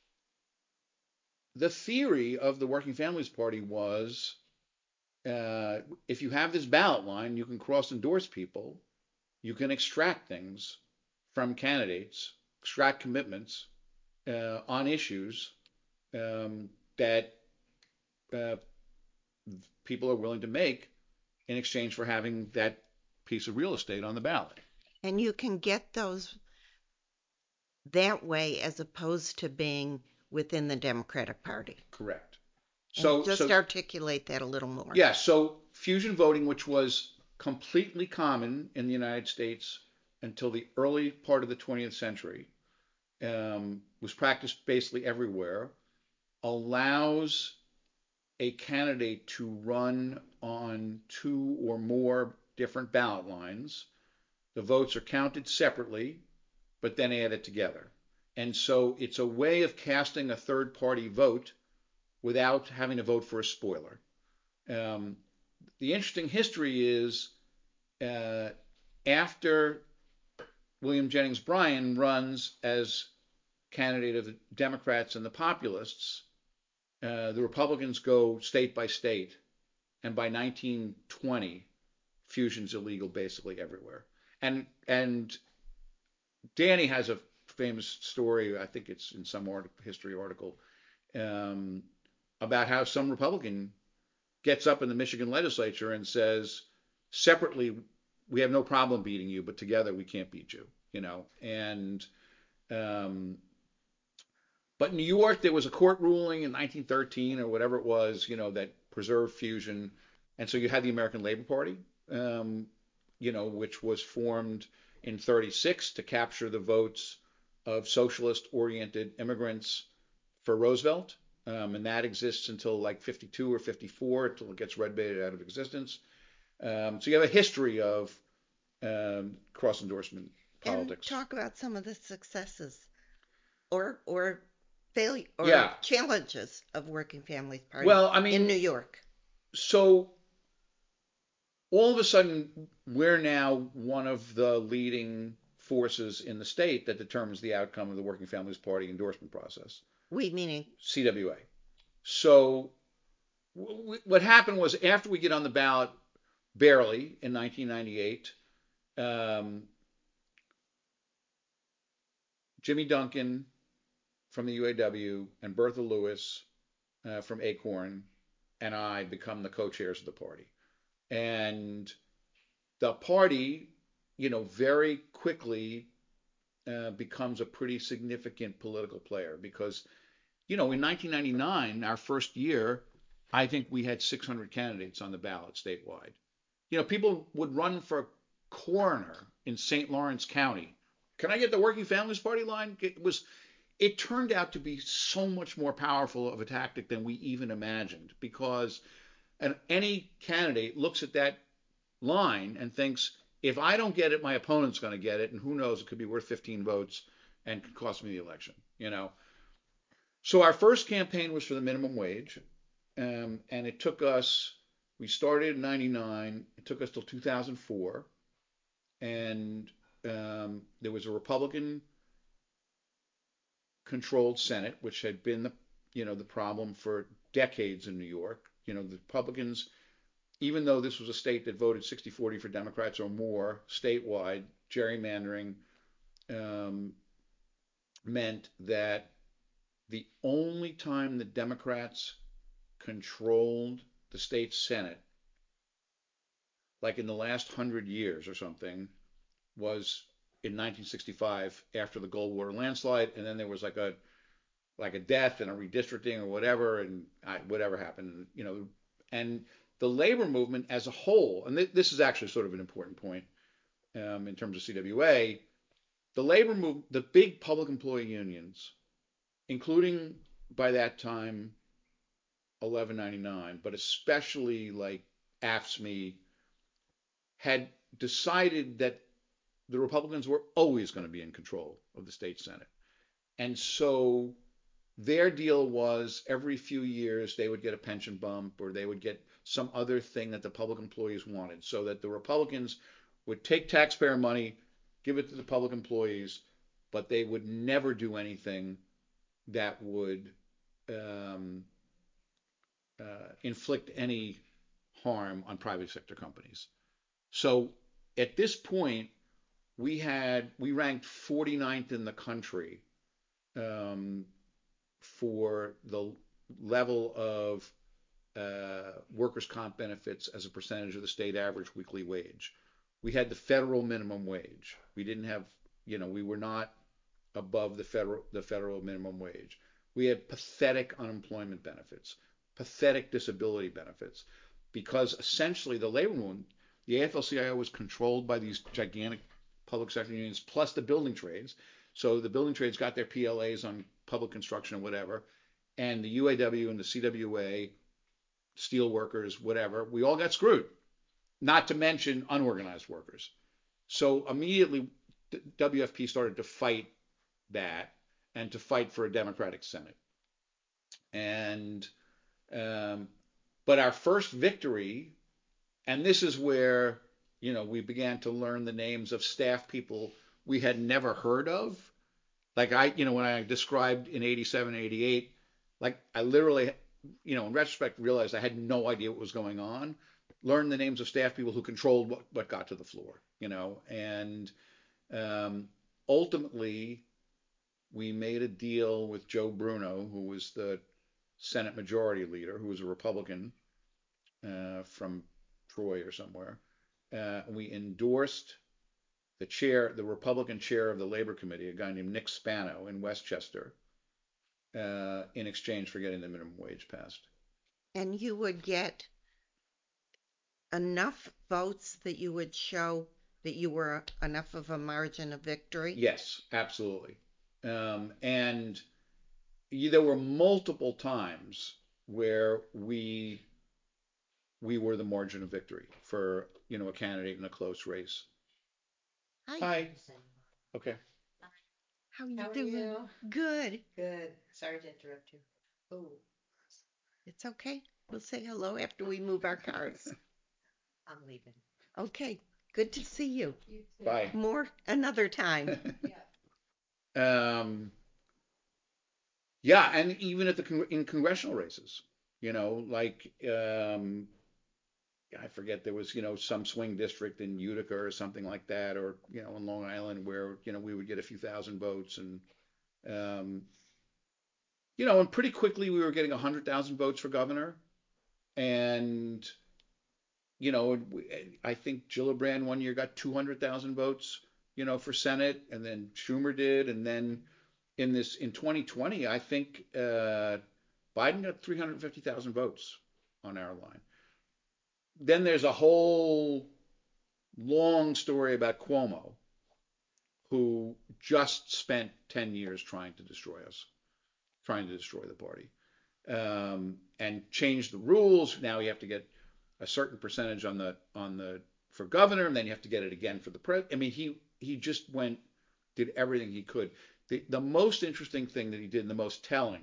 the theory of the Working Families Party was uh, if you have this ballot line, you can cross endorse people, you can extract things from candidates, extract commitments uh, on issues um, that uh, people are willing to make in exchange for having that piece of real estate on the ballot. And you can get those that way as opposed to being within the Democratic Party. Correct. So, So just so articulate that a little more. yeah, so fusion voting, which was completely common in the United States until the early part of the twentieth century, um, was practiced basically everywhere, allows a candidate to run on two or more different ballot lines. The votes are counted separately, but then added together. And so it's a way of casting a third party vote without having to vote for a spoiler. Um, the interesting history is uh, after William Jennings Bryan runs as candidate of the Democrats and the populists, uh, the Republicans go state by state, and by nineteen twenty, fusion's illegal basically everywhere. And and Danny has a famous story, I think it's in some art, history article, um, about how some Republican gets up in the Michigan legislature and says, separately, we have no problem beating you, but together we can't beat you, you know. And um, but in New York, there was a court ruling in nineteen thirteen or whatever it was, you know, that preserved fusion, and so you had the American Labor Party, um, you know, which was formed in thirty-six to capture the votes of socialist-oriented immigrants for Roosevelt, um, and that exists until like fifty-two or fifty-four, until it gets red baited out of existence. Um, so you have a history of um, cross endorsement politics. And talk about some of the successes or or failure or Yeah. challenges of Working Families Party Well, I mean, in New York. So all of a sudden, we're now one of the leading forces in the state that determines the outcome of the Working Families Party endorsement process. We meaning C W A. So w- what happened was after we get on the ballot, barely in nineteen ninety-eight, um, Jimmy Duncan from the U A W and Bertha Lewis uh, from Acorn and I become the co-chairs of the party. And the party, you know, very quickly uh, becomes a pretty significant political player because, you know, in nineteen ninety-nine, our first year, I think we had six hundred candidates on the ballot statewide. You know, people would run for coroner in Saint Lawrence County. Can I get the Working Families Party line? It was, it turned out to be so much more powerful of a tactic than we even imagined because and any candidate looks at that line and thinks, if I don't get it, my opponent's going to get it, and who knows, it could be worth fifteen votes and could cost me the election, you know. So our first campaign was for the minimum wage, um, and it took us. We started in ninety-nine. It took us till two thousand four, and um, there was a Republican-controlled Senate, which had been the, you know, the problem for decades in New York. You know, the Republicans, even though this was a state that voted sixty forty for Democrats or more statewide, gerrymandering um, meant that the only time the Democrats controlled the state Senate, like in the last hundred years or something, was in nineteen sixty-five after the Goldwater landslide, and then there was like a like a death and a redistricting or whatever, and I, whatever happened, you know, and the labor movement as a whole, and th- this is actually sort of an important point um, in terms of C W A, the labor move, the big public employee unions, including by that time eleven ninety-nine, but especially like AFSCME, had decided that the Republicans were always going to be in control of the state Senate. And so their deal was every few years they would get a pension bump or they would get some other thing that the public employees wanted so that the Republicans would take taxpayer money, give it to the public employees, but they would never do anything that would um, uh, inflict any harm on private sector companies. So at this point, we had we ranked forty-ninth in the country um, for the level of uh, workers' comp benefits as a percentage of the state average weekly wage. We had the federal minimum wage. We didn't have, you know, we were not above the federal the federal minimum wage. We had pathetic unemployment benefits, pathetic disability benefits, because essentially the labor movement, the A F L C I O was controlled by these gigantic public sector unions plus the building trades. So the building trades got their P L As on public construction and whatever, and the U A W and the C W A, steel workers, whatever, we all got screwed. Not to mention unorganized workers. So immediately W F P started to fight that and to fight for a Democratic Senate. And um, but our first victory, and this is where, you know, we began to learn the names of staff people we had never heard of. Like I, you know, when I described in eighty-seven, eighty-eight, like I literally, you know, in retrospect, realized I had no idea what was going on. Learned the names of staff people who controlled what, what got to the floor, you know, and um, ultimately we made a deal with Joe Bruno, who was the Senate Majority Leader, who was a Republican uh, from Troy or somewhere. Uh, we endorsed the chair, the Republican chair of the Labor Committee, a guy named Nick Spano in Westchester, uh, in exchange for getting the minimum wage passed. And you would get enough votes that you would show that you were enough of a margin of victory? Yes, absolutely. Um, and there were multiple times where we we were the margin of victory for, you know, a candidate in a close race. Hi. Hi. Okay. How are you How are doing? you? Good. Good. Sorry to interrupt you. Oh, It's okay. We'll say hello after we move our cars. I'm leaving. Okay. Good to see you. You too. Bye. More another time. Yeah. um, yeah, and even at the con- in congressional races, you know, like um, I forget there was, you know, some swing district in Utica or something like that, or you know, in Long Island where, you know, we would get a few thousand votes, and um, you know, and pretty quickly we were getting a hundred thousand votes for governor, and you know, I think Gillibrand one year got two hundred thousand votes you know, for Senate, and then Schumer did, and then in this in twenty twenty, I think uh, Biden got three hundred fifty thousand votes on our line. Then there's a whole long story about Cuomo, who just spent ten years trying to destroy us, trying to destroy the party, um, and changed the rules. Now you have to get a certain percentage on the on the for governor, and then you have to get it again for the president. I mean, he he just went, did everything he could. The the most interesting thing that he did, and the most telling,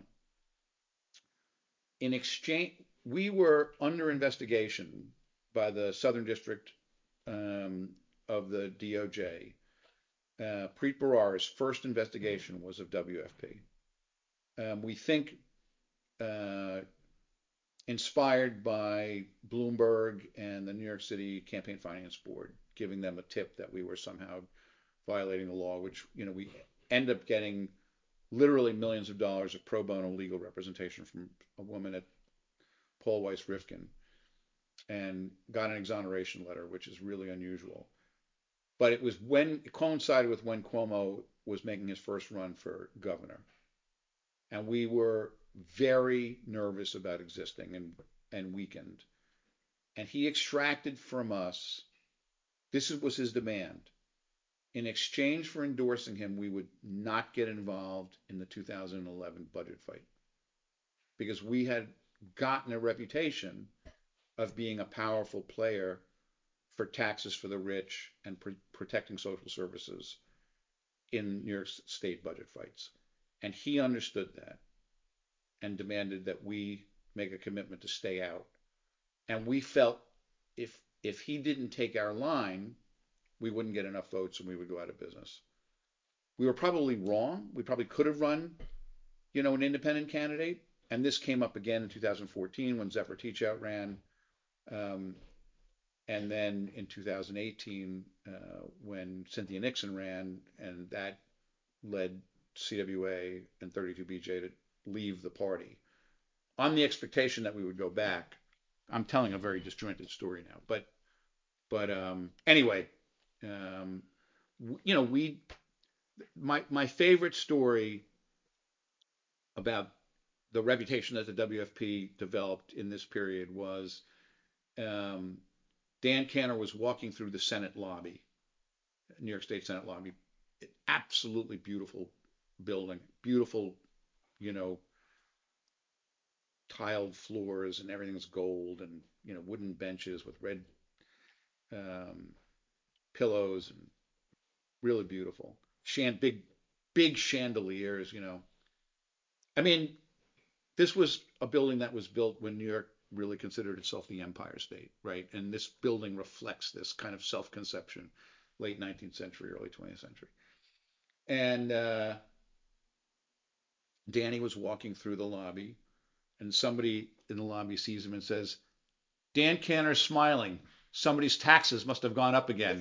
in exchange, we were under investigation by the Southern District um, of the D O J. Uh, Preet Bharara's first investigation was of W F P. Um, we think uh, inspired by Bloomberg and the New York City Campaign Finance Board, giving them a tip that we were somehow violating the law, which, you know, we end up getting literally millions of dollars of pro bono legal representation from a woman at Paul Weiss Rifkin, and got an exoneration letter, which is really unusual. But it was when it coincided with when Cuomo was making his first run for governor, and we were very nervous about existing and and weakened. And he extracted from us, this was his demand. In exchange for endorsing him, we would not get involved in the two thousand eleven budget fight, because we had gotten a reputation of being a powerful player for taxes for the rich and pr- protecting social services in New York State budget fights. And he understood that and demanded that we make a commitment to stay out. And we felt if if he didn't take our line, we wouldn't get enough votes and we would go out of business. We were probably wrong. We probably could have run, you know, an independent candidate. And this came up again in two thousand fourteen when Zephyr Teachout ran. Um, and then in two thousand eighteen, uh, when Cynthia Nixon ran, and that led C W A and thirty-two B J to leave the party on the expectation that we would go back. I'm telling a very disjointed story now, but but um, anyway, um, you know, we my my favorite story about the reputation that the W F P developed in this period was um, Dan Cantor was walking through the Senate lobby, New York State Senate lobby, absolutely beautiful building, beautiful, you know, tiled floors, and everything's gold, and, you know, wooden benches with red um, pillows, and really beautiful. Shand big big chandeliers, you know. I mean, this was a building that was built when New York really considered itself the Empire State, right? And this building reflects this kind of self-conception, late nineteenth century, early twentieth century. And uh, Danny was walking through the lobby, and somebody in the lobby sees him and says, "Dan Cantor's smiling. Somebody's taxes must have gone up again."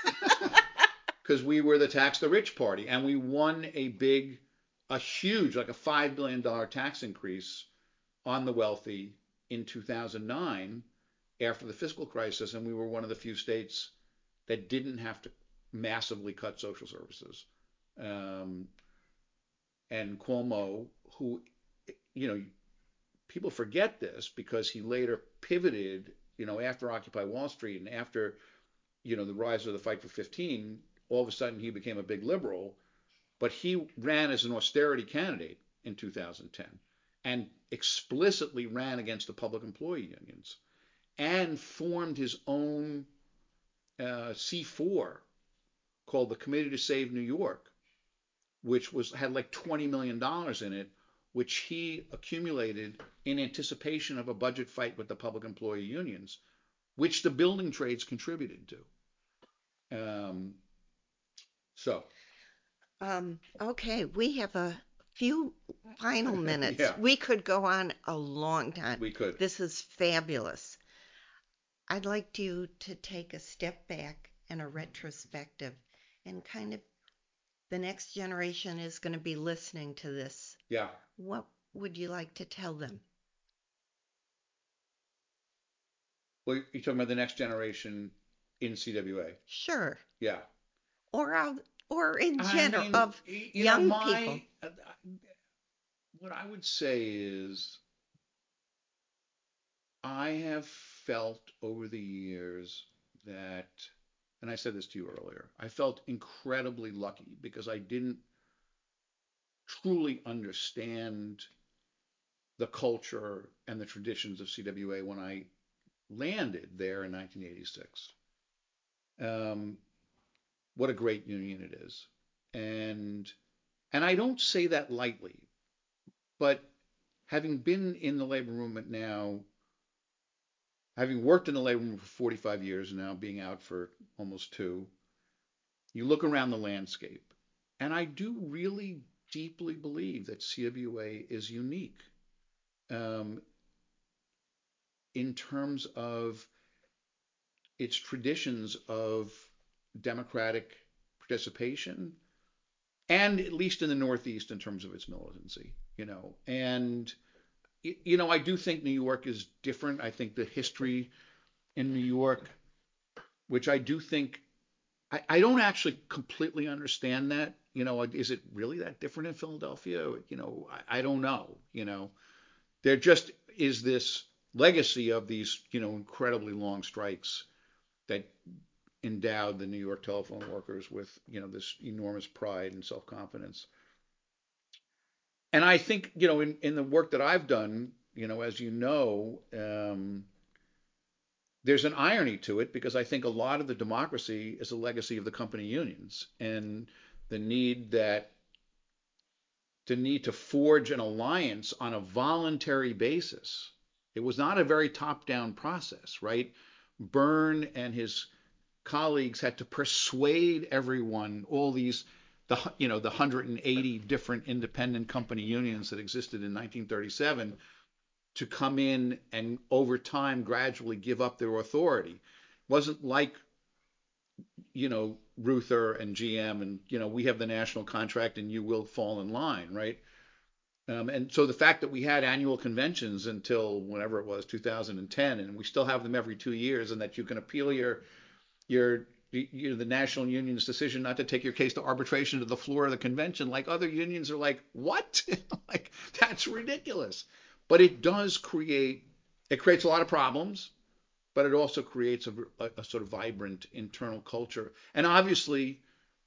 Because we were the tax the rich party, and we won a big, a huge, like a five billion dollars tax increase on the wealthy in two thousand nine after the fiscal crisis, and we were one of the few states that didn't have to massively cut social services. Um, and Cuomo, who, you know, people forget this because he later pivoted, you know, after Occupy Wall Street and after, you know, the rise of the Fight for fifteen, all of a sudden he became a big liberal, but he ran as an austerity candidate in two thousand ten and explicitly ran against the public employee unions and formed his own uh, C four called the Committee to Save New York, which was had like twenty million dollars in it, which he accumulated in anticipation of a budget fight with the public employee unions, which the building trades contributed to. Um, so. Um, okay, we have a few final minutes. Yeah. We could go on a long time. We could. This is fabulous. I'd like you to take a step back and a retrospective, and kind of the next generation is going to be listening to this. Yeah. What would you like to tell them? Well, you're talking about the next generation in C W A. Sure. Yeah. or of, or in I general mean, of y- you know, young people? my uh, what I would say is I have felt over the years that, and I said this to you earlier, I felt incredibly lucky because I didn't truly understand the culture and the traditions of C W A when I landed there in nineteen eighty-six. Um, what a great union it is. And and I don't say that lightly, but having been in the labor movement now, having worked in the labor movement for forty-five years now, being out for almost two, you look around the landscape, and I do really deeply believe that C W A is unique um, in terms of its traditions of democratic participation, and at least in the Northeast in terms of its militancy, you know. And you know, I do think New York is different. I think the history in New York, which I do think I, I don't actually completely understand that. You know, like, is it really that different in Philadelphia? You know, I, I don't know. You know, there just is this legacy of these, you know, incredibly long strikes that endowed the New York telephone workers with, you know, this enormous pride and self-confidence. And I think, you know, in, in the work that I've done, you know, as you know, um, there's an irony to it because I think a lot of the democracy is a legacy of the company unions and the need that the need to forge an alliance on a voluntary basis. It was not a very top-down process, right? Byrne and his colleagues had to persuade everyone, all these, the you know, the one hundred eighty different independent company unions that existed in nineteen thirty-seven, to come in and over time gradually give up their authority. It wasn't like, you know, Ruther and G M and, you know, we have the national contract and you will fall in line, right? Um, and so the fact that we had annual conventions until whenever it was, two thousand ten, and we still have them every two years, and that you can appeal your your you know, the national union's decision not to take your case to arbitration to the floor of the convention, like other unions are like, what? Like, that's ridiculous. But it does create, it creates a lot of problems, but it also creates a, a, a sort of vibrant internal culture. And obviously,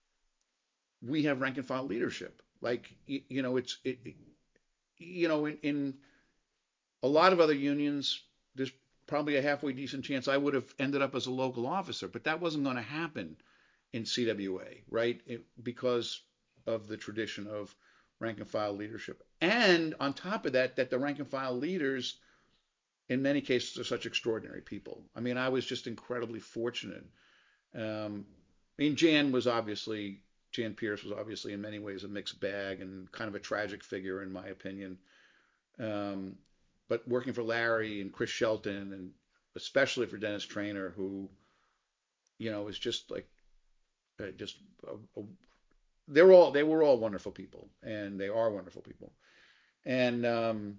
we have rank and file leadership. Like, you, you know, it's, it, you know, in, in a lot of other unions, there's probably a halfway decent chance I would have ended up as a local officer, but that wasn't going to happen in C W A, right? It, because of the tradition of rank and file leadership. And on top of that, that the rank and file leaders, in many cases, are such extraordinary people. I mean, I was just incredibly fortunate. Um, I mean, Jan was obviously, Jan Pierce was obviously in many ways a mixed bag and kind of a tragic figure, in my opinion. Um, but working for Larry and Chris Shelton, and especially for Dennis Trainer, who, you know, is just like, uh, just a, a, they're all they were all wonderful people, and they are wonderful people. And um,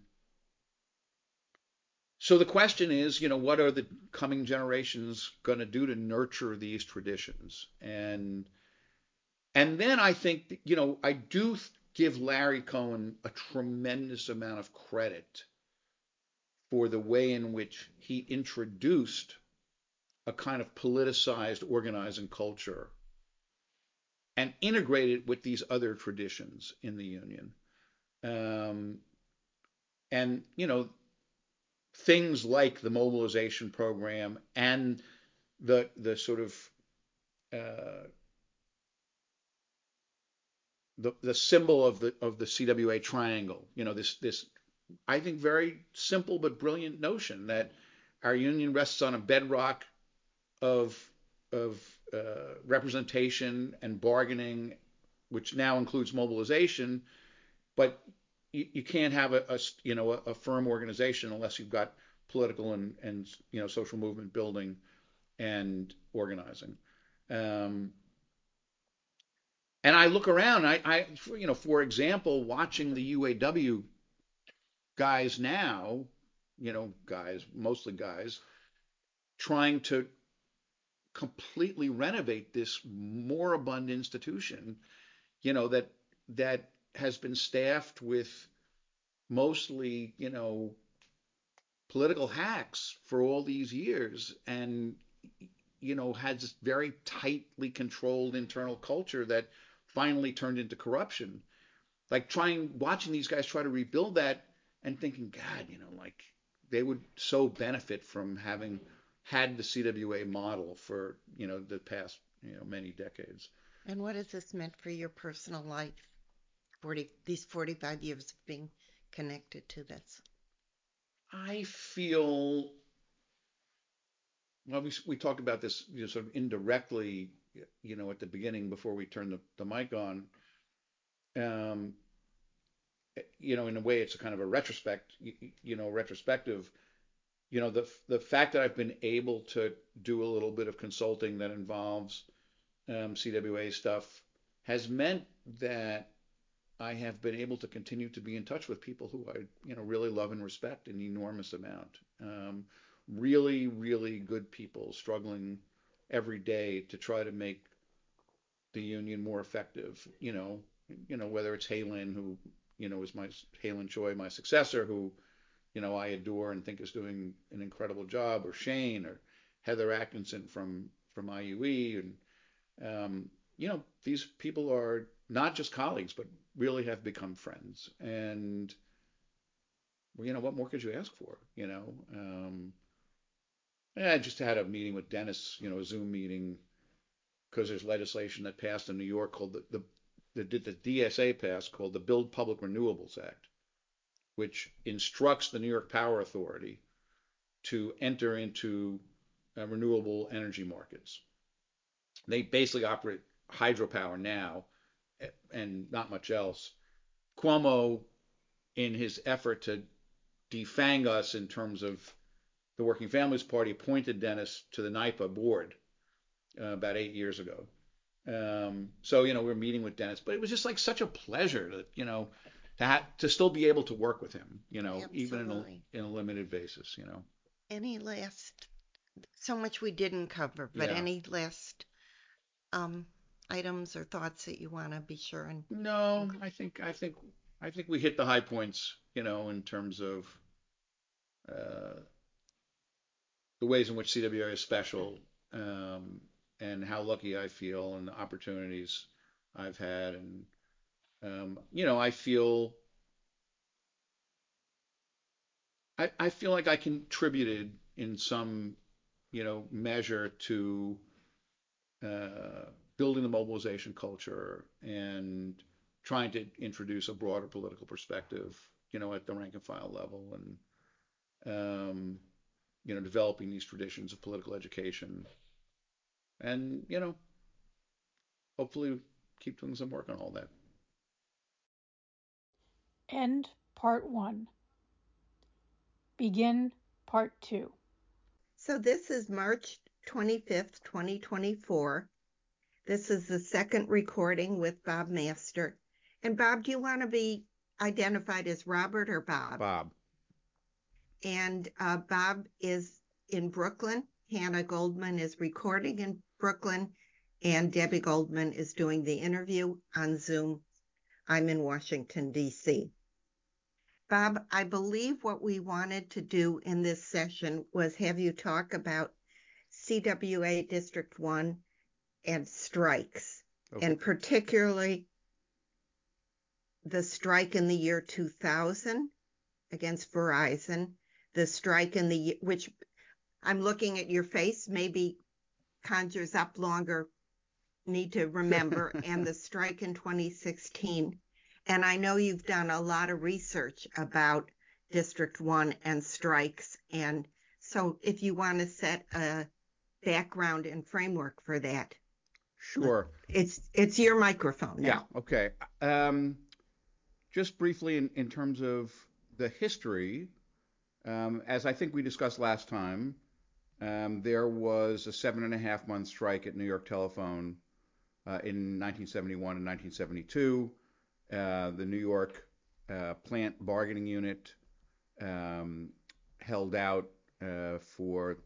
so the question is, you know, what are the coming generations going to do to nurture these traditions? And and then I think, you know, I do give Larry Cohen a tremendous amount of credit for the way in which he introduced a kind of politicized organizing culture and integrated with these other traditions in the union. Um, and, you know, things like the mobilization program and the the sort of uh, the the symbol of the of the C W A triangle. You know, this this I think very simple but brilliant notion that our union rests on a bedrock of of uh, representation and bargaining, which now includes mobilization. But you, you can't have a, a you know a, a firm organization unless you've got political and and you know social movement building and organizing. Um, and I look around, I, I you know for example, watching the U A W guys now, you know guys mostly guys trying to completely renovate this moribund institution, you know, that that has been staffed with mostly, you know, political hacks for all these years, and you know, had this very tightly controlled internal culture that finally turned into corruption. Like trying, watching these guys try to rebuild that and thinking, God, you know, like they would so benefit from having had the C W A model for, you know, the past, you know, many decades. And what has this meant for your personal life? Forty these forty-five years of being connected to this. I feel, well, we, we talked about this, you know, sort of indirectly, you know, at the beginning before we turned the, the mic on. Um, you know, in a way, it's a kind of a retrospect, you, you know, retrospective. You know, the the fact that I've been able to do a little bit of consulting that involves um, C W A stuff has meant that I have been able to continue to be in touch with people who I, you know, really love and respect an enormous amount. Um, really, really good people struggling every day to try to make the union more effective. You know, you know whether it's Halen, who, you know, is my Halen Choi, my successor, who, you know, I adore and think is doing an incredible job, or Shane, or Heather Atkinson from from I U E, and um, you know, these people are not just colleagues, but really have become friends. And well, you know, what more could you ask for? You know, um, I just had a meeting with Dennis, you know, a Zoom meeting, because there's legislation that passed in New York called the the the, the D S A passed called the Build Public Renewables Act, which instructs the New York Power Authority to enter into uh, renewable energy markets. They basically operate hydropower now and not much else. Cuomo, in his effort to defang us in terms of the Working Families Party, appointed Dennis to the NYPA board uh, about eight years ago. Um, so, you know, we were meeting with Dennis, but it was just like such a pleasure to, you know, to have, to still be able to work with him, you know, even in a, in a limited basis, you know. Any last, so much we didn't cover, but Yeah. any last um, items or thoughts that you want to be sure and No, I think I think I think we hit the high points, you know, in terms of uh, the ways in which C W A is special, um, and how lucky I feel, and the opportunities I've had, and um, you know, I feel I, I feel like I contributed in some, you know, measure to uh, building the mobilization culture and trying to introduce a broader political perspective, you know, at the rank and file level, and um, you know, developing these traditions of political education, and you know, hopefully keep doing some work on all that. End part one. Begin part two. So this is March twenty-fifth, twenty twenty-four. This is the second recording with Bob Master. And Bob, do you want to be identified as Robert or Bob? Bob. And uh, Bob is in Brooklyn. Hannah Goldman is recording in Brooklyn, and Debbie Goldman is doing the interview on Zoom. I'm in Washington, D C. Bob, I believe what we wanted to do in this session was have you talk about C W A District one and strikes, Okay. and particularly the strike in the year two thousand against Verizon, the strike in the, which I'm looking at your face, maybe conjures up longer need to remember, and the strike in twenty sixteen. And I know you've done a lot of research about District one and strikes. And so if you want to set a background and framework for that. Sure. It's it's your microphone now. Yeah. Okay. Um, just briefly in, in terms of the history, um, as I think we discussed last time, um, there was a seven and a half month strike at New York Telephone uh, in nineteen seventy-one and nineteen seventy-two. Uh, the New York uh, plant bargaining unit um, held out uh, for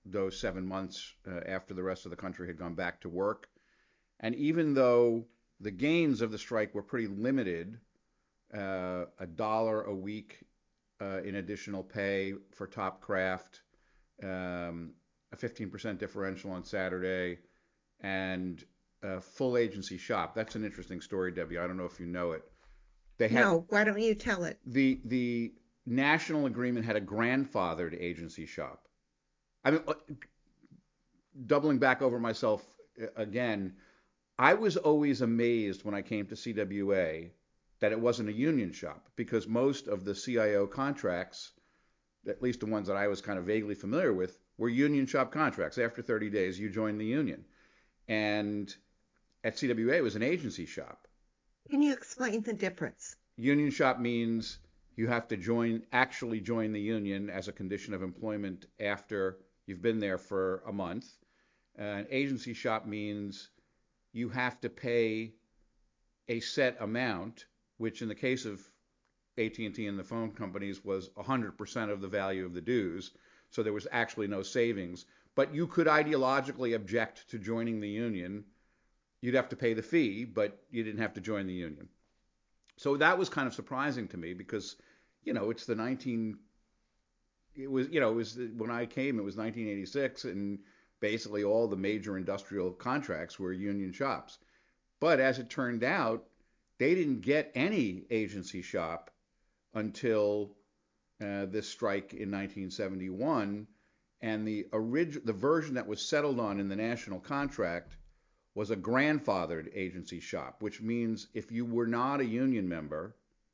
those seven months uh, after the rest of the country had gone back to work. And even though the gains of the strike were pretty limited, uh, a dollar a week uh, in additional pay for top craft, um, a fifteen percent differential on Saturday, and a full agency shop. That's an interesting story, Debbie. I don't know if you know it. They had No, why don't you tell it? the the national agreement had a grandfathered agency shop. I mean, uh, doubling back over myself uh, again, I was always amazed when I came to C W A that it wasn't a union shop, because most of the C I O contracts, at least the ones that I was kind of vaguely familiar with, were union shop contracts. After thirty days, you joined the union. And at C W A, it was an agency shop. Can you explain the difference? Union shop means you have to join, actually join the union as a condition of employment after you've been there for a month. An agency shop means you have to pay a set amount, which in the case of A T and T and the phone companies was one hundred percent of the value of the dues. So there was actually no savings. But you could ideologically object to joining the union. You'd have to pay the fee, but you didn't have to join the union. So that was kind of surprising to me because, you know, it's the nineteen, it was, you know, it was when I came, it was nineteen eighty-six, and basically all the major industrial contracts were union shops. But as it turned out, they didn't get any agency shop until uh, this strike in nineteen seventy-one, and the orig- the version that was settled on in the national contract was a grandfathered agency shop, which means if you were not a union member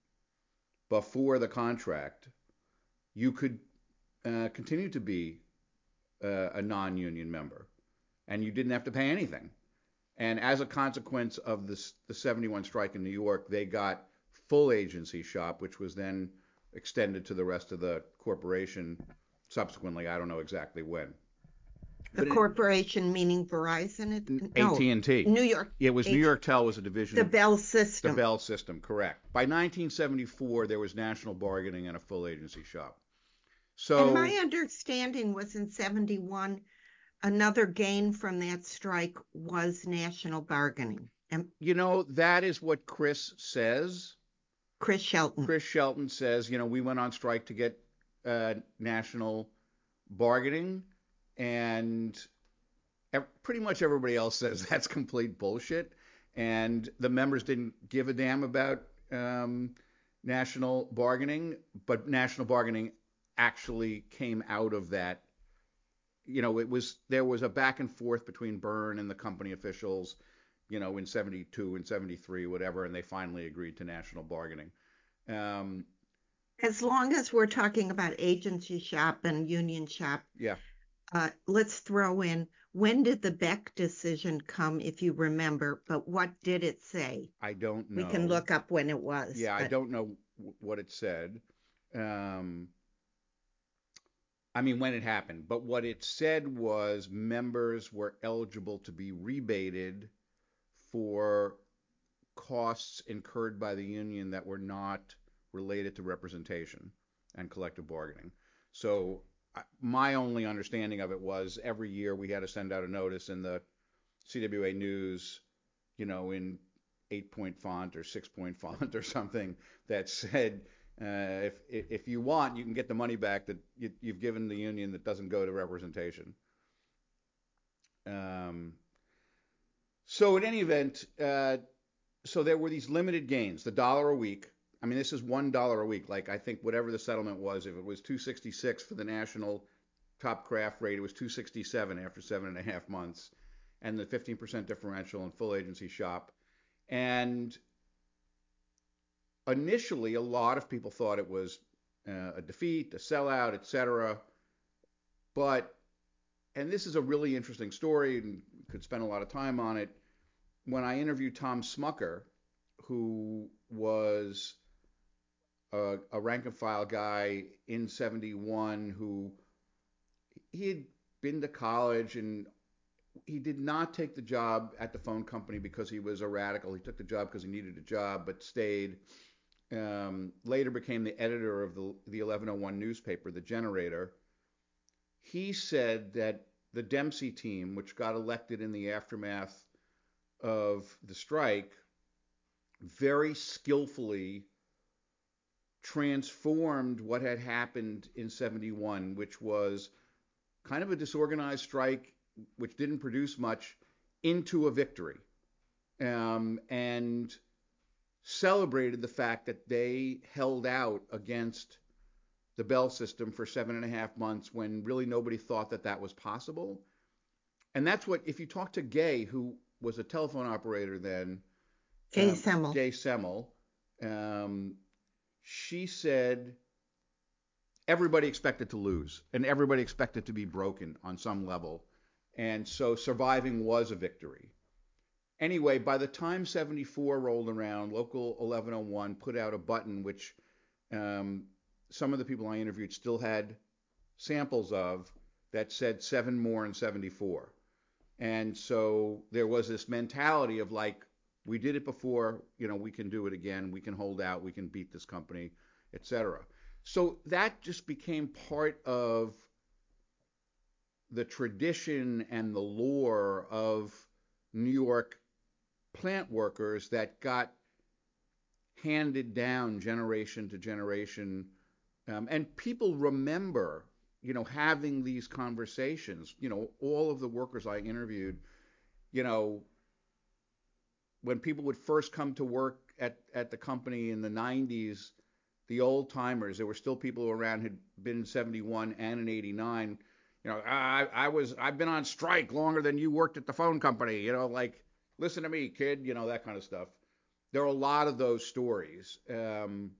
before the contract, you could uh, continue to be uh, a non-union member, and you didn't have to pay anything. And as a consequence of this, the seventy-one strike in New York, they got full agency shop, which was then extended to the rest of the corporation subsequently. I don't know exactly when. The But it- corporation meaning Verizon? It, no, A T and T. New York. It was New H- York Tel was a division The of Bell the system. Bell system, correct. By nineteen seventy-four, there was national bargaining and a full agency shop. So, And my understanding was in seventy-one, another gain from that strike was national bargaining. And you know, that is what Chris says. Chris Shelton. Chris Shelton says, you know, we went on strike to get uh, national bargaining, and ev- pretty much everybody else says that's complete bullshit. And the members didn't give a damn about um, national bargaining, but national bargaining actually came out of that. You know, it was there was a back and forth between Byrne and the company officials, you know, in seventy-two and seventy-three, whatever, and they finally agreed to national bargaining. Um, As long as we're talking about agency shop and union shop, yeah, uh, let's throw in, when did the Beck decision come, if you remember, but what did it say? I don't know. We can look up when it was. Yeah, I but- don't know w- what it said. Um, I mean, when it happened, but what it said was members were eligible to be rebated for costs incurred by the union that were not related to representation and collective bargaining. So I- my only understanding of it was every year we had to send out a notice in the C W A News, you know, in eight point font or six point font or something that said, uh, if if you want, you can get the money back that you, you've given the union that doesn't go to representation. Um, so in any event, uh, so there were these limited gains, the dollar a week. I mean, this is one dollar a week. Like I think whatever the settlement was, if it was two sixty-six for the national top craft rate, it was two sixty-seven after seven and a half months, and the fifteen percent differential in full agency shop. And initially, a lot of people thought it was uh, a defeat, a sellout, et cetera. But, and this is a really interesting story, and could spend a lot of time on it. When I interviewed Tom Smucker, who was a, a rank and file guy in seventy-one, who he had been to college and he did not take the job at the phone company because he was a radical. He took the job because he needed a job, but stayed. Um, later became the editor of the, the eleven oh one newspaper, The Generator. he said that the Dempsey team, which got elected in the aftermath of the strike, very skillfully transformed what had happened in seventy-one, which was kind of a disorganized strike, which didn't produce much, into a victory. Um, and celebrated the fact that they held out against the Bell system for seven and a half months when really nobody thought that that was possible. And that's what, if you talk to Gay, who was a telephone operator then, Gay um, Semmel. Gay Semmel, um, she said everybody expected to lose and everybody expected to be broken on some level. And so surviving was a victory. Anyway, by the time seventy-four rolled around, Local eleven oh one put out a button which um, some of the people I interviewed still had samples of that said seven more in seventy-four. And so there was this mentality of like, we did it before, you know, we can do it again, we can hold out, we can beat this company, et cetera. So that just became part of the tradition and the lore of New York plant workers that got handed down generation to generation. Um, and people remember, you know, having these conversations. You know, all of the workers I interviewed, you know, when people would first come to work at, at the company in the nineties, the old timers, there were still people around who'd been in seventy-one and in eighty-nine. You know, I, I was, I've been on strike longer than you worked at the phone company, you know, like, listen to me, kid, you know, that kind of stuff. There are a lot of those stories. Um,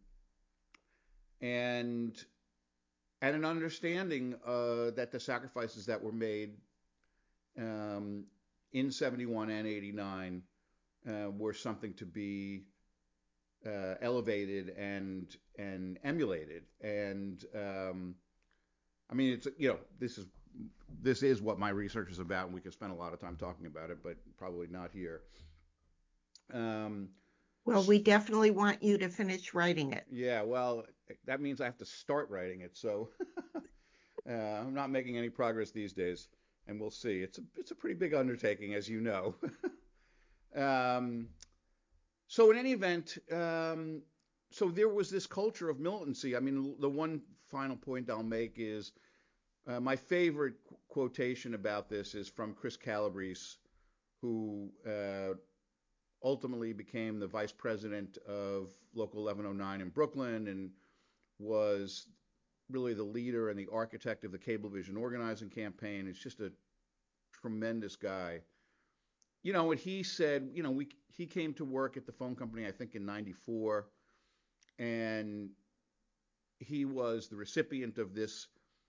and and an understanding uh, that the sacrifices that were made um, in seventy-one and eighty-nine uh, were something to be uh, elevated and and emulated. And um, I mean, it's, you know, this is this is what my research is about, and we could spend a lot of time talking about it, but probably not here. Um, Well, we definitely want you to finish writing it. yeah, well, that means I have to start writing it, so uh, I'm not making any progress these days, and we'll see. It's a it's a pretty big undertaking, as you know. um, so in any event, um, so there was this culture of militancy. I mean, the one final point I'll make is uh, my favorite qu- quotation about this is from Chris Calabrese, who uh, ultimately became the vice president of Local eleven oh nine in Brooklyn and was really the leader and the architect of the Cablevision organizing campaign. It's just a tremendous guy. You know, and he said, you know, we he came to work at the phone company, I think in ninety-four, and he was the recipient of this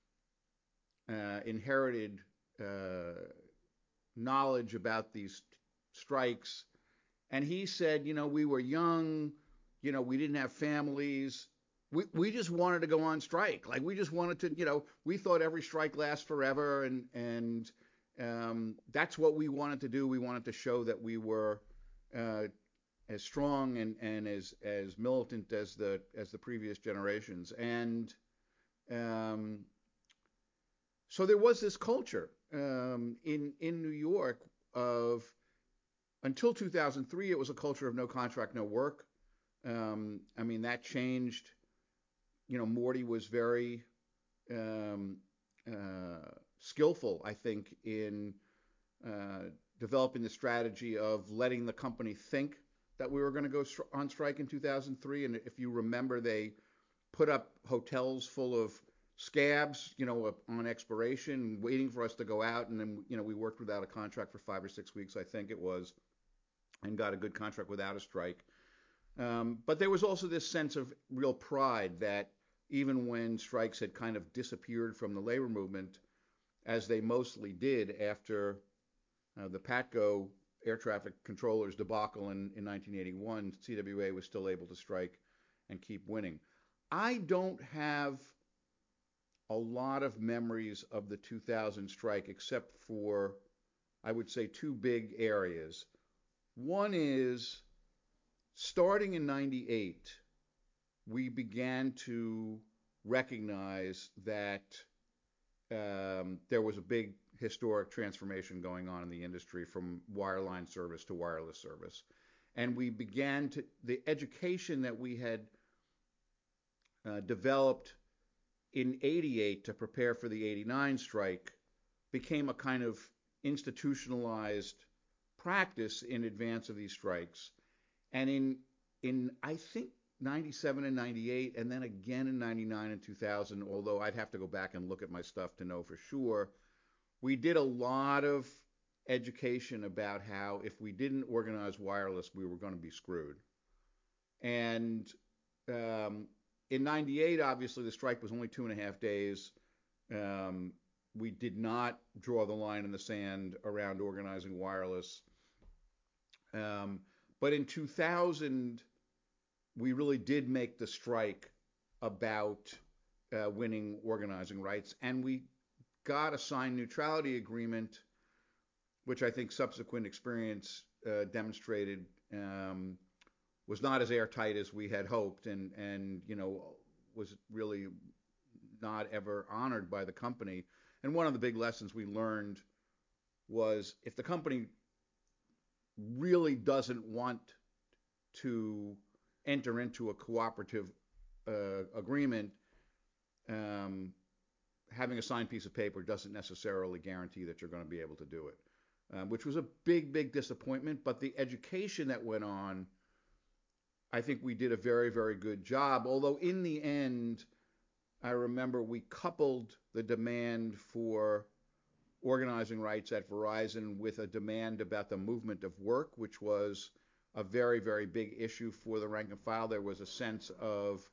uh, inherited uh, knowledge about these strikes. And he said, you know, we were young, you know, we didn't have families. We, we just wanted to go on strike. Like, we just wanted to, you know, we thought every strike lasts forever. And, and um, that's what we wanted to do. We wanted to show that we were uh, as strong and, and as, as militant as the, as the previous generations. And um, so there was this culture um, in, in New York of, until two thousand three, it was a culture of no contract, no work. Um, I mean, that changed. You know, Morty was very um, uh, skillful, I think, in uh, developing the strategy of letting the company think that we were going to go stri- on strike in two thousand three. And if you remember, they put up hotels full of scabs, you know, on expiration, waiting for us to go out. And then, you know, we worked without a contract for five or six weeks, I think it was, and got a good contract without a strike. Um, but there was also this sense of real pride that even when strikes had kind of disappeared from the labor movement, as they mostly did after uh, the PATCO air traffic controllers debacle in, in nineteen eighty-one, C W A was still able to strike and keep winning. I don't have a lot of memories of the two thousand strike except for, I would say, two big areas. One is, starting in ninety-eight, we began to recognize that um, there was a big historic transformation going on in the industry from wireline service to wireless service. And we began to, the education that we had uh, developed in eighty-eight to prepare for the eighty-nine strike became a kind of institutionalized practice in advance of these strikes. And in, in I think, ninety-seven and ninety-eight, and then again in ninety-nine and two thousand, although I'd have to go back and look at my stuff to know for sure, we did a lot of education about how if we didn't organize wireless, we were going to be screwed. And um, in ninety-eight, obviously, the strike was only two and a half days. Um, we did not draw the line in the sand around organizing wireless. Um, but in two thousand, we really did make the strike about uh, winning organizing rights, and we got a signed neutrality agreement, which I think subsequent experience uh, demonstrated um, was not as airtight as we had hoped, and and you know was really not ever honored by the company. And one of the big lessons we learned was if the company really doesn't want to enter into a cooperative uh, agreement, um, having a signed piece of paper doesn't necessarily guarantee that you're going to be able to do it, um, which was a big, big disappointment. But the education that went on, I think we did a very, very good job. Although in the end, I remember we coupled the demand for organizing rights at Verizon with a demand about the movement of work, which was a very, very big issue for the rank and file. There was a sense of,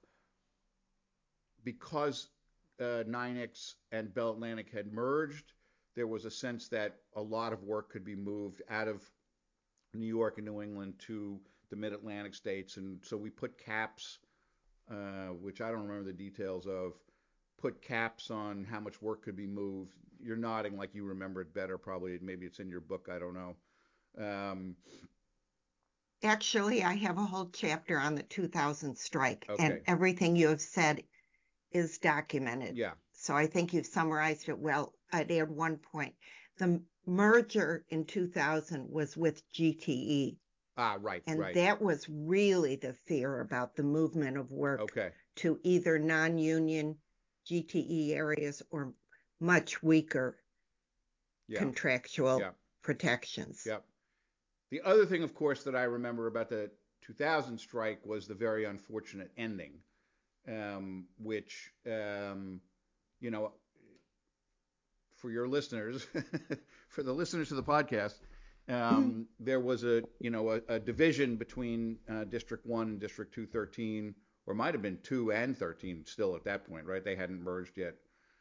because uh, NYNEX and Bell Atlantic had merged, there was a sense that a lot of work could be moved out of New York and New England to the mid-Atlantic states. And so we put caps, uh, which I don't remember the details of, put caps on how much work could be moved. You're nodding like you remember it better, probably. Maybe it's in your book. I don't know. Um, Actually, I have a whole chapter on the two thousand strike, Okay. and everything you have said is documented. yeah. So I think you've summarized it well. I'd add one point. The merger in two thousand was with G T E, Ah, right, and right. that was really the fear about the movement of work Okay. to either non-union G T E areas or much weaker Yeah. contractual Yeah. protections. Yep. The other thing, of course, that I remember about the two thousand strike was the very unfortunate ending, um, which, um, you know, for your listeners, for the listeners to the podcast, um, there was a, you know, a, a division between uh, District one and District two thirteen, or might have been two and thirteen still at that point, right? They hadn't merged yet.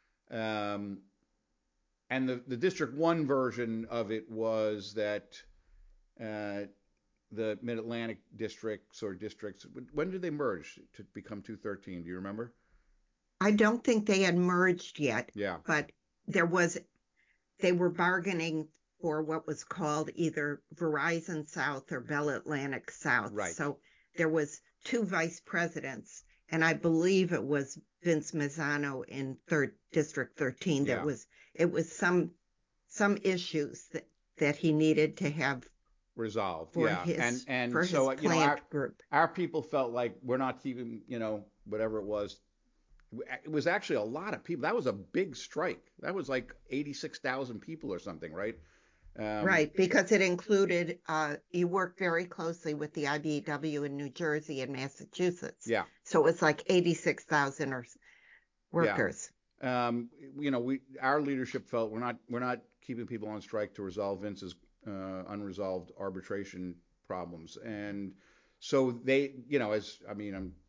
Um, and the, the District one version of it was that uh, the Mid-Atlantic districts or districts, when did they merge to become two thirteen? Do you remember? I don't think they had merged yet, Yeah. but there was, they were bargaining for what was called either Verizon South or Bell Atlantic South. Right. So there was two vice presidents, and I believe it was Vince Mazzano in third District thirteen. That Yeah. was, it was some some issues that that he needed to have Resolved. for Yeah. his And and for so his you know our plant group. our people felt like we're not keeping, you know, whatever it was. It was actually a lot of people. That was a big strike. That was like eighty-six thousand people or something, right? Um, Right, because it included, uh, you worked very closely with the I B E W in New Jersey and Massachusetts. Yeah. So it was like eighty-six thousand or workers. Yeah. Um, you know, we our leadership felt we're not we're not keeping people on strike to resolve Vince's uh, unresolved arbitration problems, and so they, you know, as I mean, I'm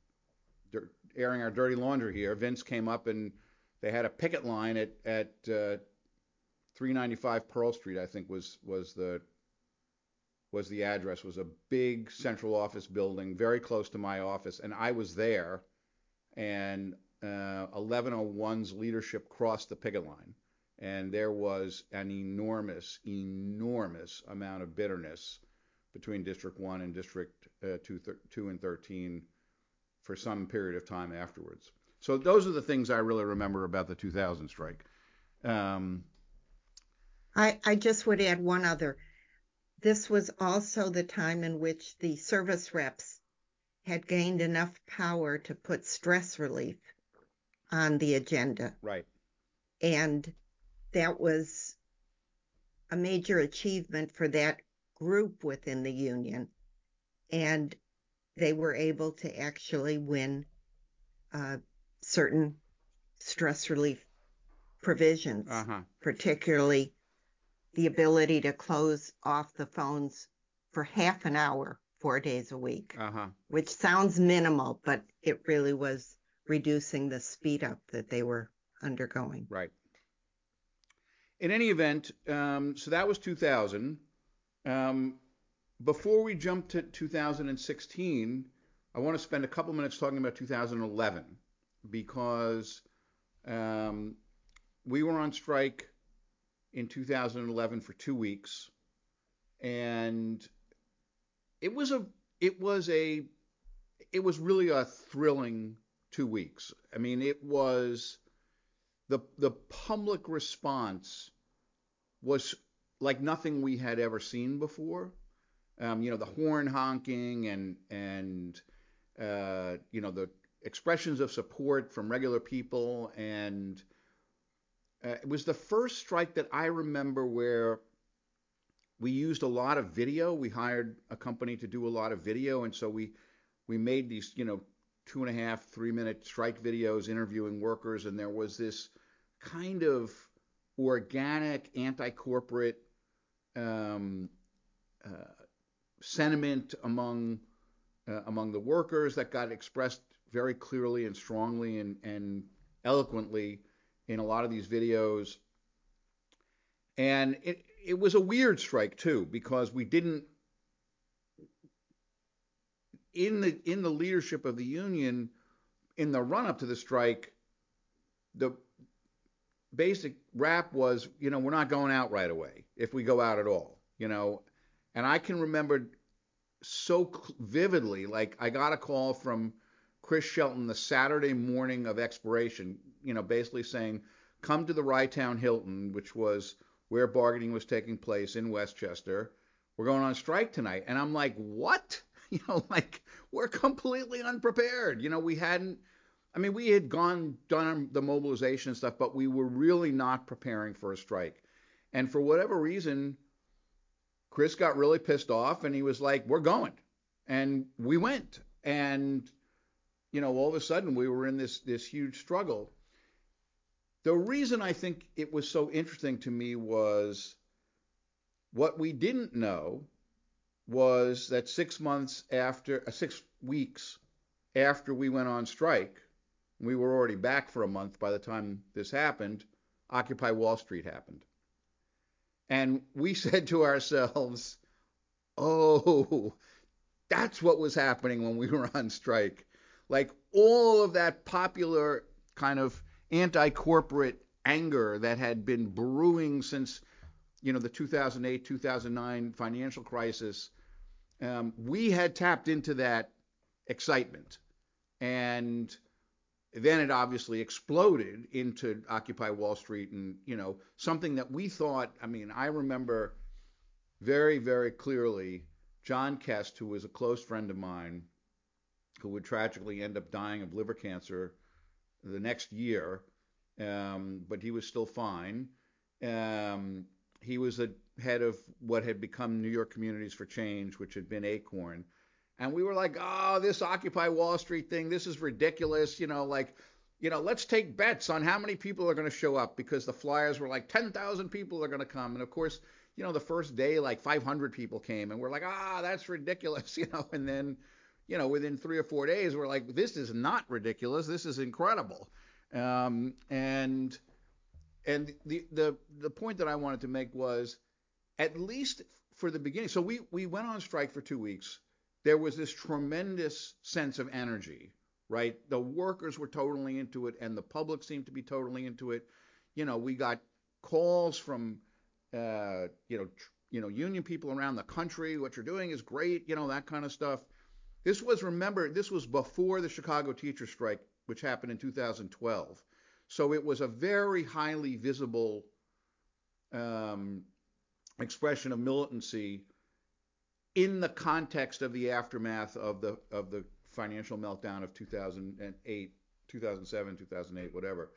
airing our dirty laundry here. Vince came up and they had a picket line at at uh, three ninety-five Pearl Street, I think was was the was the address. Was a big central office building, very close to my office, and I was there. And uh, eleven oh one's leadership crossed the picket line, and there was an enormous, enormous amount of bitterness between District one and District uh, two, two and thirteen for some period of time afterwards. So those are the things I really remember about the two thousand strike. Um, I, I just would add one other. This was also the time in which the service reps had gained enough power to put stress relief on the agenda. right. And that was a major achievement for that group within the union. And they were able to actually win uh, certain stress relief provisions, Uh-huh. particularly the ability to close off the phones for half an hour, four days a week, Uh-huh. which sounds minimal, but it really was reducing the speed up that they were undergoing. Right. In any event, um, so that was two thousand. Um, before we jump to two thousand sixteen, I want to spend a couple minutes talking about two thousand eleven because um, we were on strike in two thousand eleven for two weeks, and it was a it was a it was really a thrilling two weeks. I mean, it was the the public response was like nothing we had ever seen before. Um, you know, the horn honking and and uh, you know the expressions of support from regular people, and uh, it was the first strike that I remember where we used a lot of video. We hired a company to do a lot of video, and so we we made these, you know, two and a half, three minute strike videos interviewing workers, and there was this kind of organic anti-corporate um, uh, sentiment among uh, among the workers that got expressed very clearly and strongly and, and eloquently in a lot of these videos. And it it was a weird strike too, because we didn't in the in the leadership of the union in the run up to the strike, the basic rap was, you know, we're not going out right away if we go out at all, you know. And I can remember so vividly, like I got a call from Chris Shelton the Saturday morning of expiration, you know, basically saying, come to the Rytown Hilton, which was where bargaining was taking place in Westchester. We're going on strike tonight. And I'm like, what? You know, like we're completely unprepared. You know, we hadn't, I mean, we had gone, done the mobilization and stuff, but we were really not preparing for a strike. And for whatever reason, Chris got really pissed off and he was like, we're going. And we went. And, you know, all of a sudden we were in this, this huge struggle. The reason I think it was so interesting to me was what we didn't know was that six months after, uh, six weeks after we went on strike, we were already back for a month by the time this happened, Occupy Wall Street happened. And we said to ourselves, oh, that's what was happening when we were on strike. Like all of that popular kind of anti-corporate anger that had been brewing since, you know, the two thousand eight, two thousand nine financial crisis, um, we had tapped into that excitement. And then it obviously exploded into Occupy Wall Street and, you know, something that we thought, I mean, I remember very, very clearly John Kest, who was a close friend of mine, who would tragically end up dying of liver cancer the next year, um, but he was still fine. Um, he was the head of what had become New York Communities for Change, which had been ACORN. And we were like, oh, this Occupy Wall Street thing, this is ridiculous. You know, like, you know, let's take bets on how many people are going to show up, because the flyers were like ten thousand people are going to come. And of course, you know, the first day, like five hundred people came, and we're like, ah, that's ridiculous, you know. And then, you know, within three or four days, we're like, this is not ridiculous. This is incredible. Um, and and the the the point that I wanted to make was, at least for the beginning. So we we went on strike for two weeks. There was this tremendous sense of energy, right? The workers were totally into it, and the public seemed to be totally into it. You know, we got calls from, uh, you know, tr- you know, union people around the country. What you're doing is great, you know, that kind of stuff. This was, remember, this was before the Chicago teacher strike, which happened in two thousand twelve. So it was a very highly visible um, expression of militancy in the context of the aftermath of the of the financial meltdown of two thousand eight, two thousand seven, two thousand eight, whatever.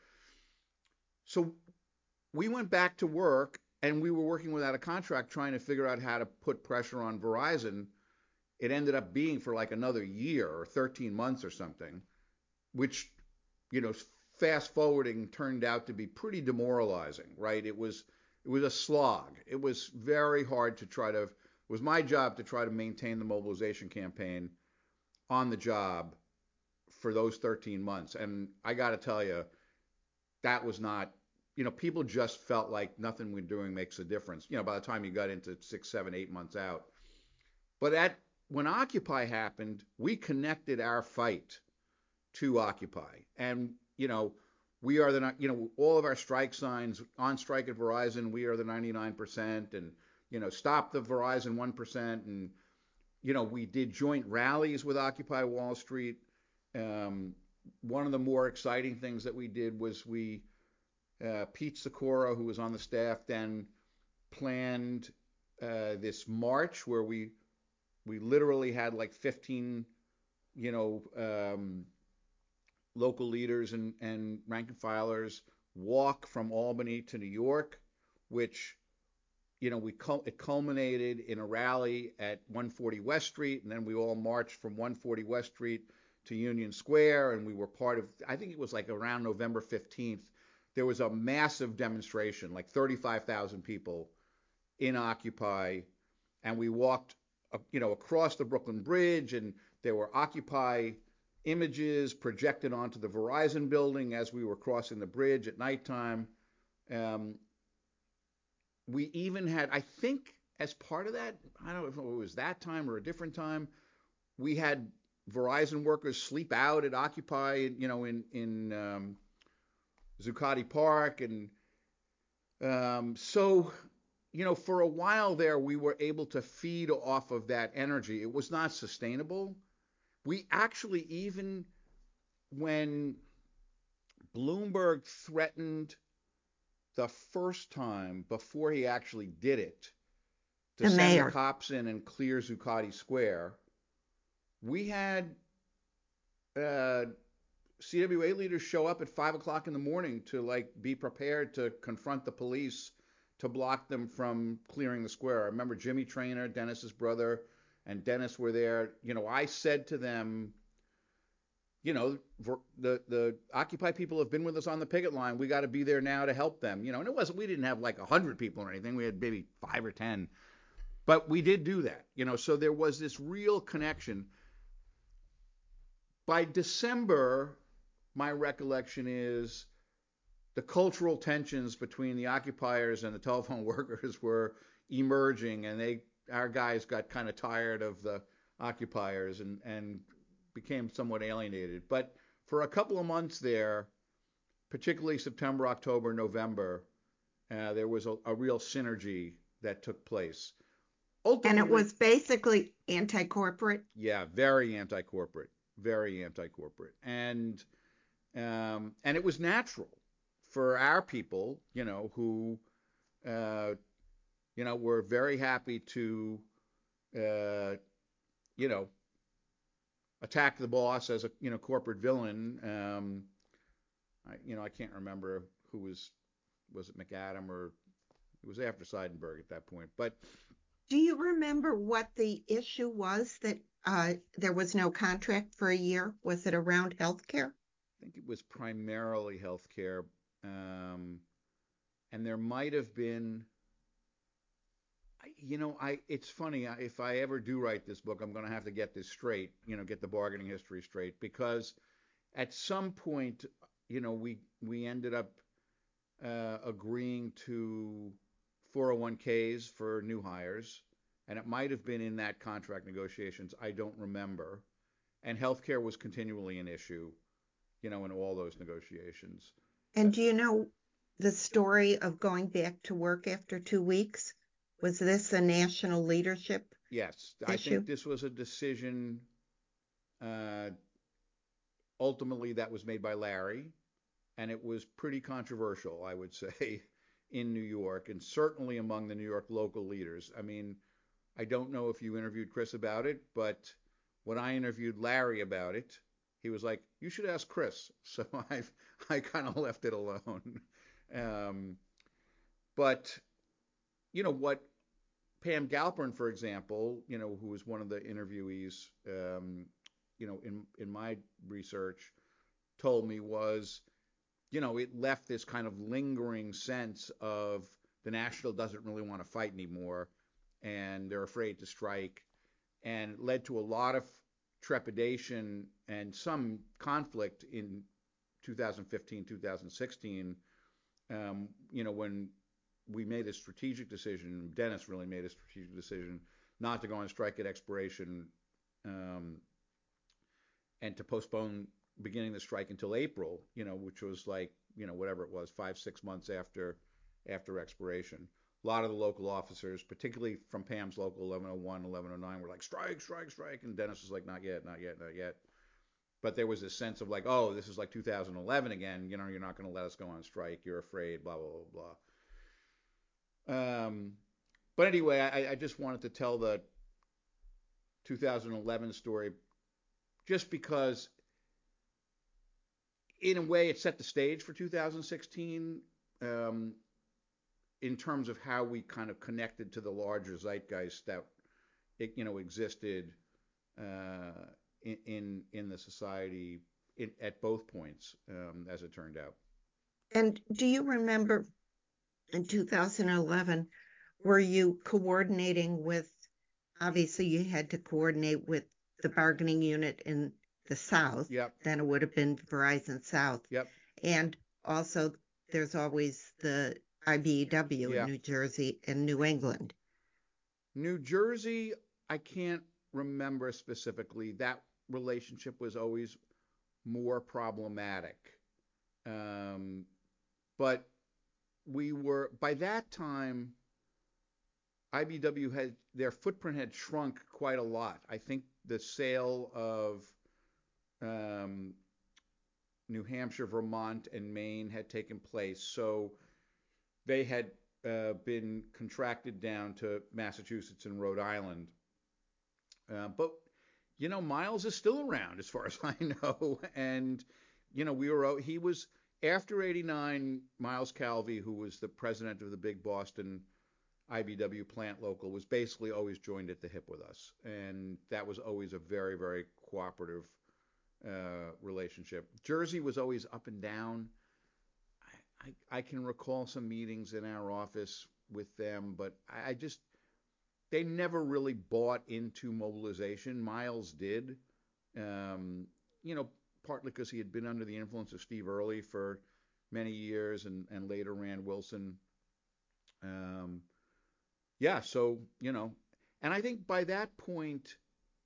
So we went back to work, and we were working without a contract trying to figure out how to put pressure on Verizon. It ended up being for like another year or thirteen months or something, which, you know, fast forwarding turned out to be pretty demoralizing, right? It was it was a slog. It was very hard to try to, it was my job to try to maintain the mobilization campaign on the job for those thirteen months. And I got to tell you, that was not, you know, people just felt like nothing we're doing makes a difference, you know, by the time you got into six, seven, eight months out. But at when Occupy happened, we connected our fight to Occupy. And, you know, we are the, you know, all of our strike signs, on strike at Verizon, we are the ninety-nine percent, and, you know, stop the Verizon one percent. And, you know, we did joint rallies with Occupy Wall Street. Um, one of the more exciting things that we did was we, uh, Pete Sikora, who was on the staff then, planned uh, this march where we we literally had like fifteen, you know, um, local leaders and, and rank and filers walk from Albany to New York, which, you know, we it culminated in a rally at one forty West Street, and then we all marched from one forty West Street to Union Square, and we were part of, I think it was like around November fifteenth, there was a massive demonstration, like thirty-five thousand people in Occupy, and we walked, you know, across the Brooklyn Bridge, and there were Occupy images projected onto the Verizon building as we were crossing the bridge at nighttime. Um, we even had, I think, as part of that, I don't know if it was that time or a different time, we had Verizon workers sleep out at Occupy, you know, in in um, Zuccotti Park, and um, so, you know, for a while there, we were able to feed off of that energy. It was not sustainable. We actually, even when Bloomberg threatened the first time before he actually did it to The send mayor. the cops in and clear Zuccotti Square, we had uh, C W A leaders show up at five o'clock in the morning to like be prepared to confront the police to block them from clearing the square. I remember Jimmy Traynor, Dennis's brother, and Dennis were there. You know, I said to them, you know, the the Occupy people have been with us on the picket line. We got to be there now to help them. You know, and it wasn't, we didn't have like a hundred people or anything. We had maybe five or ten, but we did do that. You know, so there was this real connection. By December, my recollection is the cultural tensions between the occupiers and the telephone workers were emerging, and they, our guys got kind of tired of the occupiers and, and became somewhat alienated. But for a couple of months there, particularly September, October, November, uh, there was a, a real synergy that took place. Ultimately, and it was basically anti-corporate? Yeah, very anti-corporate, very anti-corporate. And um, and it was natural for our people, you know, who, uh, you know, were very happy to, uh, you know, attack the boss as a, you know, corporate villain. Um, I, you know, I can't remember who was, was it McAdam, or it was after Seidenberg at that point. But do you remember what the issue was that uh, there was no contract for a year? Was it around healthcare? I think it was primarily healthcare. Um, and there might have been, you know, I, it's funny, if I ever do write this book, I'm going to have to get this straight, you know, get the bargaining history straight, because at some point, you know, we, we ended up uh, agreeing to four oh one k's for new hires, and it might have been in that contract negotiations. I don't remember. And healthcare was continually an issue, you know, in all those negotiations. And do you know the story of going back to work after two weeks? Was this a national leadership Yes, issue? I think this was a decision uh, ultimately that was made by Larry. and it was pretty controversial, I would say, in New York, and certainly among the New York local leaders. I mean, I don't know if you interviewed Chris about it, but when I interviewed Larry about it, he was like, "You should ask Chris." So I've I kind of left it alone. Um, but you know what, Pam Galpern, for example, you know, who was one of the interviewees, um, you know, in in my research, told me was, you know, it left this kind of lingering sense of the National doesn't really want to fight anymore, and they're afraid to strike, and it led to a lot of trepidation and some conflict in two thousand fifteen, two thousand sixteen, um, you know, when we made a strategic decision, Dennis really made a strategic decision not to go on strike at expiration, um, and to postpone beginning the strike until April, you know, which was like, you know, whatever it was, five, six months after after expiration. A lot of the local officers, particularly from Pam's local eleven oh one, eleven oh nine, were like, strike, strike, strike. And Dennis was like, not yet, not yet, not yet. But there was this sense of like, oh, this is like two thousand eleven again. You know, you're not going to let us go on strike. You're afraid, blah, blah, blah, blah. Um, but anyway, I, I just wanted to tell the two thousand eleven story just because, in a way, it set the stage for two thousand sixteen, um, in terms of how we kind of connected to the larger zeitgeist that it, you know, existed uh, in, in in the society in, at both points, um, as it turned out. And do you remember in two thousand eleven, were you coordinating with, obviously you had to coordinate with the bargaining unit in the South, Yep. then it would have been Verizon South. Yep. And also there's always the I B E W Yeah. in New Jersey and New England. New Jersey, I can't remember specifically. That relationship was always more problematic. Um, but we were, by that time, I B W had, their footprint had shrunk quite a lot. I think the sale of um, New Hampshire, Vermont, and Maine had taken place. So they had uh, been contracted down to Massachusetts and Rhode Island. Uh, but, you know, Miles is still around as far as I know. And, you know, we were, he was, after eighty-nine, Miles Calvi, who was the president of the big Boston I B W plant local, was basically always joined at the hip with us. And that was always a very, very cooperative uh, relationship. Jersey was always up and down. I, I, I can recall some meetings in our office with them, but I, I just, they never really bought into mobilization. Miles did, um, you know, partly because he had been under the influence of Steve Early for many years and, and later Rand Wilson. Um, yeah, so, you know, and I think by that point,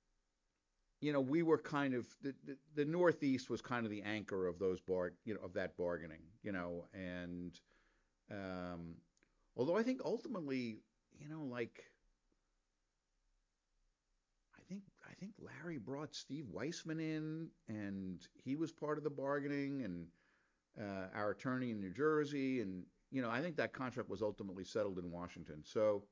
you know, we were kind of the, the, the Northeast was kind of the anchor of those bar, you know, of that bargaining, you know, and um, although I think ultimately, you know, like I think I think Larry brought Steve Weissman in, and he was part of the bargaining, and uh, our attorney in New Jersey, and you know, I think that contract was ultimately settled in Washington. So,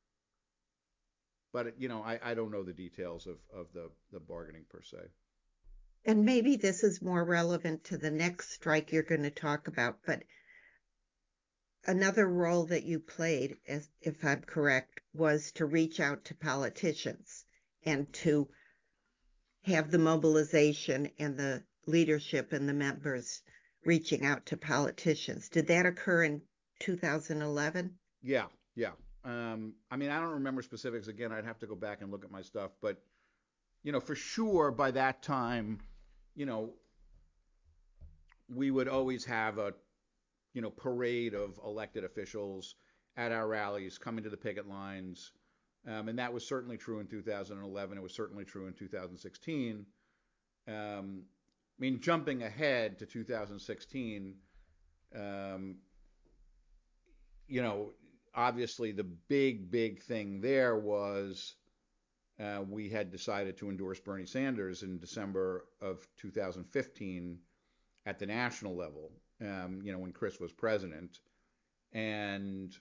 but you know, I, I don't know the details of, of the, the bargaining per se. And maybe this is more relevant to the next strike you're going to talk about, but another role that you played, as if I'm correct, was to reach out to politicians and to have the mobilization and the leadership and the members reaching out to politicians. Did that occur in two thousand eleven? Yeah, yeah. Um, I mean, I don't remember specifics. Again, I'd have to go back and look at my stuff. But, you know, for sure by that time, you know, we would always have a, you know, parade of elected officials at our rallies coming to the picket lines. Um, and that was certainly true in two thousand eleven. It was certainly true in two thousand sixteen. Um, I mean, jumping ahead to two thousand sixteen, um, you know, obviously the big, big thing there was uh, we had decided to endorse Bernie Sanders in December of two thousand fifteen, at the national level, um, you know, when Chris was president. And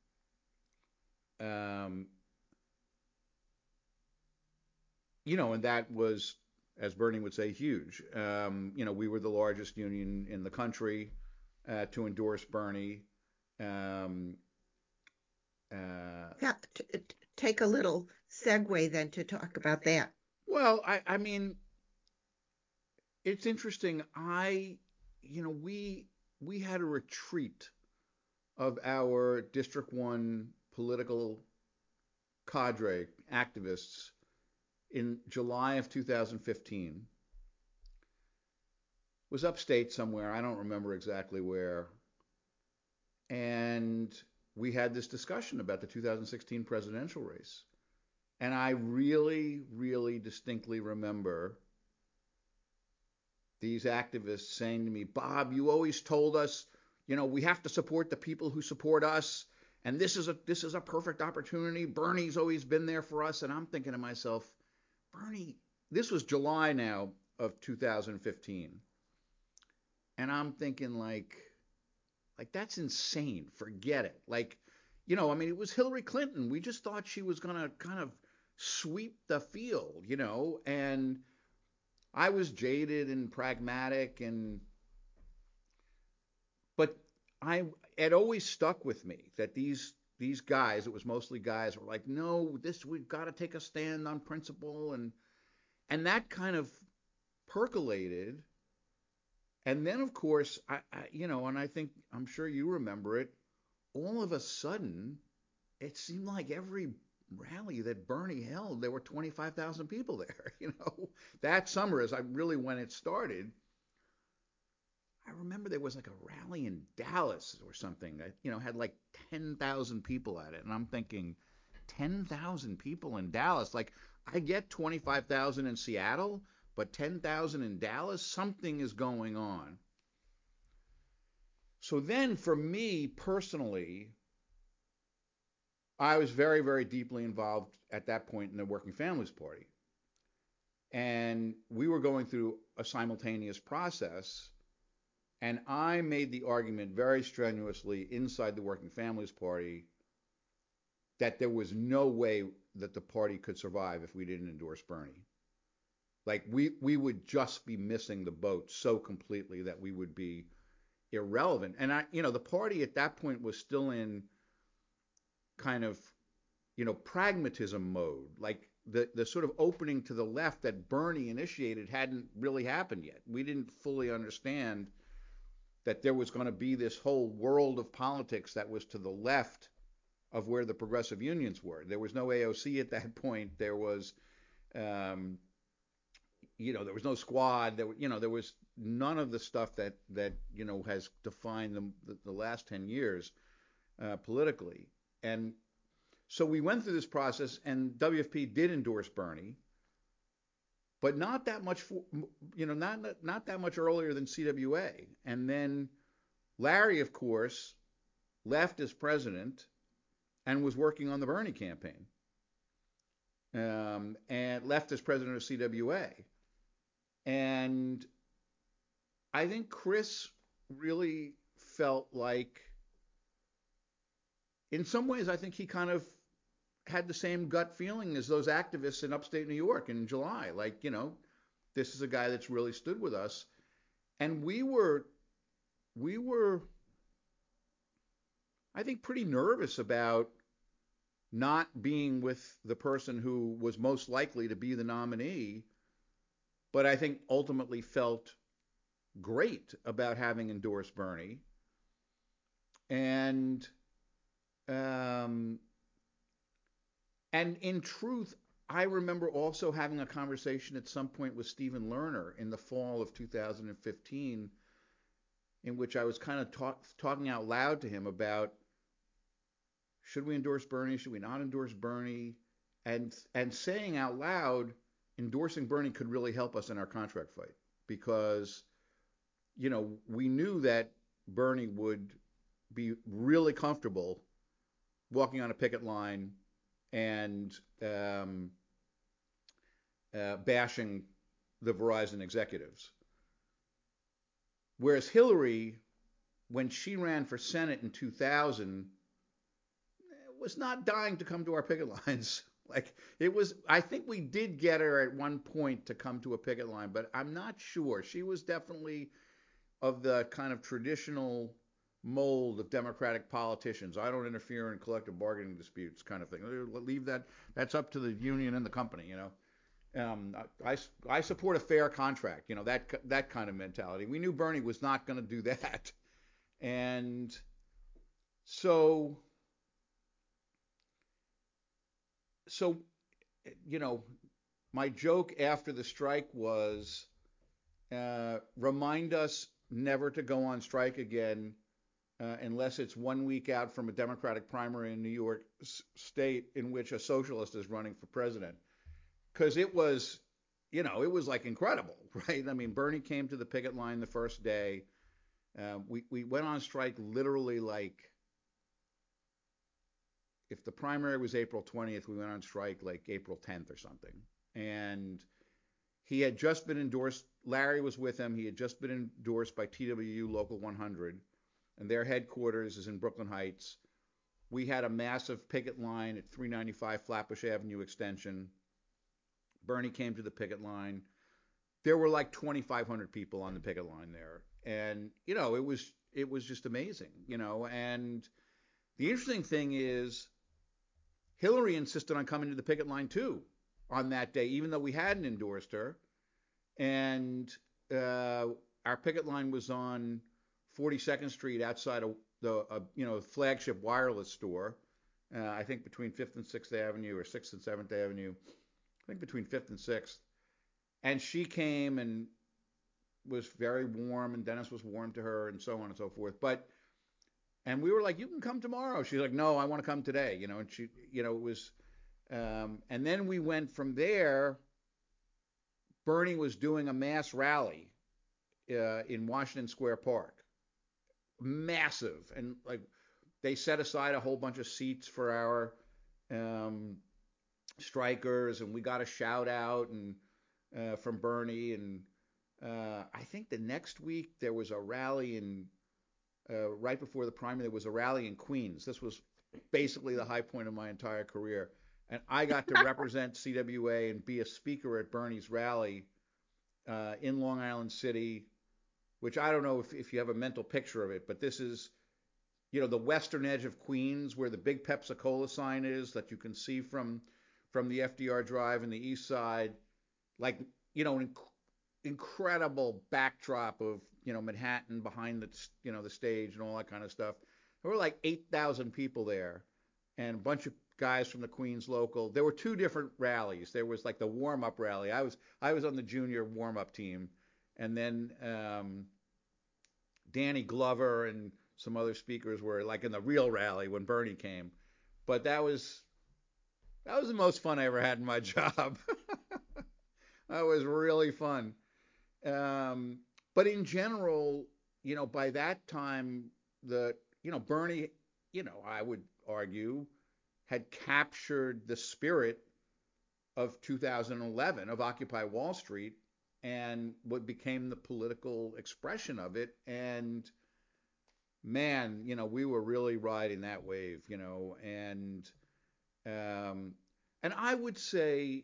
um, you know, and that was, as Bernie would say, huge. Um, you know, we were the largest union in the country uh, to endorse Bernie. Um, uh, Yeah, t- t- take a little segue then to talk about that. well, I, I mean, it's interesting. I, you know, we we had a retreat of our District One political cadre activists in July of two thousand fifteen. Was upstate somewhere. I don't remember exactly where. And we had this discussion about the two thousand sixteen presidential race. And I really, really distinctly remember these activists saying to me, Bob, you always told us, you know, we have to support the people who support us. And this is a this is a perfect opportunity. Bernie's always been there for us. And I'm thinking to myself, Bernie, this was July now of two thousand fifteen. And I'm thinking like, like that's insane. Forget it. Like, you know, I mean, it was Hillary Clinton. We just thought she was going to kind of sweep the field, you know, and I was jaded and pragmatic and but I it always stuck with me that these these guys, it was mostly guys, were like, no, this we've got to take a stand on principle and and that kind of percolated. And then of course, I, I you know, and I think I'm sure you remember it, all of a sudden it seemed like every rally that Bernie held, there were twenty-five thousand people there. You know, that summer, as I really when it started, I remember there was like a rally in Dallas or something that, you know, had like ten thousand people at it. And I'm thinking, ten thousand people in Dallas? Like, I get twenty-five thousand in Seattle, but ten thousand in Dallas? Something is going on. So then for me personally, I was very, very deeply involved at that point in the Working Families Party. And we were going through a simultaneous process. And I made the argument very strenuously inside the Working Families Party that there was no way that the party could survive if we didn't endorse Bernie. Like we we would just be missing the boat so completely that we would be irrelevant. And I, you know, the party at that point was still in kind of, you know, pragmatism mode. Like the the sort of opening to the left that Bernie initiated hadn't really happened yet. We didn't fully understand that there was going to be this whole world of politics that was to the left of where the progressive unions were. There was no A O C at that point. There was, um, you know, there was no squad. There, you know, there was none of the stuff that that you know has defined the the, the last ten years uh, politically. And so we went through this process, and W F P did endorse Bernie, but not that much, for, you know, not not that much earlier than C W A. And then Larry, of course, left as president and was working on the Bernie campaign, um, and left as president of C W A. And I think Chris really felt like, in some ways, I think he kind of had the same gut feeling as those activists in upstate New York in July. Like, you know, this is a guy that's really stood with us. And we were, we were, I think, pretty nervous about not being with the person who was most likely to be the nominee, but I think ultimately felt great about having endorsed Bernie. And um, and in truth, I remember also having a conversation at some point with Stephen Lerner in the fall of two thousand fifteen, in which I was kind of talk, talking out loud to him about, should we endorse Bernie? Should we not endorse Bernie? And and saying out loud, endorsing Bernie could really help us in our contract fight, because, you know, we knew that Bernie would be really comfortable walking on a picket line and um, uh, bashing the Verizon executives. Whereas Hillary, when she ran for Senate in two thousand, was not dying to come to our picket lines. Like it was, I think we did get her at one point to come to a picket line, but I'm not sure. She was definitely of the kind of traditional mold of Democratic politicians. I don't interfere in collective bargaining disputes, kind of thing. Leave that. That's up to the union and the company. You know, um, I, I support a fair contract. You know, that that kind of mentality. We knew Bernie was not going to do that, and so so you know, my joke after the strike was, uh, remind us never to go on strike again uh, unless it's one week out from a Democratic primary in New York State in which a socialist is running for president. Because it was, you know, it was like incredible, right? I mean, Bernie came to the picket line the first day. Uh, we, we went on strike literally like, if the primary was April twentieth, we went on strike like April tenth or something. And he had just been endorsed, Larry was with him, he had just been endorsed by T W U Local one hundred, and their headquarters is in Brooklyn Heights. We had a massive picket line at three ninety-five Flatbush Avenue Extension. Bernie came to the picket line. There were like twenty-five hundred people on the picket line there. And, you know, it was it was just amazing, you know. And the interesting thing is Hillary insisted on coming to the picket line too on that day, even though we hadn't endorsed her. And uh, our picket line was on forty-second Street outside of the uh, you know flagship wireless store. Uh, I think between fifth and sixth Avenue or sixth and seventh Avenue. I think between fifth and sixth. And she came and was very warm, and Dennis was warm to her, and so on and so forth. But and we were like, you can come tomorrow. She's like, no, I want to come today. You know, and she, you know, it was. Um, and then we went from there. Bernie was doing a mass rally uh, in Washington Square Park, massive, and like they set aside a whole bunch of seats for our um, strikers, and we got a shout out and uh, from Bernie. And uh, I think the next week there was a rally in uh, right before the primary. There was a rally in Queens. This was basically the high point of my entire career. And I got to represent C W A and be a speaker at Bernie's rally uh, in Long Island City, which I don't know if, if you have a mental picture of it, but this is, you know, the western edge of Queens where the big Pepsi-Cola sign is that you can see from from the F D R Drive and the east side, like, you know, an inc- incredible backdrop of, you know, Manhattan behind the, you know, the stage and all that kind of stuff. There were like eight thousand people there and a bunch of guys from the Queens local. There were two different rallies. There was like the warm-up rally. I was I was on the junior warm-up team, and then um, Danny Glover and some other speakers were like in the real rally when Bernie came. But that was that was the most fun I ever had in my job. That was really fun. Um, but in general, you know, by that time, the you know Bernie, you know, I would argue, had captured the spirit of two thousand eleven of Occupy Wall Street and what became the political expression of it. And man, you know, we were really riding that wave, you know, and um, and I would say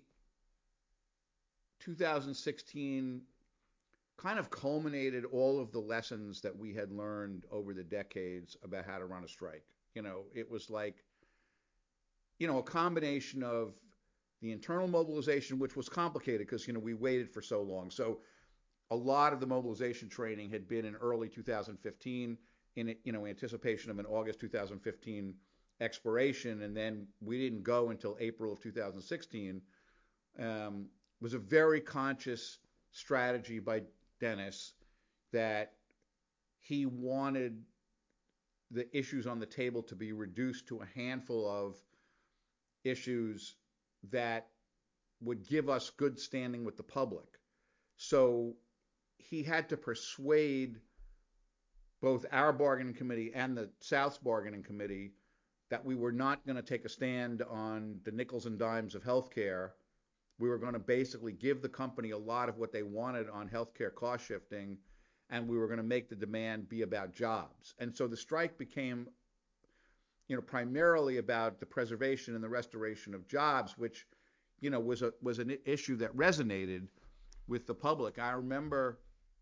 two thousand sixteen kind of culminated all of the lessons that we had learned over the decades about how to run a strike. You know, it was like, you know, a combination of the internal mobilization, which was complicated because, you know, we waited for so long. So a lot of the mobilization training had been in early two thousand fifteen in, you know, anticipation of an August two thousand fifteen expiration. And then we didn't go until April of two thousand sixteen. Um, it was a very conscious strategy by Dennis that he wanted the issues on the table to be reduced to a handful of issues that would give us good standing with the public. So he had to persuade both our bargaining committee and the South's bargaining committee that we were not going to take a stand on the nickels and dimes of healthcare. We were going to basically give the company a lot of what they wanted on healthcare cost shifting, and we were going to make the demand be about jobs. And so the strike became, you know, primarily about the preservation and the restoration of jobs, which, you know, was a was an issue that resonated with the public. I remember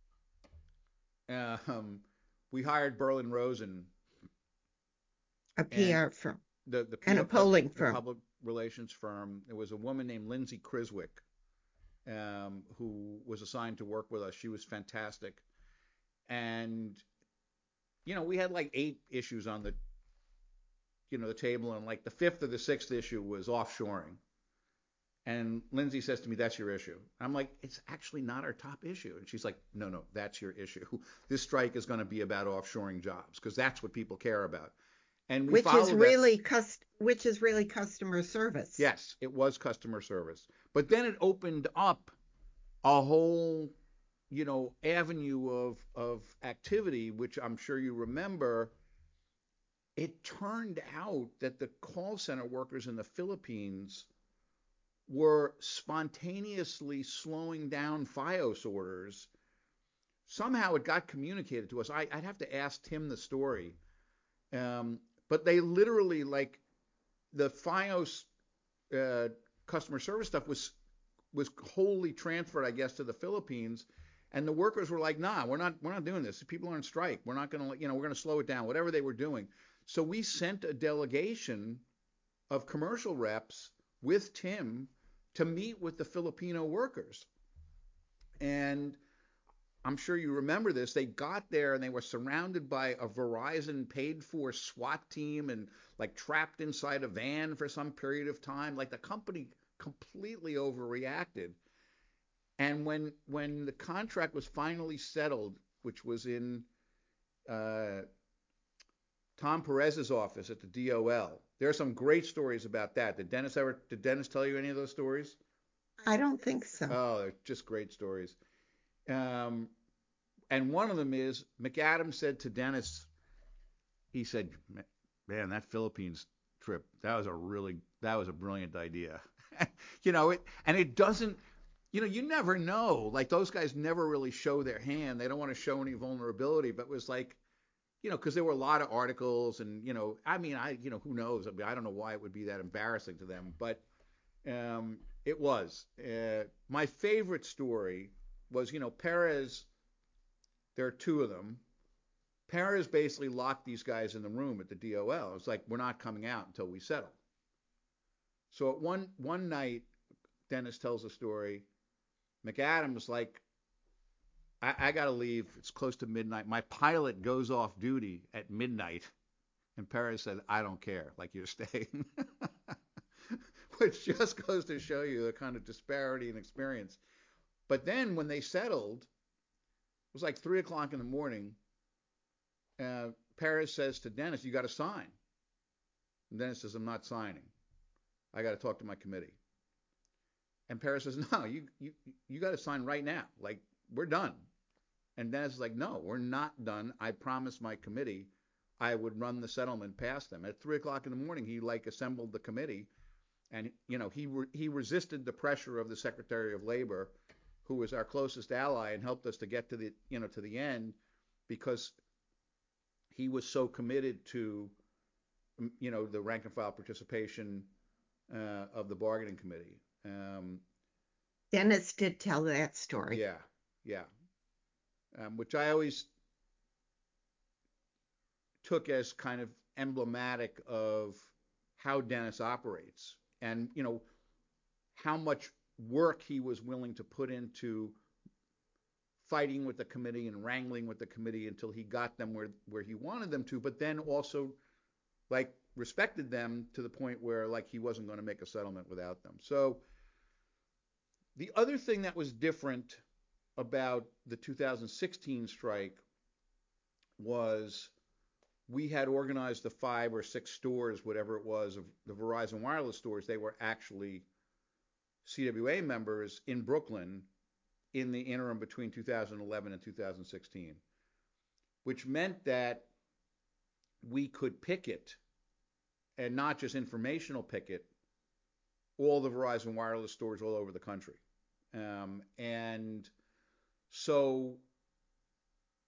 um, we hired Berlin Rosen, A P R firm the the, and a uh, polling the firm. public relations firm. There was a woman named Lindsay Criswick, um, who was assigned to work with us. She was fantastic, and you know, we had like eight issues on the you know the table, and like the fifth or the sixth issue was offshoring. And Lindsay says to me, "That's your issue." I'm like, "It's actually not our top issue." And she's like, "No, no, that's your issue. This strike is going to be about offshoring jobs because that's what people care about." And we Which is followed that. really cust- which is really customer service. Yes, it was customer service. But then it opened up a whole, you know, avenue of of activity, which I'm sure you remember. It turned out that the call center workers in the Philippines were spontaneously slowing down FiOS orders. Somehow it got communicated to us. I, I'd have to ask Tim the story. Um, but they literally, like, the FiOS uh, customer service stuff was was wholly transferred, I guess, to the Philippines. And the workers were like, "Nah, we're not we're not doing this. People are on strike. We're not going to, you know, we're going to slow it down." Whatever they were doing. So we sent a delegation of commercial reps with Tim to meet with the Filipino workers. And I'm sure you remember this. They got there and they were surrounded by a Verizon paid for SWAT team and like trapped inside a van for some period of time. Like the company completely overreacted. And when when the contract was finally settled, which was in uh, Tom Perez's office at the D O L, there are some great stories about that. Did Dennis ever did Dennis tell you any of those stories? I don't think so. Oh, they're just great stories. Um, and one of them is McAdams said to Dennis, he said, "Man, that Philippines trip, that was a really, that was a brilliant idea." you know, it, and it doesn't, you know, you never know. Like those guys never really show their hand. They don't want to show any vulnerability, but it was like, you know, because there were a lot of articles and, you know, I mean, I, you know, who knows? I mean, I don't know why it would be that embarrassing to them, but um, it was. Uh, my favorite story was, you know, Perez, there are two of them. Perez basically locked these guys in the room at the D O L. It's like, we're not coming out until we settle. So at one one night, Dennis tells a story. McAdams like, I, I got to leave. It's close to midnight. My pilot goes off duty at midnight. And Perez said, "I don't care. Like, you're staying." Which just goes to show you the kind of disparity in experience. But then when they settled, it was like three o'clock in the morning. Uh, Perez says to Dennis, "You got to sign." And Dennis says, "I'm not signing. I got to talk to my committee." And Perez says, "No, you you you got to sign right now. Like, we're done." And Dennis is like, "No, we're not done. I promised my committee I would run the settlement past them." At three o'clock in the morning, he like assembled the committee, and you know he re- he resisted the pressure of the Secretary of Labor, who was our closest ally and helped us to get to the you know to the end, because he was so committed to you know the rank and file participation uh, of the bargaining committee. Um, Dennis did tell that story. yeah, yeah, um, which I always took as kind of emblematic of how Dennis operates, and you know how much work he was willing to put into fighting with the committee and wrangling with the committee until he got them where where he wanted them to, but then also like respected them to the point where like he wasn't going to make a settlement without them. So the other thing that was different about the two thousand sixteen strike was we had organized the five or six stores, whatever it was, of the Verizon Wireless stores. They were actually C W A members in Brooklyn in the interim between two thousand eleven and two thousand sixteen, which meant that we could picket, and not just informational picket, all the Verizon Wireless stores all over the country. Um, and so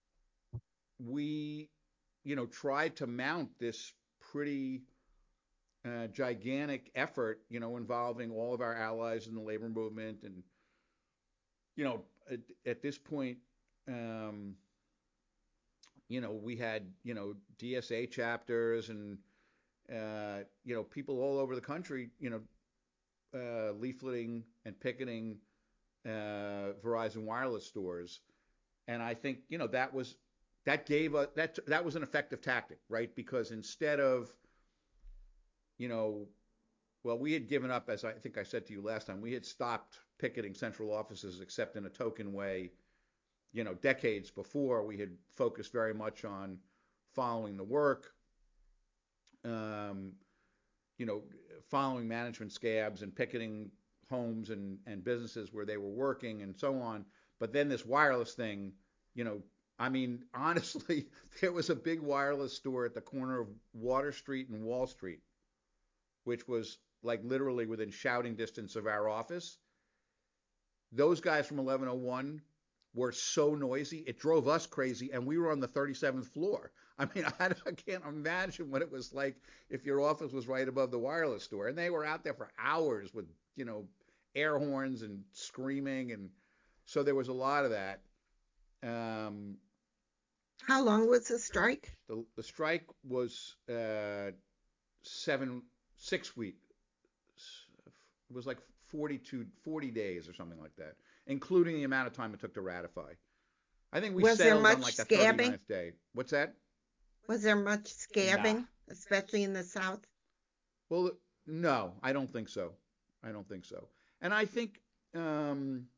we, you know, tried to mount this pretty uh, gigantic effort, you know, involving all of our allies in the labor movement. And, you know, at, at this point, um, you know, we had, you know, D S A chapters and, uh, you know, people all over the country, you know, uh, leafleting and picketing uh, Verizon Wireless stores. And I think, you know, that was, that gave a, that, that was an effective tactic, right? Because instead of, you know, well, we had given up, as I think I said to you last time, we had stopped picketing central offices except in a token way, you know, decades before. We had focused very much on following the work, um, you know, following management scabs and picketing homes and, and businesses where they were working and so on. But then this wireless thing, you know, I mean, honestly, there was a big wireless store at the corner of Water Street and Wall Street, which was like literally within shouting distance of our office. Those guys from eleven oh one were so noisy, it drove us crazy, and we were on the thirty-seventh floor. I mean, I, I can't imagine what it was like if your office was right above the wireless store. And they were out there for hours with, you know, air horns and screaming, and so there was a lot of that. Um, How long was the strike? the the strike was uh, seven six weeks. It was like forty-two, forty days or something like that, including the amount of time it took to ratify. I think we Was there settled on much like the scabbing? thirty-ninth day. What's that? Was there much scabbing, Nah. especially in the South? Well, no, I don't think so. I don't think so. And I think, um,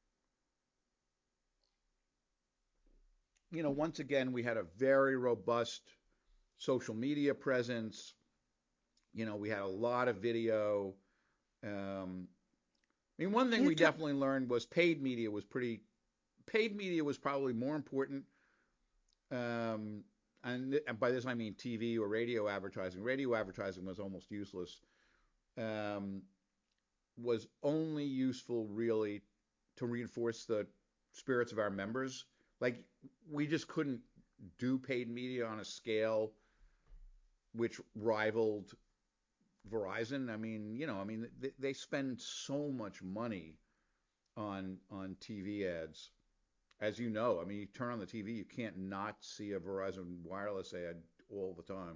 you know, once again, we had a very robust social media presence. You know, we had a lot of video. Um, I mean, one thing You we ta- definitely learned was paid media was pretty, paid media was probably more important. Um, and, and by this I mean T V or radio advertising. Radio advertising was almost useless. Um, was only useful really to reinforce the spirits of our members. Like we just couldn't do paid media on a scale which rivaled Verizon. I mean, you know, I mean they, they spend so much money on on T V ads. As you know, I mean, you turn on the T V, you can't not see a Verizon wireless ad all the time.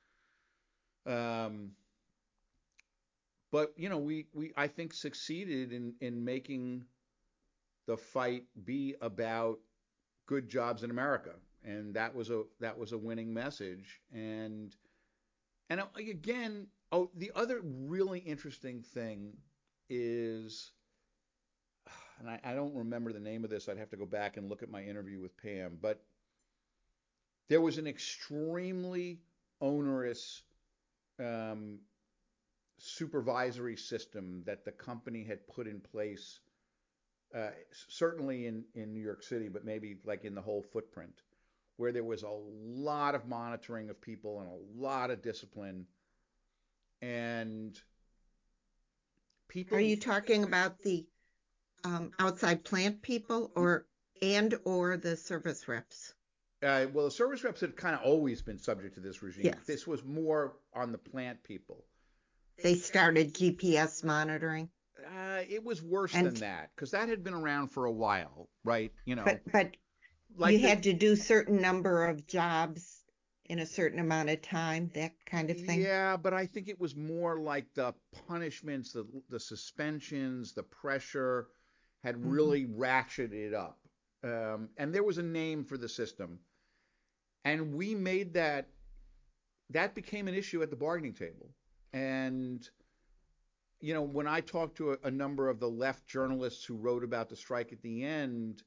Um, but you know, we we I think succeeded in in making the fight be about good jobs in America, and that was a that was a winning message. And and again, oh, the other really interesting thing is, and I, I don't remember the name of this. I'd have to go back and look at my interview with Pam, but there was an extremely onerous um, supervisory system that the company had put in place, uh, certainly in, in New York City, but maybe like in the whole footprint, where there was a lot of monitoring of people and a lot of discipline. And people. Are you talking about the um, outside plant people or and or the service reps? Uh, well, the service reps had kind of always been subject to this regime. Yes. This was more on the plant people. They started G P S monitoring. Uh, it was worse And- than that because that had been around for a while, right? You know, But but like you the- had to do certain number of jobs in a certain amount of time, that kind of thing. Yeah, but I think it was more like the punishments, the the suspensions, the pressure had Mhm. really ratcheted it up. Um, and there was a name for the system. And we made that, that became an issue at the bargaining table. And, you know, when I talked to a, a number of the left journalists who wrote about the strike at the end,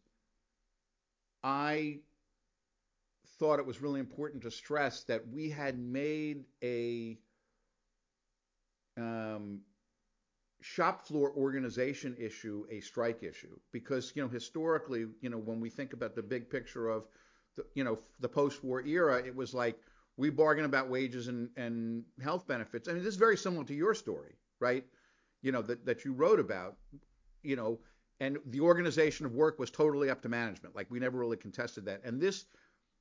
I thought it was really important to stress that we had made a um, shop floor organization issue a strike issue because, you know, historically, you know, when we think about the big picture of the, you know, the post-war era, it was like we bargain about wages and, and health benefits. I mean, this is very similar to your story, right? You know, that, that you wrote about, you know, and the organization of work was totally up to management. Like we never really contested that. And this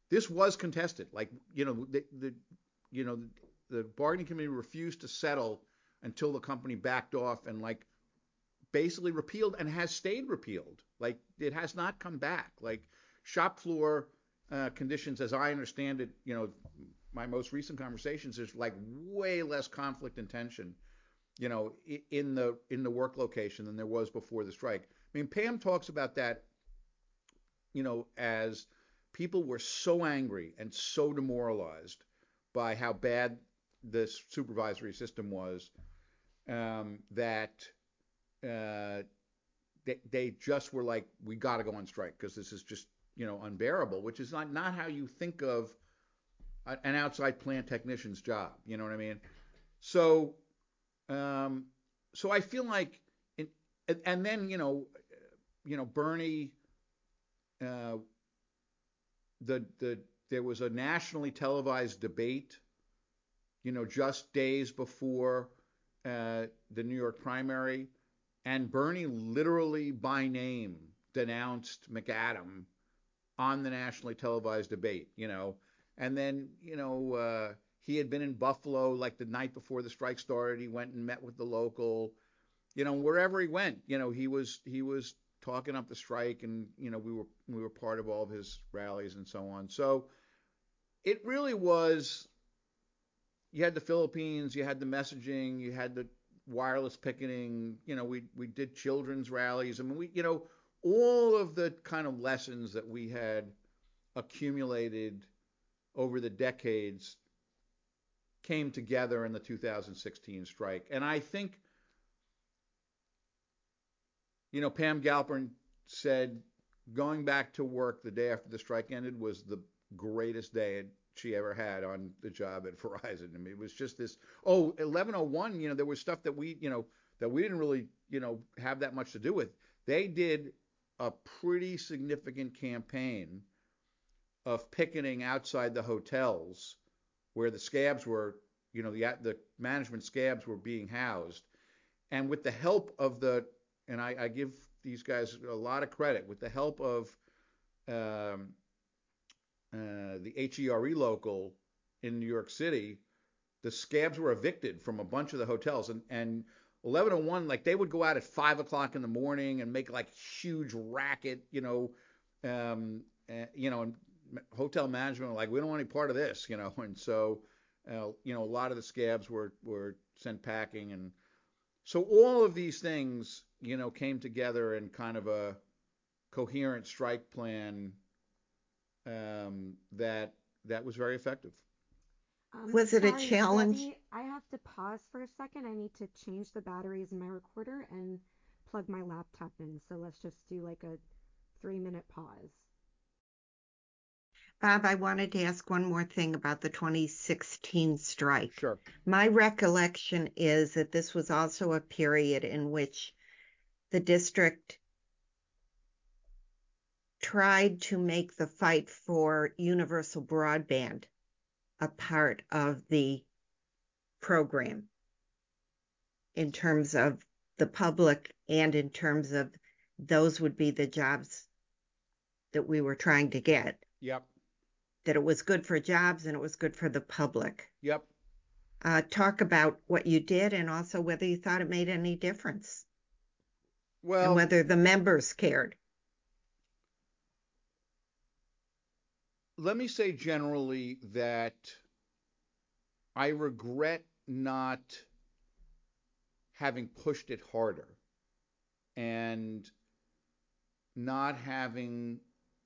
this was contested. Like, you know, the, the you know, the, the bargaining committee refused to settle until the company backed off and like basically repealed and has stayed repealed. Like it has not come back. Like shop floor uh, conditions, as I understand it, you know, my most recent conversations, there's like way less conflict and tension, you know, in the in the work location than there was before the strike. I mean, Pam talks about that, you know, as people were so angry and so demoralized by how bad this supervisory system was, um, that uh, they, they just were like, we got to go on strike because this is just, you know, unbearable, which is not, not how you think of an outside plant technician's job. You know what I mean? So, um, so I feel like, it, and then, you know, you know, Bernie, uh, the, the, there was a nationally televised debate, you know, just days before uh, the New York primary, and Bernie literally by name denounced McAdam on the nationally televised debate, you know, and then, you know, uh, he had been in Buffalo like the night before the strike started. He went and met with the local, you know, wherever he went, you know, he was he was talking up the strike, and you know, we were we were part of all of his rallies and so on. So it really was. You had the Philippines, you had the messaging, you had the wireless picketing. You know, we we did children's rallies. I mean, we you know all of the kind of lessons that we had accumulated over the decades came together in the two thousand sixteen strike. And I think, you know, Pam Galperin said going back to work the day after the strike ended was the greatest day she ever had on the job at Verizon. I mean, it was just this, oh, eleven oh one, you know, there was stuff that we, you know, that we didn't really, you know, have that much to do with. They did a pretty significant campaign of picketing outside the hotels where the scabs were, you know, the the management scabs were being housed, and with the help of the, and I, I give these guys a lot of credit, with the help of um, uh, the H E R E local in New York City, the scabs were evicted from a bunch of the hotels, and and eleven oh one, like they would go out at five o'clock in the morning and make like huge racket, you know, um, uh, you know, and hotel management were like, we don't want any part of this, you know, and so, uh, you know, a lot of the scabs were were sent packing, and so all of these things, you know, came together in kind of a coherent strike plan um, that that was very effective. Um, Was it a sorry, challenge? Debbie, I have to pause for a second. I need to change the batteries in my recorder and plug my laptop in. So let's just do like a three minute pause. Bob, I wanted to ask one more thing about the twenty sixteen strike. Sure. My recollection is that this was also a period in which the district tried to make the fight for universal broadband a part of the program in terms of the public and in terms of those would be the jobs that we were trying to get. Yep. That it was good for jobs and it was good for the public. Yep. Uh, talk about what you did and also whether you thought it made any difference Well, and whether the members cared. let me say generally that I regret not having pushed it harder and not having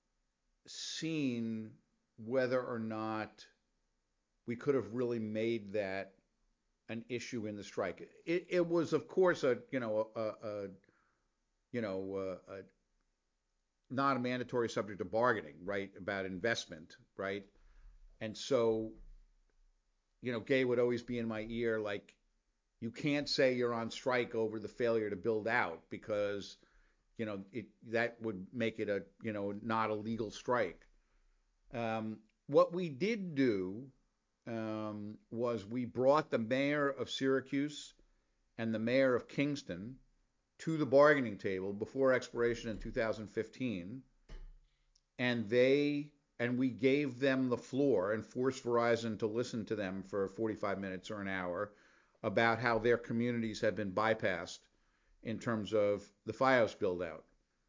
seen whether or not we could have really made that an issue in the strike. It, it was, of course, a you know a, a you know a, a not a mandatory subject of bargaining, right? About investment, right? And so, you know, Gay would always be in my ear like, you can't say you're on strike over the failure to build out because, you know, it that would make it a, you know, not a legal strike. Um, what we did do um, was we brought the mayor of Syracuse and the mayor of Kingston to the bargaining table before expiration in two thousand fifteen, and they and we gave them the floor and forced Verizon to listen to them for forty-five minutes or an hour about how their communities have been bypassed in terms of the Fios build out.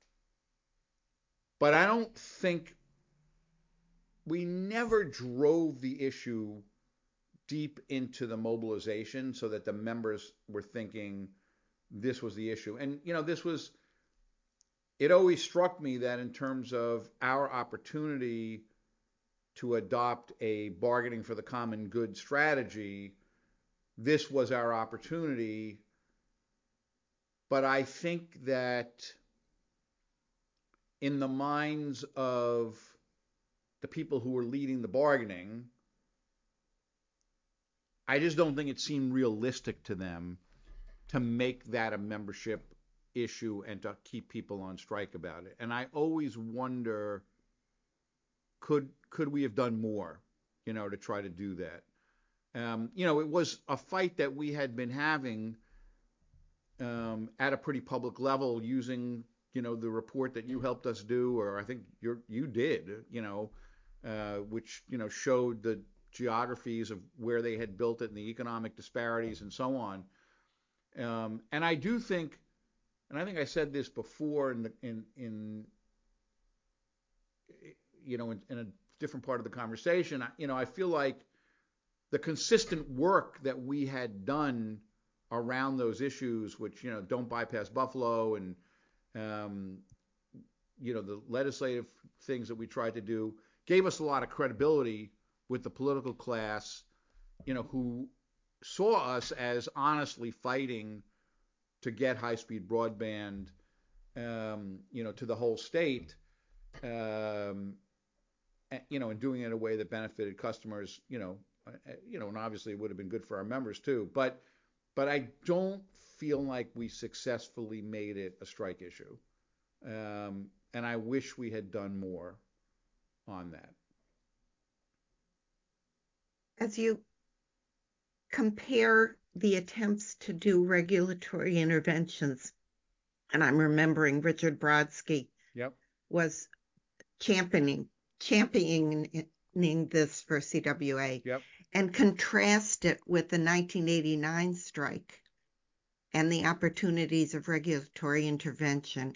But I don't think we never drove the issue deep into the mobilization so that the members were thinking this was the issue. And, you know, this was, it always struck me that in terms of our opportunity to adopt a bargaining for the common good strategy, this was our opportunity. But I think that in the minds of the people who were leading the bargaining, I just don't think it seemed realistic to them to make that a membership issue and to keep people on strike about it. And I always wonder, could could we have done more, you know, to try to do that? Um, you know, it was a fight that we had been having um, at a pretty public level using, you know, the report that you helped us do, or I think you you did, you know, uh, which, you know, showed the geographies of where they had built it and the economic disparities and so on. Um, and I do think, and I think I said this before in the, in in you know in, in a different part of the conversation. You know, I feel like the consistent work that we had done around those issues, which, you know, don't bypass Buffalo, and um, you know, the legislative things that we tried to do, gave us a lot of credibility with the political class, you know, who saw us as honestly fighting to get high-speed broadband, um, you know, to the whole state, um, you know, and doing it in a way that benefited customers, you know, you know, and obviously it would have been good for our members too. But, but I don't feel like we successfully made it a strike issue, um, and I wish we had done more on that. As you compare the attempts to do regulatory interventions, and I'm remembering Richard Brodsky Yep. was championing championing this for C W A. Yep. And contrast it with the nineteen eighty-nine strike and the opportunities of regulatory intervention.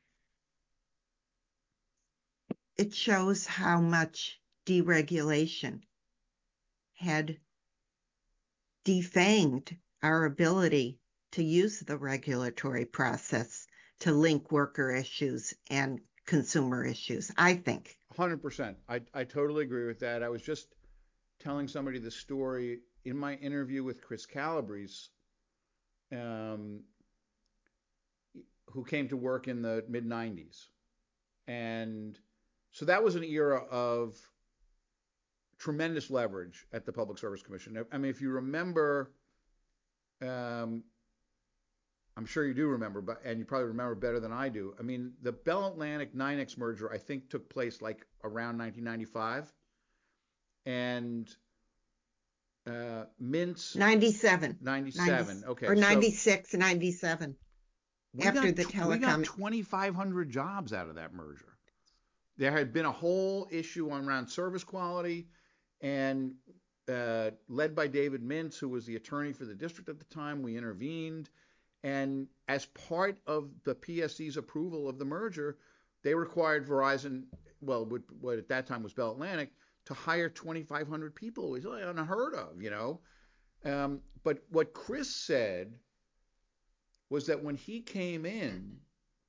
It shows how much deregulation had defanged our ability to use the regulatory process to link worker issues and consumer issues, I think. one hundred percent. I, I totally agree with that. I was just telling somebody the story in my interview with Chris Calabrese, um, who came to work in the mid nineties. And so that was an era of tremendous leverage at the Public Service Commission. I mean, if you remember, um, I'm sure you do remember, but and you probably remember better than I do. I mean, the Bell Atlantic NYNEX merger, I think, took place like around nineteen ninety-five, and uh, Mintz ninety-seven. ninety-seven. ninety, Okay, or so ninety-six, ninety-seven. we After got the tw- we got telecom. twenty-five hundred jobs out of that merger. There had been a whole issue on around service quality, and uh, led by David Mintz, who was the attorney for the district at the time, we intervened. And as part of the P S C's approval of the merger, they required Verizon, well, what, what at that time was Bell Atlantic, to hire twenty-five hundred people. It was like unheard of, you know. Um, but what Chris said was that when he came in,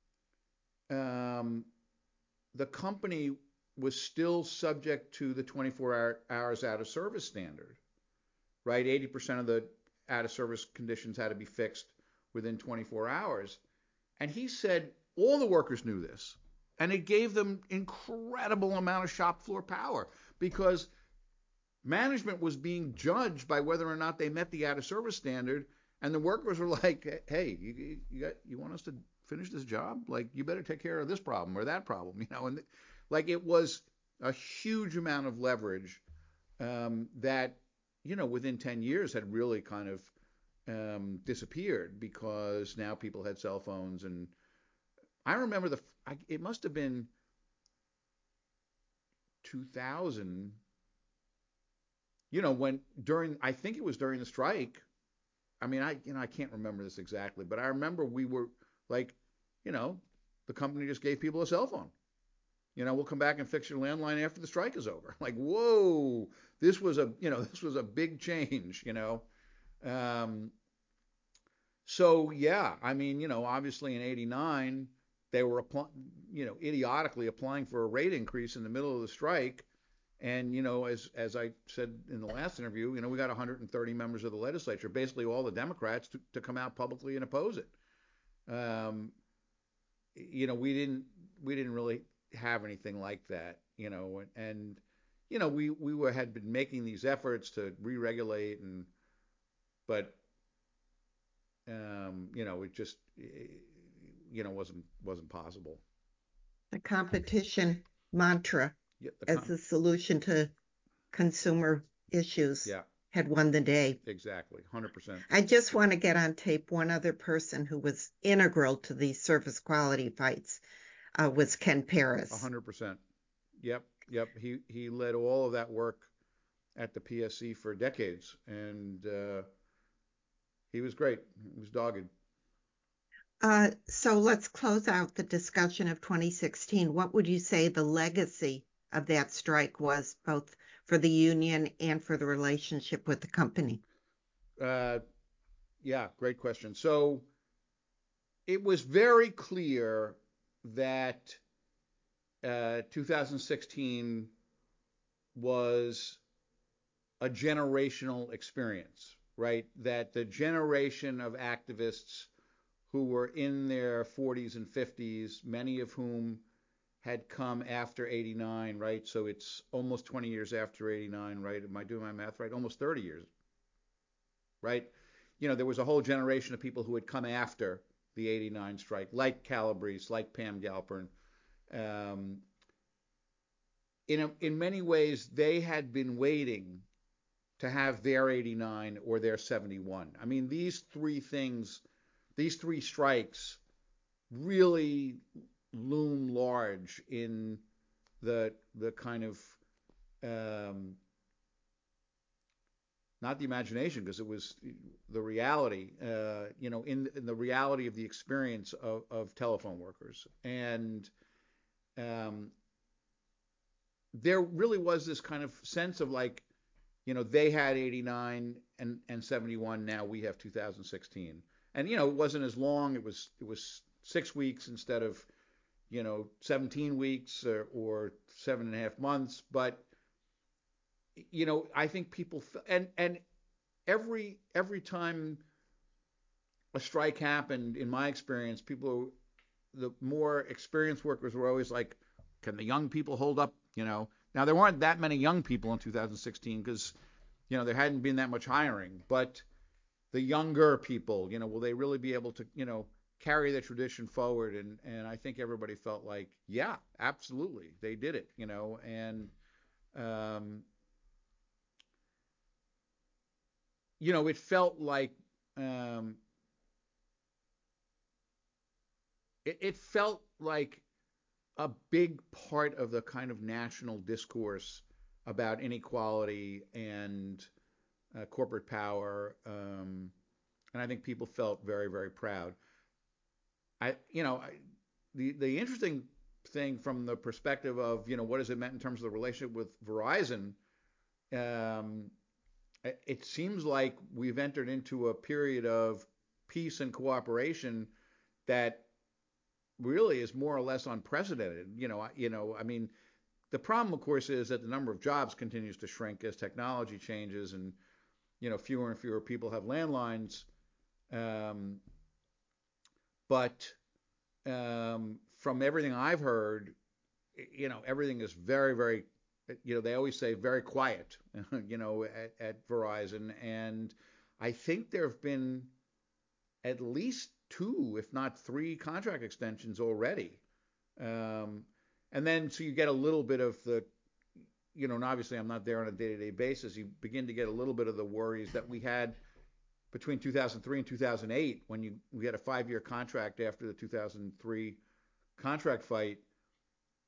um, the company was still subject to the twenty-four hour, hours out of service standard, right? eighty percent of the out of service conditions had to be fixed within twenty-four hours. And he said all the workers knew this, and it gave them incredible amount of shop floor power, because management was being judged by whether or not they met the out of service standard, and the workers were like, hey, you, you, got, you want us to finish this job? Like, you better take care of this problem or that problem, you know. And like, it was a huge amount of leverage um, that, you know, within ten years had really kind of um, disappeared, because now people had cell phones. And I remember the, I, it must have been two thousand, you know, when during, I think it was during the strike. I mean, I, you know, I can't remember this exactly, but I remember we were like, you know, the company just gave people a cell phone. You know, we'll come back and fix your landline after the strike is over. Like, whoa, this was a, you know, this was a big change, you know. Um, so yeah, I mean, you know, obviously in eighty-nine, they were, you know, idiotically applying for a rate increase in the middle of the strike. And, you know, as as I said in the last interview, you know, we got one hundred thirty members of the legislature, basically all the Democrats, to, to come out publicly and oppose it. Um, you know, we didn't we didn't really have anything like that, you know, and, and you know, we we were had been making these efforts to re-regulate, and but um, you know, it just you know wasn't wasn't possible. The competition mantra Yeah, the as com- the solution to consumer issues yeah, had won the day. exactly, one hundred percent. I just want to get on tape one other person who was integral to these service quality fights uh, was Ken Paris. one hundred percent. Yep, yep. He he led all of that work at the P S C for decades, and uh, he was great. He was dogged. Uh, so let's close out the discussion of twenty sixteen. What would you say the legacy of that strike was, both for the union and for the relationship with the company? Uh, yeah, great question. So it was very clear that uh, two thousand sixteen was a generational experience, right? That the generation of activists who were in their forties and fifties, many of whom had come after eighty-nine, right? So it's almost twenty years after eighty-nine, right? Am I doing my math right? Almost thirty years, right? You know, there was a whole generation of people who had come after the eighty-nine strike, like Calabrese, like Pam Galpern. Um, in, a, in many ways, they had been waiting to have their eighty-nine or their seventy-one. I mean, these three things, these three strikes really loom large in the the kind of um, not the imagination, because it was the reality, uh, you know, in, in the reality of the experience of, of telephone workers. And um, there really was this kind of sense of like, you know, they had eighty-nine and, and seventy-one, now we have two thousand sixteen. And, you know, it wasn't as long, it was, it was six weeks instead of, you know, seventeen weeks or, or seven and a half months. But, you know, I think people, and, and every, every time a strike happened, in my experience, people, the more experienced workers were always like, can the young people hold up? You know, now there weren't that many young people in two thousand sixteen because, you know, there hadn't been that much hiring, but the younger people, you know, will they really be able to, you know, carry the tradition forward? And, and I think everybody felt like, yeah, absolutely. They did it, you know, and, um, you know, it felt like, um, it, it felt like a big part of the kind of national discourse about inequality and uh, corporate power. Um, and I think people felt very, very proud. I, you know, I, the the interesting thing from the perspective of, you know, what has it meant in terms of the relationship with Verizon? Um, it seems like we've entered into a period of peace and cooperation that really is more or less unprecedented. You know, you know, I mean, the problem, of course, is that the number of jobs continues to shrink as technology changes, and you know, fewer and fewer people have landlines. Um, but um, from everything I've heard, you know, everything is very, very, you know, they always say very quiet, you know, at, at Verizon. And I think there have been at least two, if not three, contract extensions already. Um, and then so you get a little bit of the, you know, and obviously I'm not there on a day-to-day basis. You begin to get a little bit of the worries that we had between two thousand three and two thousand eight, when you we had a five-year contract after the two thousand three contract fight.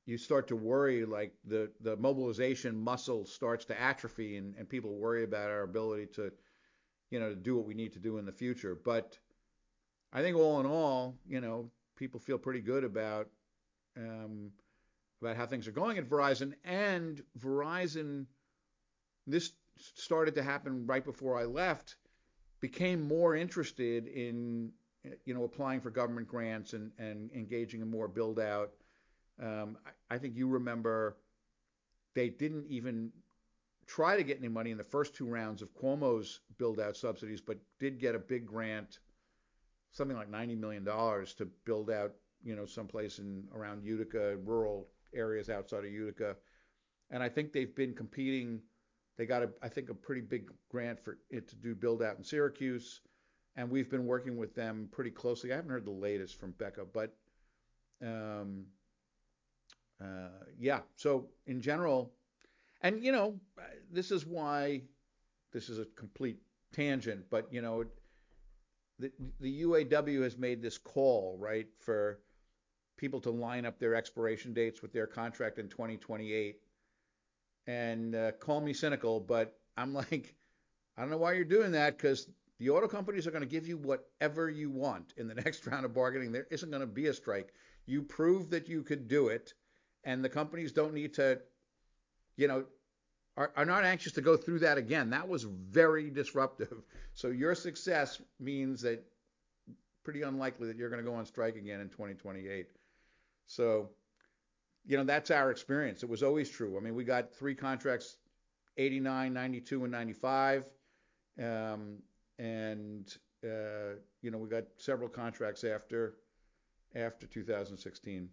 you start to worry, like the, the mobilization muscle starts to atrophy, and, and people worry about our ability to, you know, to do what we need to do in the future. But I think all in all, you know, people feel pretty good about um, about how things are going at Verizon. And Verizon, this started to happen right before I left, became more interested in, you know, applying for government grants and, and engaging in more build out. Um, I, I think you remember they didn't even try to get any money in the first two rounds of Cuomo's build out subsidies, but did get a big grant, something like ninety million dollars to build out, you know, someplace in around Utica, rural areas outside of Utica. And I think they've been competing. They got, a, I think, a pretty big grant for it to do build out in Syracuse. And we've been working with them pretty closely. I haven't heard the latest from Becca, but um, uh, yeah. So in general, and you know, this is why this is a complete tangent, but you know, the, the U A W has made this call, right, for people to line up their expiration dates with their contract in twenty twenty-eight. And uh, call me cynical, but I'm like, I don't know why you're doing that, because the auto companies are going to give you whatever you want in the next round of bargaining. There isn't going to be a strike. You prove that you could do it, and the companies don't need to, you know, are, are not anxious to go through that again. That was very disruptive. So your success means that pretty unlikely that you're going to go on strike again in twenty twenty-eight. So, you know, that's our experience. It was always true. I mean, we got three contracts, eighty-nine, ninety-two, and ninety-five. Um, and, uh, you know, we got several contracts after after two thousand sixteen.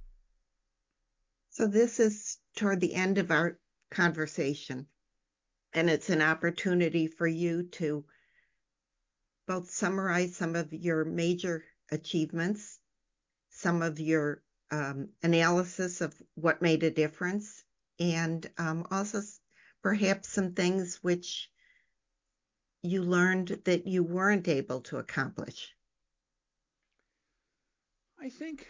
So this is toward the end of our conversation, and it's an opportunity for you to both summarize some of your major achievements, some of your um, analysis of what made a difference, and um, also perhaps some things which you learned that you weren't able to accomplish. I think.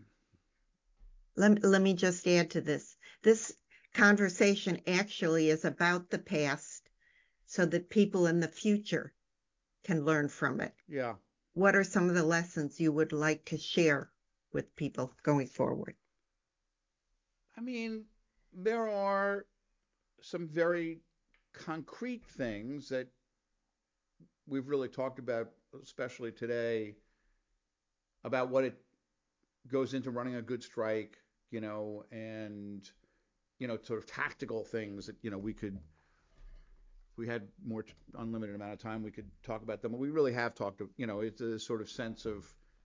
Let, let me just add to this. This conversation actually is about the past so that people in the future can learn from it. Yeah. What are some of the lessons you would like to share with people going forward? I mean, there are some very concrete things that we've really talked about, especially today, about what it goes into running a good strike, you know, and, you know, sort of tactical things that, you know, we could, if we had more t- unlimited amount of time, we could talk about them. But we really have talked, you know, it's a sort of sense of,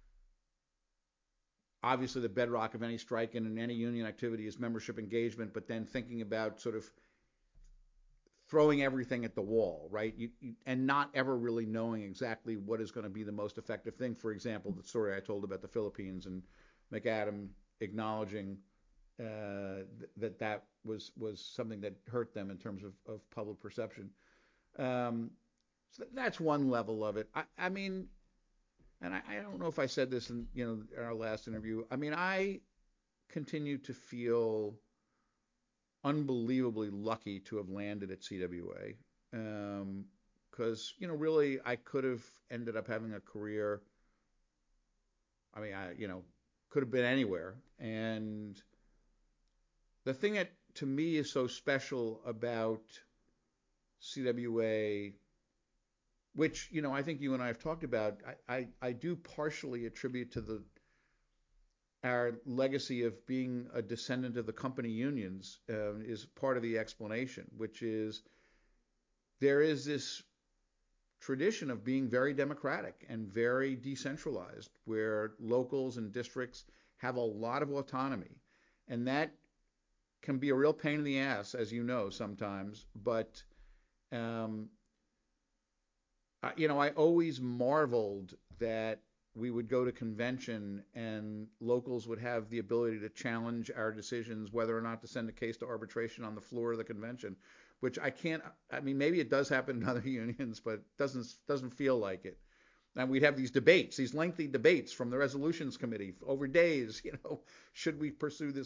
obviously the bedrock of any strike and in any union activity is membership engagement, but then thinking about sort of throwing everything at the wall, right? You, you, and not ever really knowing exactly what is going to be the most effective thing. For example, the story I told about the Philippines and McAdam acknowledging uh, th- that that was was something that hurt them in terms of, of public perception. Um, so that's one level of it. I, I mean, and I, I don't know if I said this in you know in our last interview. I mean, I continue to feel unbelievably lucky to have landed at C W A, because um, you know really I could have ended up having a career. I mean, I you know could have been anywhere, and the thing that to me is so special about C W A, which you know I think you and I have talked about, I I, I do partially attribute to the our legacy of being a descendant of the company unions, uh, is part of the explanation, which is there is this tradition of being very democratic and very decentralized, where locals and districts have a lot of autonomy. And that can be a real pain in the ass, as you know, sometimes. But, um, I, you know, I always marveled that we would go to convention and locals would have the ability to challenge our decisions whether or not to send a case to arbitration on the floor of the convention, which I can't. I mean, maybe it does happen in other unions, but it doesn't doesn't feel like it. And we'd have these debates, these lengthy debates from the resolutions committee over days. You know, should we pursue this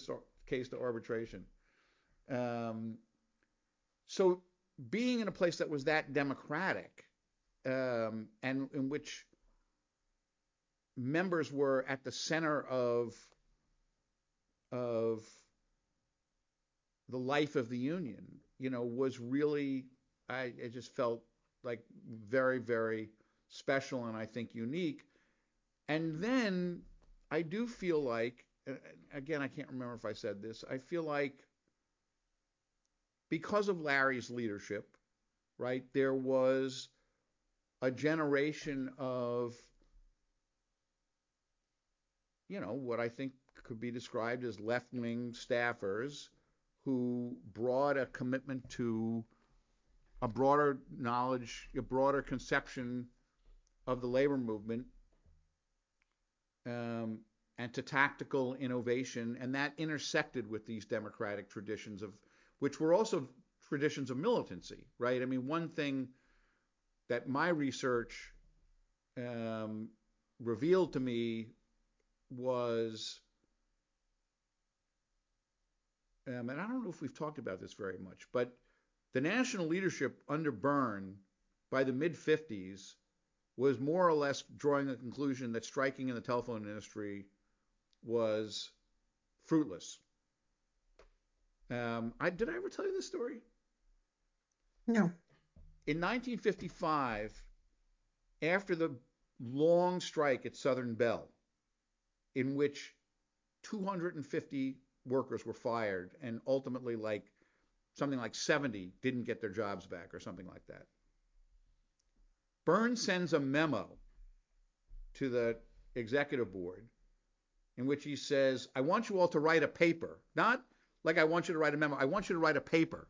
case to arbitration. Um, so being in a place that was that democratic, um, and in which members were at the center of of the life of the union, you know, was really, I, I just felt like very, very special and I think unique. And then I do feel like, again, I can't remember if I said this, I feel like because of Larry's leadership, right, there was a generation of, you know, what I think could be described as left-wing staffers who brought a commitment to a broader knowledge, a broader conception of the labor movement, um, and to tactical innovation, and that intersected with these democratic traditions of, which were also traditions of militancy, right? I mean, one thing that my research um, revealed to me was, um, and I don't know if we've talked about this very much, but the national leadership under Byrne by the mid fifties was more or less drawing a conclusion that striking in the telephone industry was fruitless. Um, I, did I ever tell you this story? No. In nineteen fifty-five, after the long strike at Southern Bell, in which two hundred fifty workers were fired and ultimately like something like seventy didn't get their jobs back or something like that, Byrne sends a memo to the executive board in which he says, I want you all to write a paper, not like I want you to write a memo, I want you to write a paper,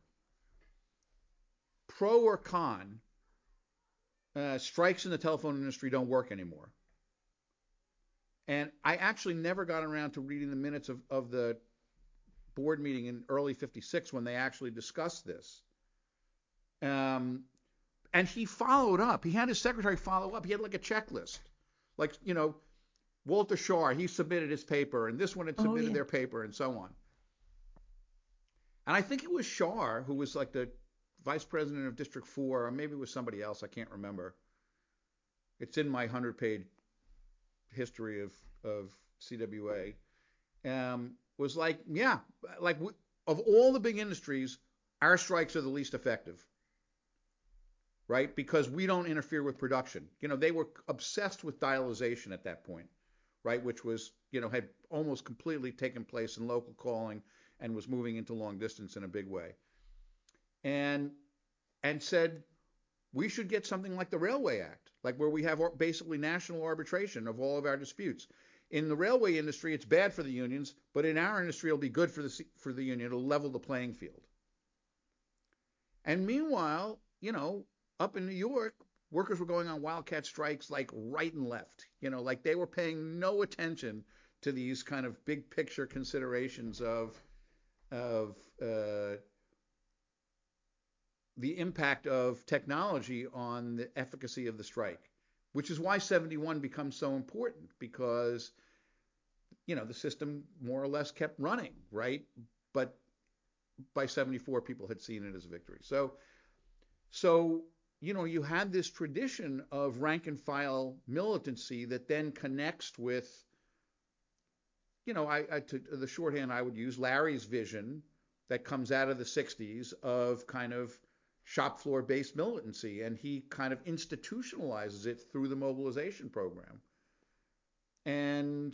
pro or con, uh, strikes in the telephone industry don't work anymore. And I actually never got around to reading the minutes of, of the board meeting in early fifty-six when they actually discussed this. Um, and he followed up. He had his secretary follow up. He had like a checklist. Like, you know, Walter Shaw, he submitted his paper, and this one had submitted oh, yeah. their paper, and so on. And I think it was Shaw who was like the vice president of District four, or maybe it was somebody else. I can't remember. It's in my hundred-page history of, of C W A. Um, was like, yeah, like of all the big industries, our strikes are the least effective, right? Because we don't interfere with production. You know, they were obsessed with dialization at that point, right? Which was, you know, had almost completely taken place in local calling and was moving into long distance in a big way. And and said, we should get something like the Railway Act, like where we have basically national arbitration of all of our disputes. In the railway industry, it's bad for the unions, but in our industry, it'll be good for the for the union. It'll level the playing field. And meanwhile, you know, up in New York, workers were going on wildcat strikes like right and left. You know, like they were paying no attention to these kind of big picture considerations of of uh, the impact of technology on the efficacy of the strike, which is why seventy-one becomes so important, because, you know, the system more or less kept running, right? But by seventy-four, people had seen it as a victory. So, so you know, you had this tradition of rank and file militancy that then connects with, you know, I, I to the shorthand I would use, Larry's vision that comes out of the sixties of kind of shop floor based militancy, and he kind of institutionalizes it through the mobilization program. And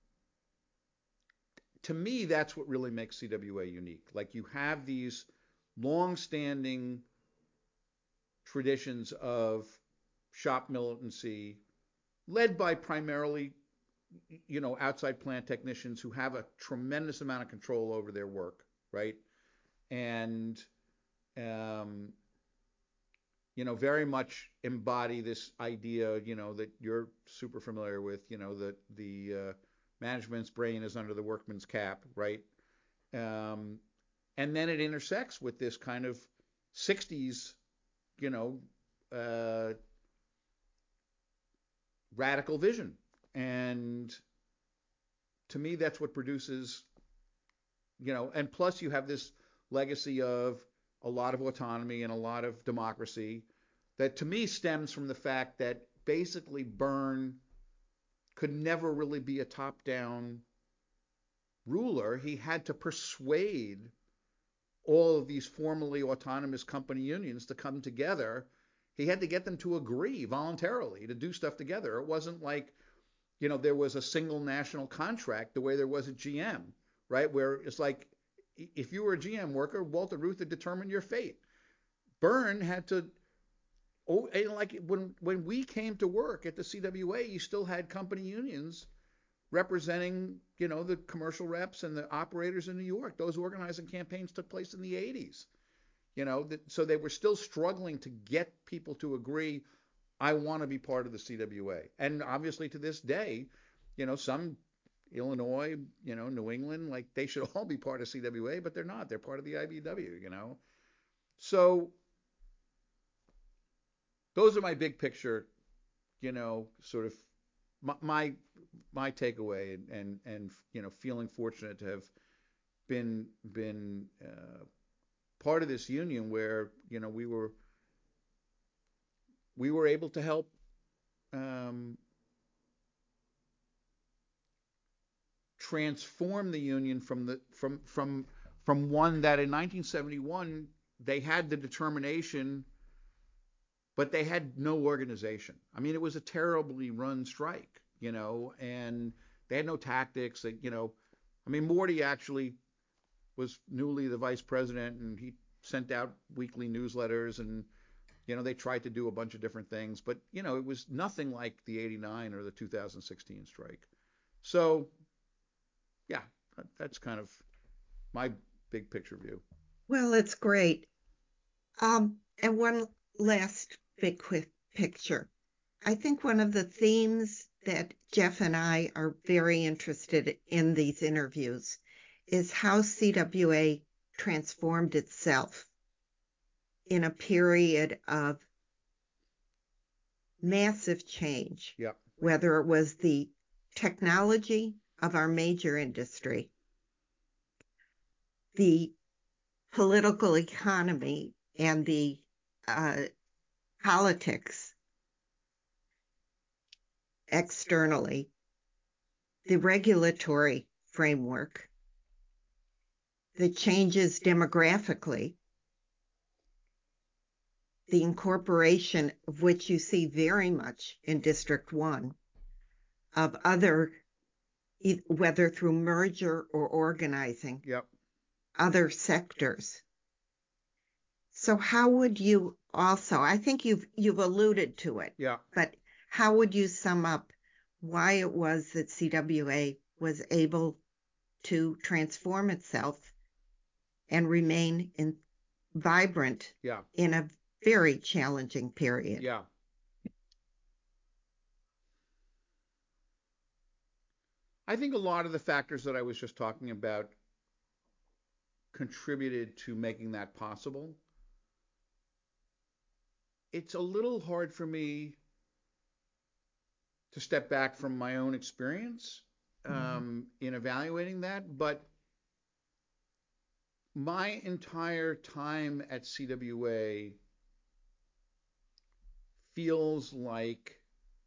to me, that's what really makes C W A unique. Like, you have these long-standing traditions of shop militancy led by primarily, you know, outside plant technicians who have a tremendous amount of control over their work, right? And um, you know, very much embody this idea, you know, that you're super familiar with, you know, that the uh, management's brain is under the workman's cap, right? Um, and then it intersects with this kind of sixties, you know, uh, radical vision. And to me, that's what produces you know, and plus you have this legacy of a lot of autonomy and a lot of democracy that to me stems from the fact that basically Byrne could never really be a top-down ruler. He had to persuade all of these formerly autonomous company unions to come together. He had to get them to agree voluntarily to do stuff together. It wasn't like, you know, there was a single national contract the way there was at G M, right? Where it's like, if you were a G M worker, Walter Reuther determined your fate. Byrne had to, oh, and like when when we came to work at the C W A, you still had company unions representing, you know, the commercial reps and the operators in New York. Those organizing campaigns took place in the eighties. You know, that, so they were still struggling to get people to agree, I want to be part of the C W A. And obviously to this day, you know, some Illinois, you know, New England, like they should all be part of C W A, but they're not. They're part of the I B W, you know. So those are my big picture, you know, sort of my my, my takeaway, and, and and you know, feeling fortunate to have been been uh, part of this union where, you know, we were we were able to help um, transform the union from the from from from one that in nineteen seventy-one they had the determination, but they had no organization. I mean, it was a terribly run strike, you know, and they had no tactics. That, you know, I mean, Morty actually was newly the vice president, and he sent out weekly newsletters, and you know, they tried to do a bunch of different things, but you know, it was nothing like the eighty-nine or the two thousand sixteen strike. So, yeah, that's kind of my big picture view. Well, it's great. Um, and one last big quick picture. I think one of the themes that Jeff and I are very interested in these interviews is how C W A transformed itself in a period of massive change, Yep. whether it was the technology of our major industry, the political economy, and the uh, politics externally, the regulatory framework, the changes demographically, the incorporation of which you see very much in District one, of other, whether through merger or organizing, Yep. other sectors. So how would you also, I think you've you've alluded to it, Yeah. but how would you sum up why it was that C W A was able to transform itself and remain in, vibrant Yeah. in a very challenging period? Yeah. I think a lot of the factors that I was just talking about contributed to making that possible. It's a little hard for me to step back from my own experience um, in evaluating that, but my entire time at C W A feels like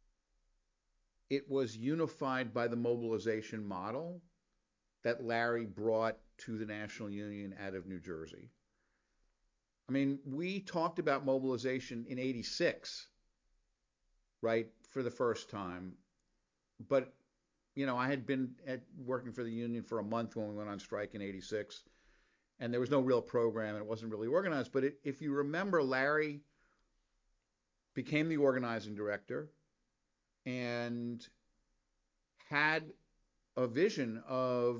it was unified by the mobilization model that Larry brought to the National Union out of New Jersey. I mean, we talked about mobilization in eighty-six, right, for the first time. But, you know, I had been at, working for the union for a month when we went on strike in eighty-six, and there was no real program, and it wasn't really organized. But it, if you remember, Larry became the organizing director and had a vision of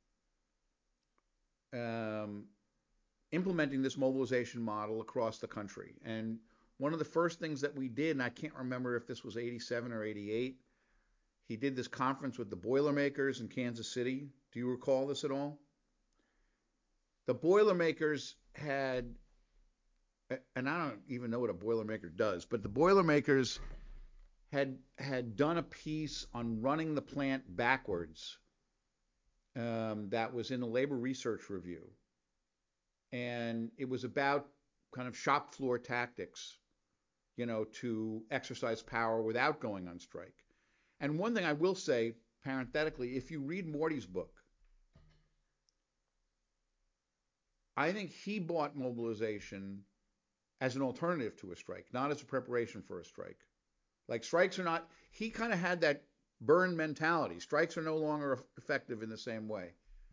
um, implementing this mobilization model across the country. And one of the first things that we did, and I can't remember if this was eighty-seven or eighty-eight, he did this conference with the Boilermakers in Kansas City. Do you recall this at all? The Boilermakers had, and I don't even know what a Boilermaker does, but the Boilermakers had had done a piece on running the plant backwards um, that was in the Labor Research Review. And it was about kind of shop floor tactics, you know, to exercise power without going on strike. And one thing I will say, parenthetically, if you read Morty's book, I think he bought mobilization as an alternative to a strike, not as a preparation for a strike. Like strikes are not, he kind of had that burn mentality. Strikes are no longer effective in the same way.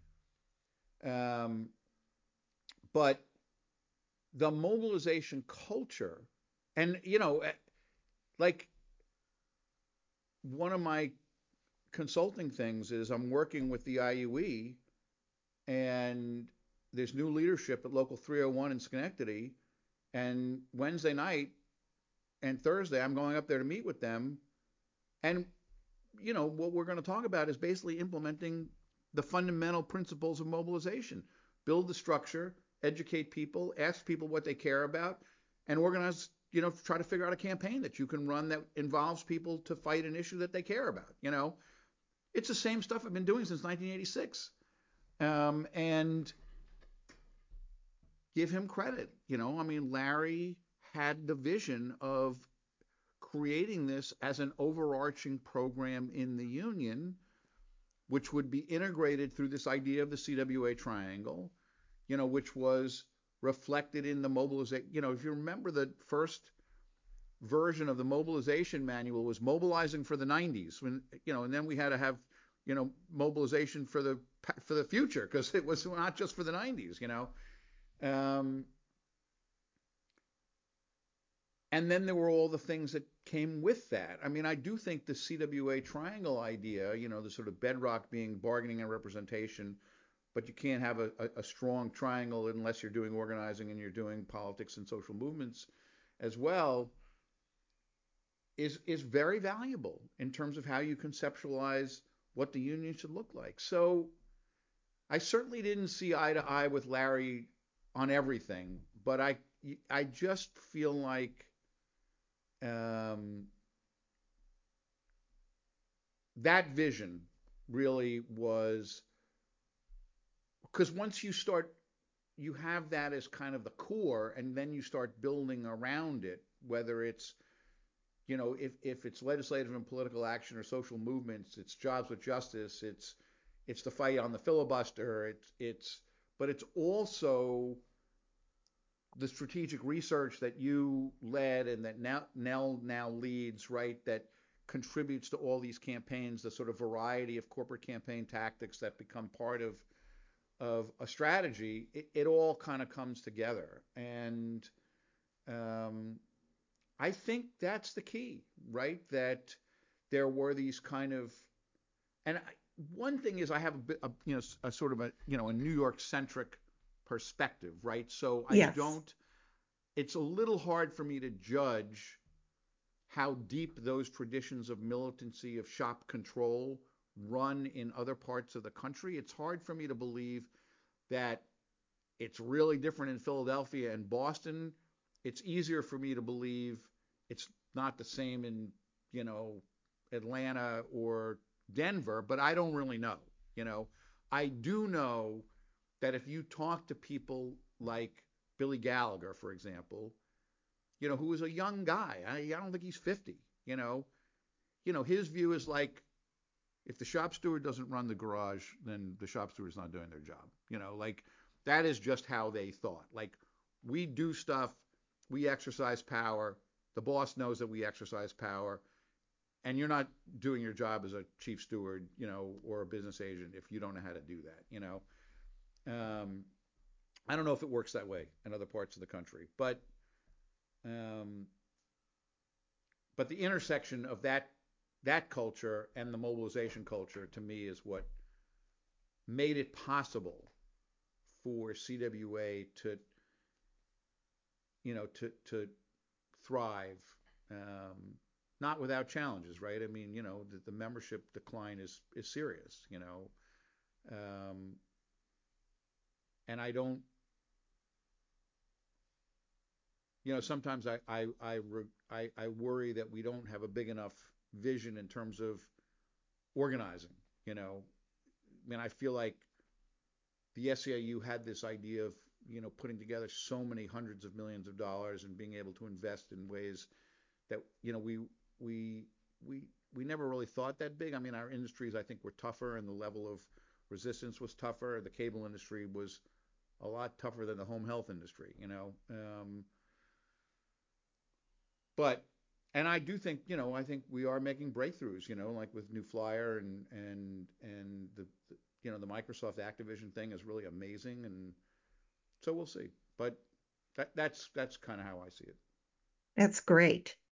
Um, but the mobilization culture, and you know, like one of my consulting things is I'm working with the I U E, and there's new leadership at Local three oh one in Schenectady, and Wednesday night and Thursday I'm going up there to meet with them, and you know what we're going to talk about is basically implementing the fundamental principles of mobilization. Build the structure, educate people, ask people what they care about, and organize, you know, try to figure out a campaign that you can run that involves people to fight an issue that they care about. You know, it's the same stuff I've been doing since nineteen eighty-six. Um, and give him credit. You know, I mean, Larry had the vision of creating this as an overarching program in the union, which would be integrated through this idea of the C W A triangle, you know, which was reflected in the mobilization. You know, if you remember, the first version of the mobilization manual was mobilizing for the nineties, when, you know, and then we had to have, you know, mobilization for the for the future, because it was not just for the nineties, you know. Um, and then there were all the things that came with that. I mean, I do think the C W A triangle idea, you know, the sort of bedrock being bargaining and representation, but you can't have a, a, a strong triangle unless you're doing organizing and you're doing politics and social movements as well, is is very valuable in terms of how you conceptualize what the union should look like. So I certainly didn't see eye to eye with Larry on everything, but I I just feel like um, that vision really was, because once you start, you have that as kind of the core, and then you start building around it, whether it's, you know, if, if it's legislative and political action or social movements, it's jobs with justice, it's it's the fight on the filibuster, it's it's but it's also the strategic research that you led and that now Nell now leads, right, that contributes to all these campaigns, the sort of variety of corporate campaign tactics that become part of of a strategy. It, it all kind of comes together, and um, I think that's the key, right? That there were these kind of, and I, one thing is I have a bit, a, you know, a sort of a, you know, a New York centric perspective, right? So I Yes. don't, it's a little hard for me to judge how deep those traditions of militancy, of shop control run in other parts of the country. It's hard for me to believe that it's really different in Philadelphia and Boston. It's easier for me to believe it's not the same in, you know, Atlanta or Denver, but I don't really know. You know, I do know that if you talk to people like Billy Gallagher, for example, you know, who is a young guy, I, I don't think he's fifty, you know, you know, his view is like, if the shop steward doesn't run the garage, then the shop steward's not doing their job. You know, like that is just how they thought. Like, we do stuff, we exercise power, the boss knows that we exercise power, and you're not doing your job as a chief steward, you know, or a business agent if you don't know how to do that, you know. Um, I don't know if it works that way in other parts of the country, but um, but the intersection of that that culture and the mobilization culture, to me, is what made it possible for C W A to, you know, to to thrive, um, not without challenges, right? I mean, you know, the, the membership decline is is serious, you know, um, and I don't, you know, sometimes I I I, I I worry that we don't have a big enough vision in terms of organizing, you know, mean, I feel like the S E I U had this idea of, you know, putting together so many hundreds of millions of dollars and being able to invest in ways that, you know, we we we we never really thought that big. I mean, our industries, I think, were tougher, and the level of resistance was tougher. The cable industry was a lot tougher than the home health industry, you know. Um, but and I do think, you know, I think we are making breakthroughs, you know, like with New Flyer and and and the, the you know the Microsoft Activision thing is really amazing, and so we'll see. But that that's that's kind of how I see it. That's great.